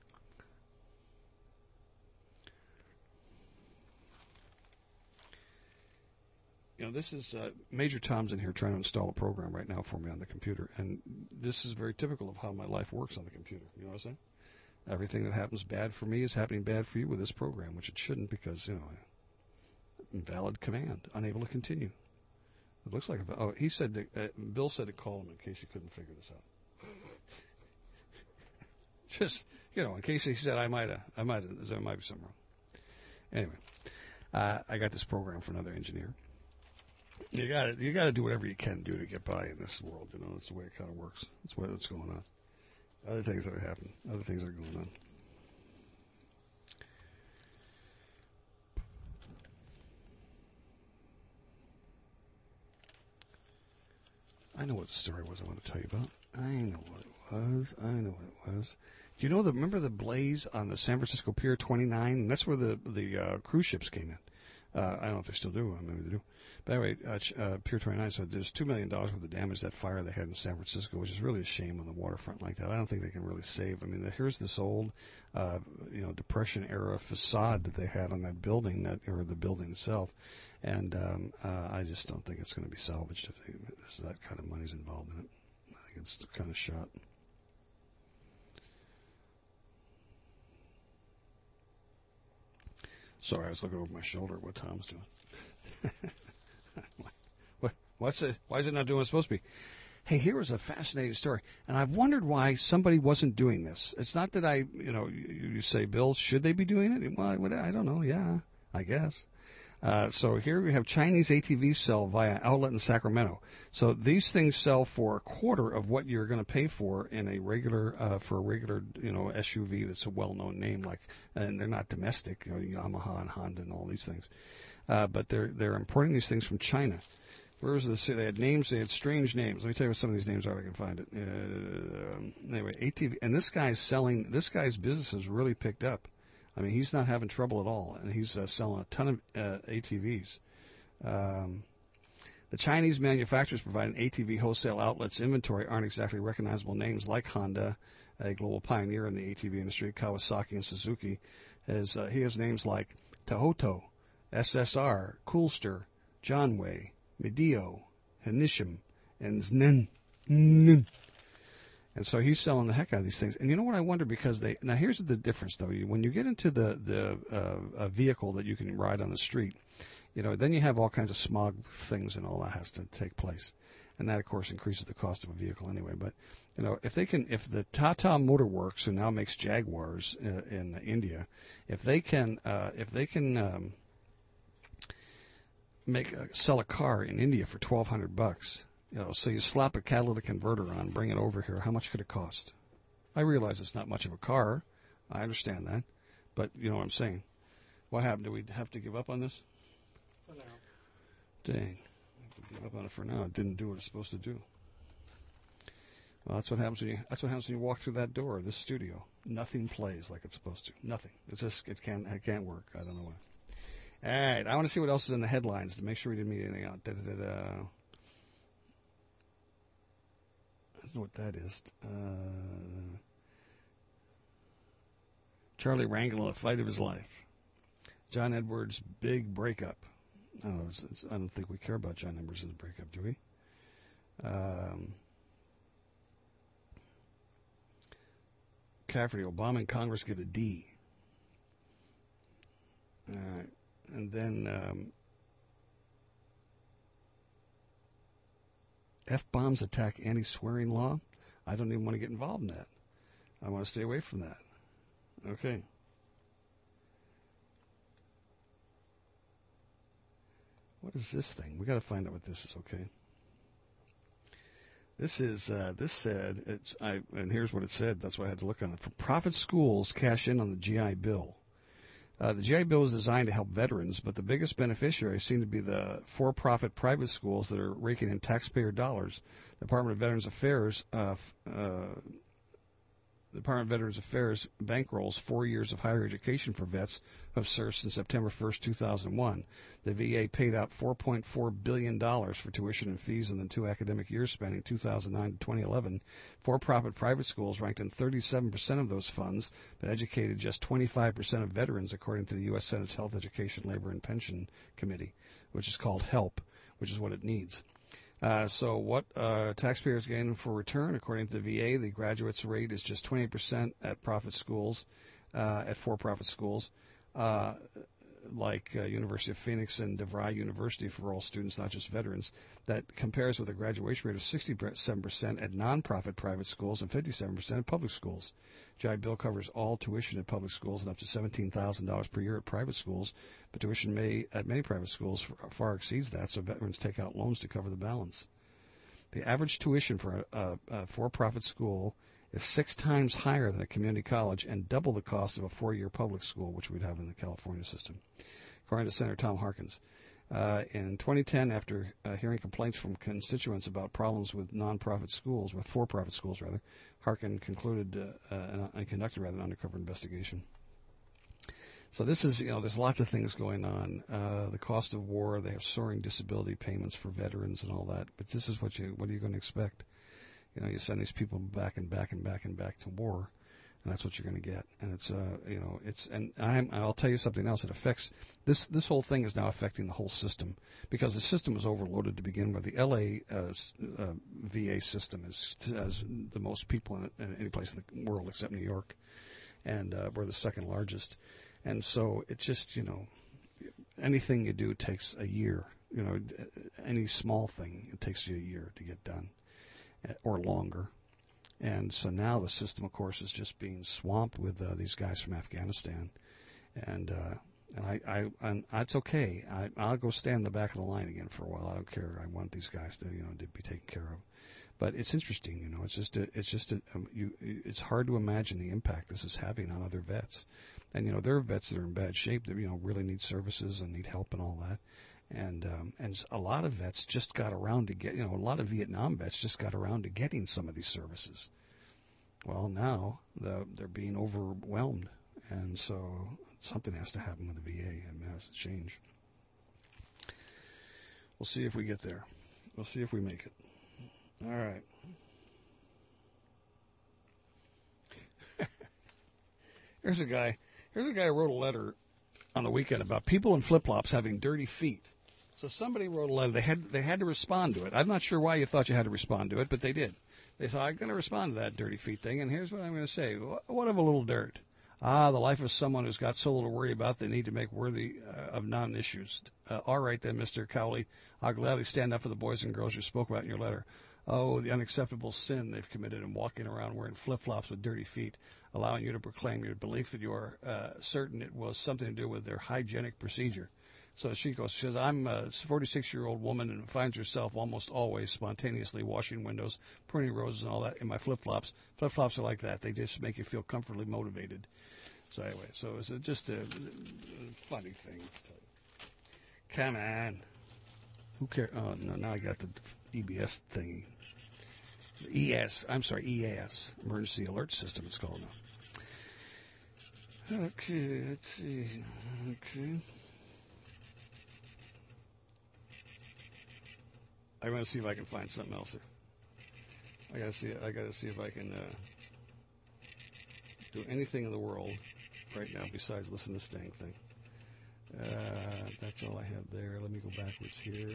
You know, this is uh, Major Tom's in here trying to install a program right now for me on the computer, and this is very typical of how my life works on the computer. You know what I'm saying? Everything that happens bad for me is happening bad for you with this program, which it shouldn't because, you know, invalid command, unable to continue. It looks like, a, oh, he said, to, uh, Bill said to call him in case you couldn't figure this out. Just, you know, in case he said I might have, I might have, there might be something wrong. Anyway, uh, I got this program for another engineer. You got to you got to do whatever you can do to get by in this world. You know, that's the way it kind of works. That's what what's going on. Other things that are happening. Other things that are going on. I know what the story was I want to tell you about. I know what it was. I know what it was. Do you know the remember the blaze on the San Francisco Pier twenty-nine? And that's where the the uh, cruise ships came in. Uh, I don't know if they still do. Maybe they do. But anyway, uh, uh, Pier twenty-nine. So there's two million dollars worth of damage that fire they had in San Francisco, which is really a shame on the waterfront like that. I don't think they can really save. I mean, the, here's this old, uh, you know, Depression era facade that they had on that building, that or the building itself. And um, uh, I just don't think it's going to be salvaged if, they, if that kind of money's involved in it. I think it's kind of shot. Sorry, I was looking over my shoulder at what Tom's doing. what, what's it? Why is it not doing what it's supposed to be? Hey, here is a fascinating story, and I've wondered why somebody wasn't doing this. It's not that I, you know, you, you say, Bill, should they be doing it? Well, I, I don't know. Yeah, I guess. Uh, so here we have Chinese A T Vs sell via outlet in Sacramento. So these things sell for a quarter of what you're going to pay for in a regular uh, for a regular you know S U V that's a well-known name, like, and they're not domestic, you know, Yamaha and Honda and all these things, uh, but they're they're importing these things from China. Where was this? They had names. They had strange names. Let me tell you what some of these names are. I can find it. Uh, anyway, A T V, and this guy's selling. This guy's business has really picked up. I mean, he's not having trouble at all, and he's uh, selling a ton of uh, A T Vs. Um, the Chinese manufacturers providing A T V wholesale outlets inventory aren't exactly recognizable names like Honda, a global pioneer in the A T V industry, Kawasaki and Suzuki. Has, uh, he has names like Tohoto, S S R, Coolster, Johnway, Mideo, Hanishim, and Znen. And so he's selling the heck out of these things. And you know what I wonder? Because they now here's the difference, though. When you get into the the uh, a vehicle that you can ride on the street, you know, then you have all kinds of smog things and all that has to take place, and that of course increases the cost of a vehicle anyway. But you know, if they can, if the Tata Motor Works, who now makes Jaguars uh, in India, if they can, uh, if they can um, make a, sell a car in India for twelve hundred bucks. You know, so you slap a catalytic converter on, bring it over here. How much could it cost? I realize it's not much of a car. I understand that. But you know what I'm saying. What happened? Do we have to give up on this? For now. Dang. I have to give up on it for now. It didn't do what it's supposed to do. Well, that's what happens when you that's what happens when you walk through that door of this studio. Nothing plays like it's supposed to. Nothing. It's just it can't it can't work. I don't know why. All right. I want to see what else is in the headlines to make sure we didn't meet anything out. Da, da, da, da. I don't know what that is. Uh, Charlie Rangel, a fight of his life. John Edwards' big breakup. I don't know, it's, it's, I don't think we care about John Edwards' breakup, do we? Um, Cafferty, Obama and Congress get a D. All right. And then um, F-bombs attack anti-swearing law. I don't even want to get involved in that. I want to stay away from that. Okay. What is this thing? We got to find out what this is. Okay. This is uh, this said it's I and here's what it said. That's why I had to look on it. For profit schools cash in on the G I Bill. Uh, the G I Bill is designed to help veterans, but the biggest beneficiaries seem to be the for-profit private schools that are raking in taxpayer dollars. The Department of Veterans Affairs, uh, uh, the Department of Veterans Affairs bankrolls four years of higher education for vets who have served since September first, two thousand one. The V A paid out four point four billion dollars for tuition and fees in the two academic years spanning two thousand nine to twenty eleven. For-profit private schools ranked in thirty-seven percent of those funds, but educated just twenty-five percent of veterans, according to the U S Senate's Health, Education, Labor, and Pension Committee, which is called HELP, which is what it needs. Uh, so what uh, taxpayers gain for return, according to the V A, the graduates rate is just twenty percent at profit schools, uh, at for-profit schools. Uh, like uh, University of Phoenix and DeVry University for all students, not just veterans, that compares with a graduation rate of sixty-seven percent at nonprofit private schools and fifty-seven percent at public schools. G I Bill covers all tuition at public schools and up to seventeen thousand dollars per year at private schools, but tuition may at many private schools far exceeds that, so veterans take out loans to cover the balance. The average tuition for a, a, a for-profit school is six times higher than a community college and double the cost of a four-year public school, which we'd have in the California system, according to Senator Tom Harkins. Uh, in twenty ten, after uh, hearing complaints from constituents about problems with nonprofit schools, with for-profit schools rather, Harkin concluded uh, uh, and conducted rather an undercover investigation. So this is, you know, there's lots of things going on. Uh, the cost of war, they have soaring disability payments for veterans and all that. But this is what you, what are you going to expect? You know, you send these people back and back and back and back to war, and that's what you're going to get. And it's, uh, you know, it's, and I'm, I'll tell you something else. It affects this. This whole thing is now affecting the whole system because the system was overloaded to begin with. The L A uh, uh, V A system is has the most people in, it, in any place in the world except New York, and uh, we're the second largest. And so it just, you know, anything you do takes a year. You know, any small thing, it takes you a year to get done, or longer. And so now the system, of course, is just being swamped with uh, these guys from Afghanistan. And uh, and I, I and that's okay. I, I'll go stand in the back of the line again for a while. I don't care. I want these guys to, you know, to be taken care of. But it's interesting, you know. It's just a, it's just a, um, you. It's hard to imagine the impact this is having on other vets. And you know, there are vets that are in bad shape that, you know, really need services and need help and all that. And um, and a lot of vets just got around to get, you know, a lot of Vietnam vets just got around to getting some of these services. Well, now the, they're being overwhelmed, and so something has to happen with the V A. I mean, it has to change. We'll see if we get there. We'll see if we make it. All right. Here's a guy. Here's a guy who wrote a letter on the weekend about people in flip-flops having dirty feet. So somebody wrote a letter. They had they had to respond to it. I'm not sure why you thought you had to respond to it, but they did. They thought, I'm going to respond to that dirty feet thing, and here's what I'm going to say. What of a little dirt? Ah, the life of someone who's got so little to worry about they need to make worthy uh, of non-issues. Uh, all right then, Mister Cowley, I'll gladly stand up for the boys and girls you spoke about in your letter. Oh, the unacceptable sin they've committed in walking around wearing flip-flops with dirty feet, allowing you to proclaim your belief that you are uh, certain it was something to do with their hygienic procedure. So she goes, she says, I'm a forty-six-year-old woman and finds herself almost always spontaneously washing windows, pruning roses and all that in my flip-flops. Flip-flops are like that. They just make you feel comfortably motivated. So anyway, so it's a, just a, a funny thing. Come on. Who cares? Oh, no, now I got the E B S thingy. The E S, I'm sorry, E A S, Emergency Alert System it's called now. Okay, let's see. Okay. I want to see if I can find something else here. I gotta see. I gotta see if I can uh, do anything in the world right now besides listen to this dang thing. Uh, that's all I have there. Let me go backwards here.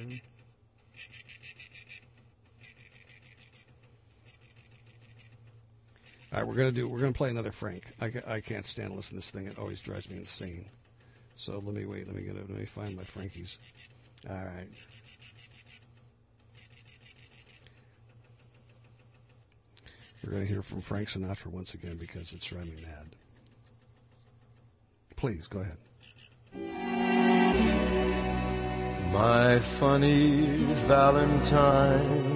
All right, we're gonna do. We're gonna play another Frank. I, I can't stand listening to this thing. It always drives me insane. So let me wait. Let me get. Let me find my Frankies. All right. We're going to hear from Frank Sinatra once again because it's driving me mad. Please, go ahead. My funny Valentine,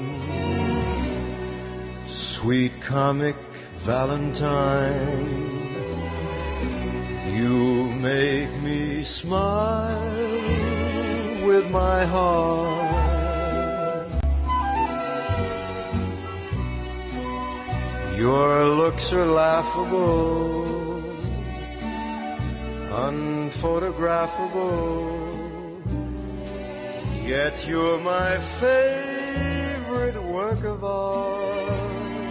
sweet comic Valentine, you make me smile with my heart. Your looks are laughable, unphotographable, yet you're my favorite work of art.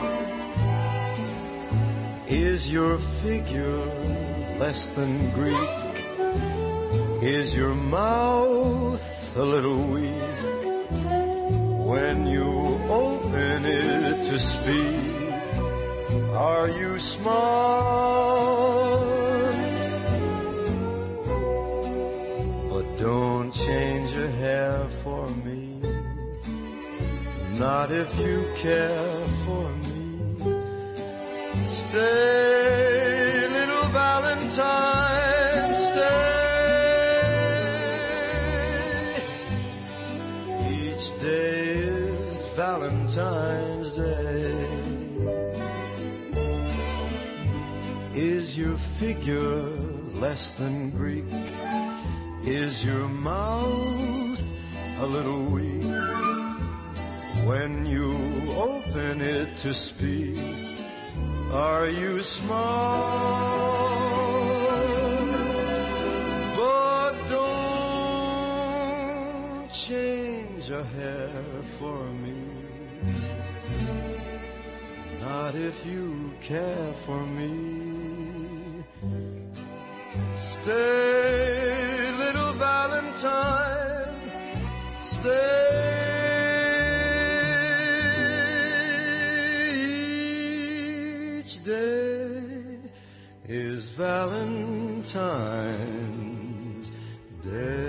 Is your figure less than Greek? Is your mouth a little weak? When you open it to speak, are you smart? Don't change a hair for me, not if you care for me. Stay, little Valentine, stay. Each day is Valentine's Day. Is your figure less than Greek? Is your mouth a little weak? When you open it to speak, are you smart? But don't change a hair for me, not if you care for me. Stay, little Valentine, stay. Each day is Valentine's Day.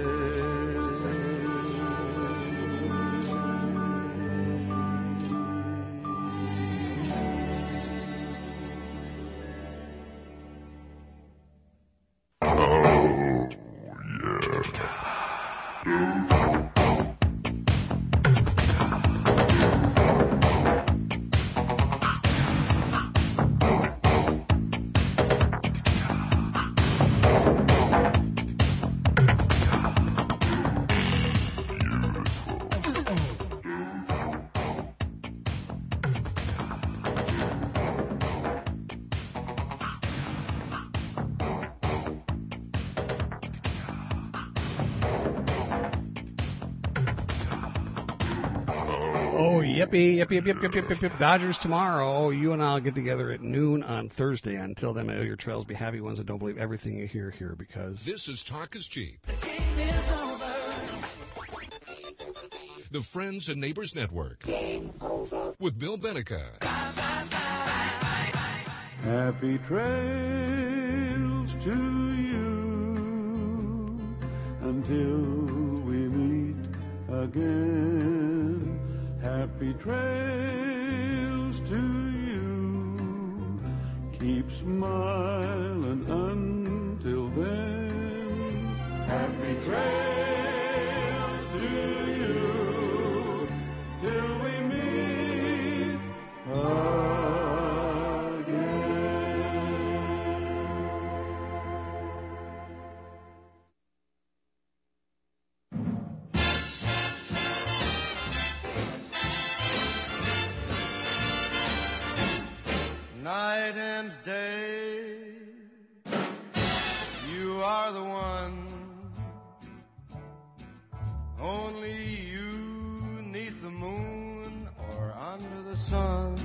Yippee, yippee, yippee, yippee, yippee, yippee. Dodgers tomorrow. You and I'll get together at noon on Thursday. Until then, may your trails be happy ones that don't believe everything you hear here, because this is Talk is Cheap. The Friends and Neighbors Network with Bill Benica. Happy trails to you until we meet again. Happy trails to you. Keep smiling until then. Happy trails to you till we meet Night and day, you are the one. Only you neath the moon or under the sun.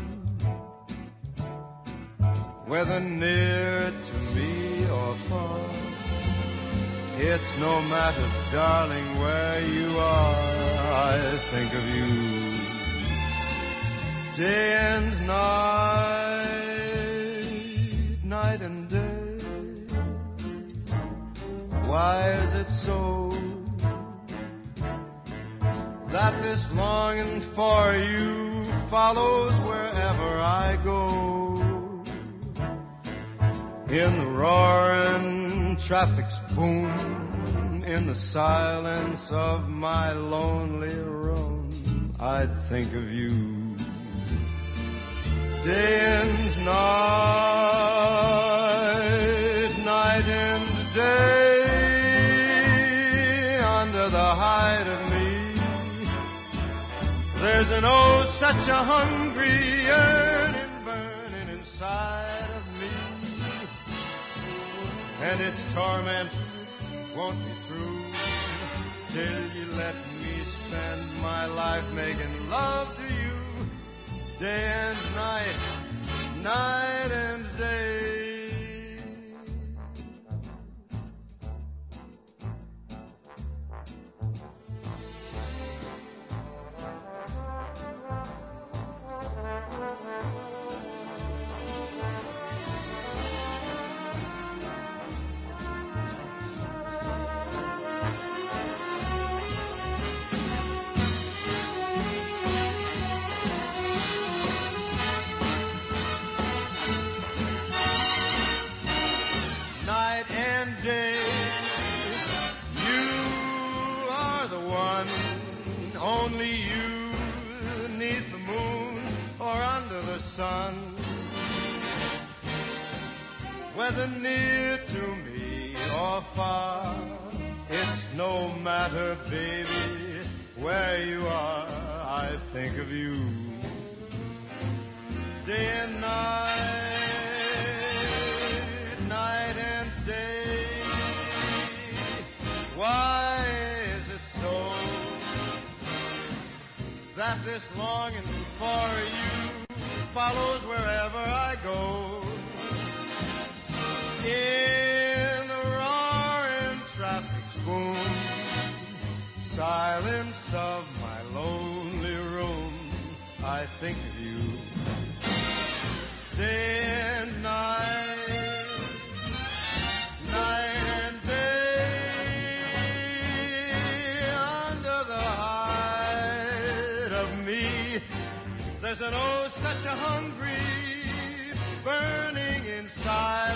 Whether near to me or far, it's no matter, darling, where you are. I think of you day and night. Night and day. Why is it so that this longing for you follows wherever I go? In the roaring traffic's boom, in the silence of my lonely room, I think of you day and night, night and day, under the hide of me. There's an oh, such a hungry yearning burning inside of me, and its torment won't be through till you let me spend my life making love to you. Day and night, night and day. Only you, neath the moon or under the sun. Whether near to me or far, it's no matter, baby, where you are, I think of you. Day and night, night and day. Why is it so that this longing for you follows wherever I go? In the roaring traffic's boom, silence of my lonely room, I think of you. Day and night, night and day, under the hide of me, there's an oh such a hungry burning inside.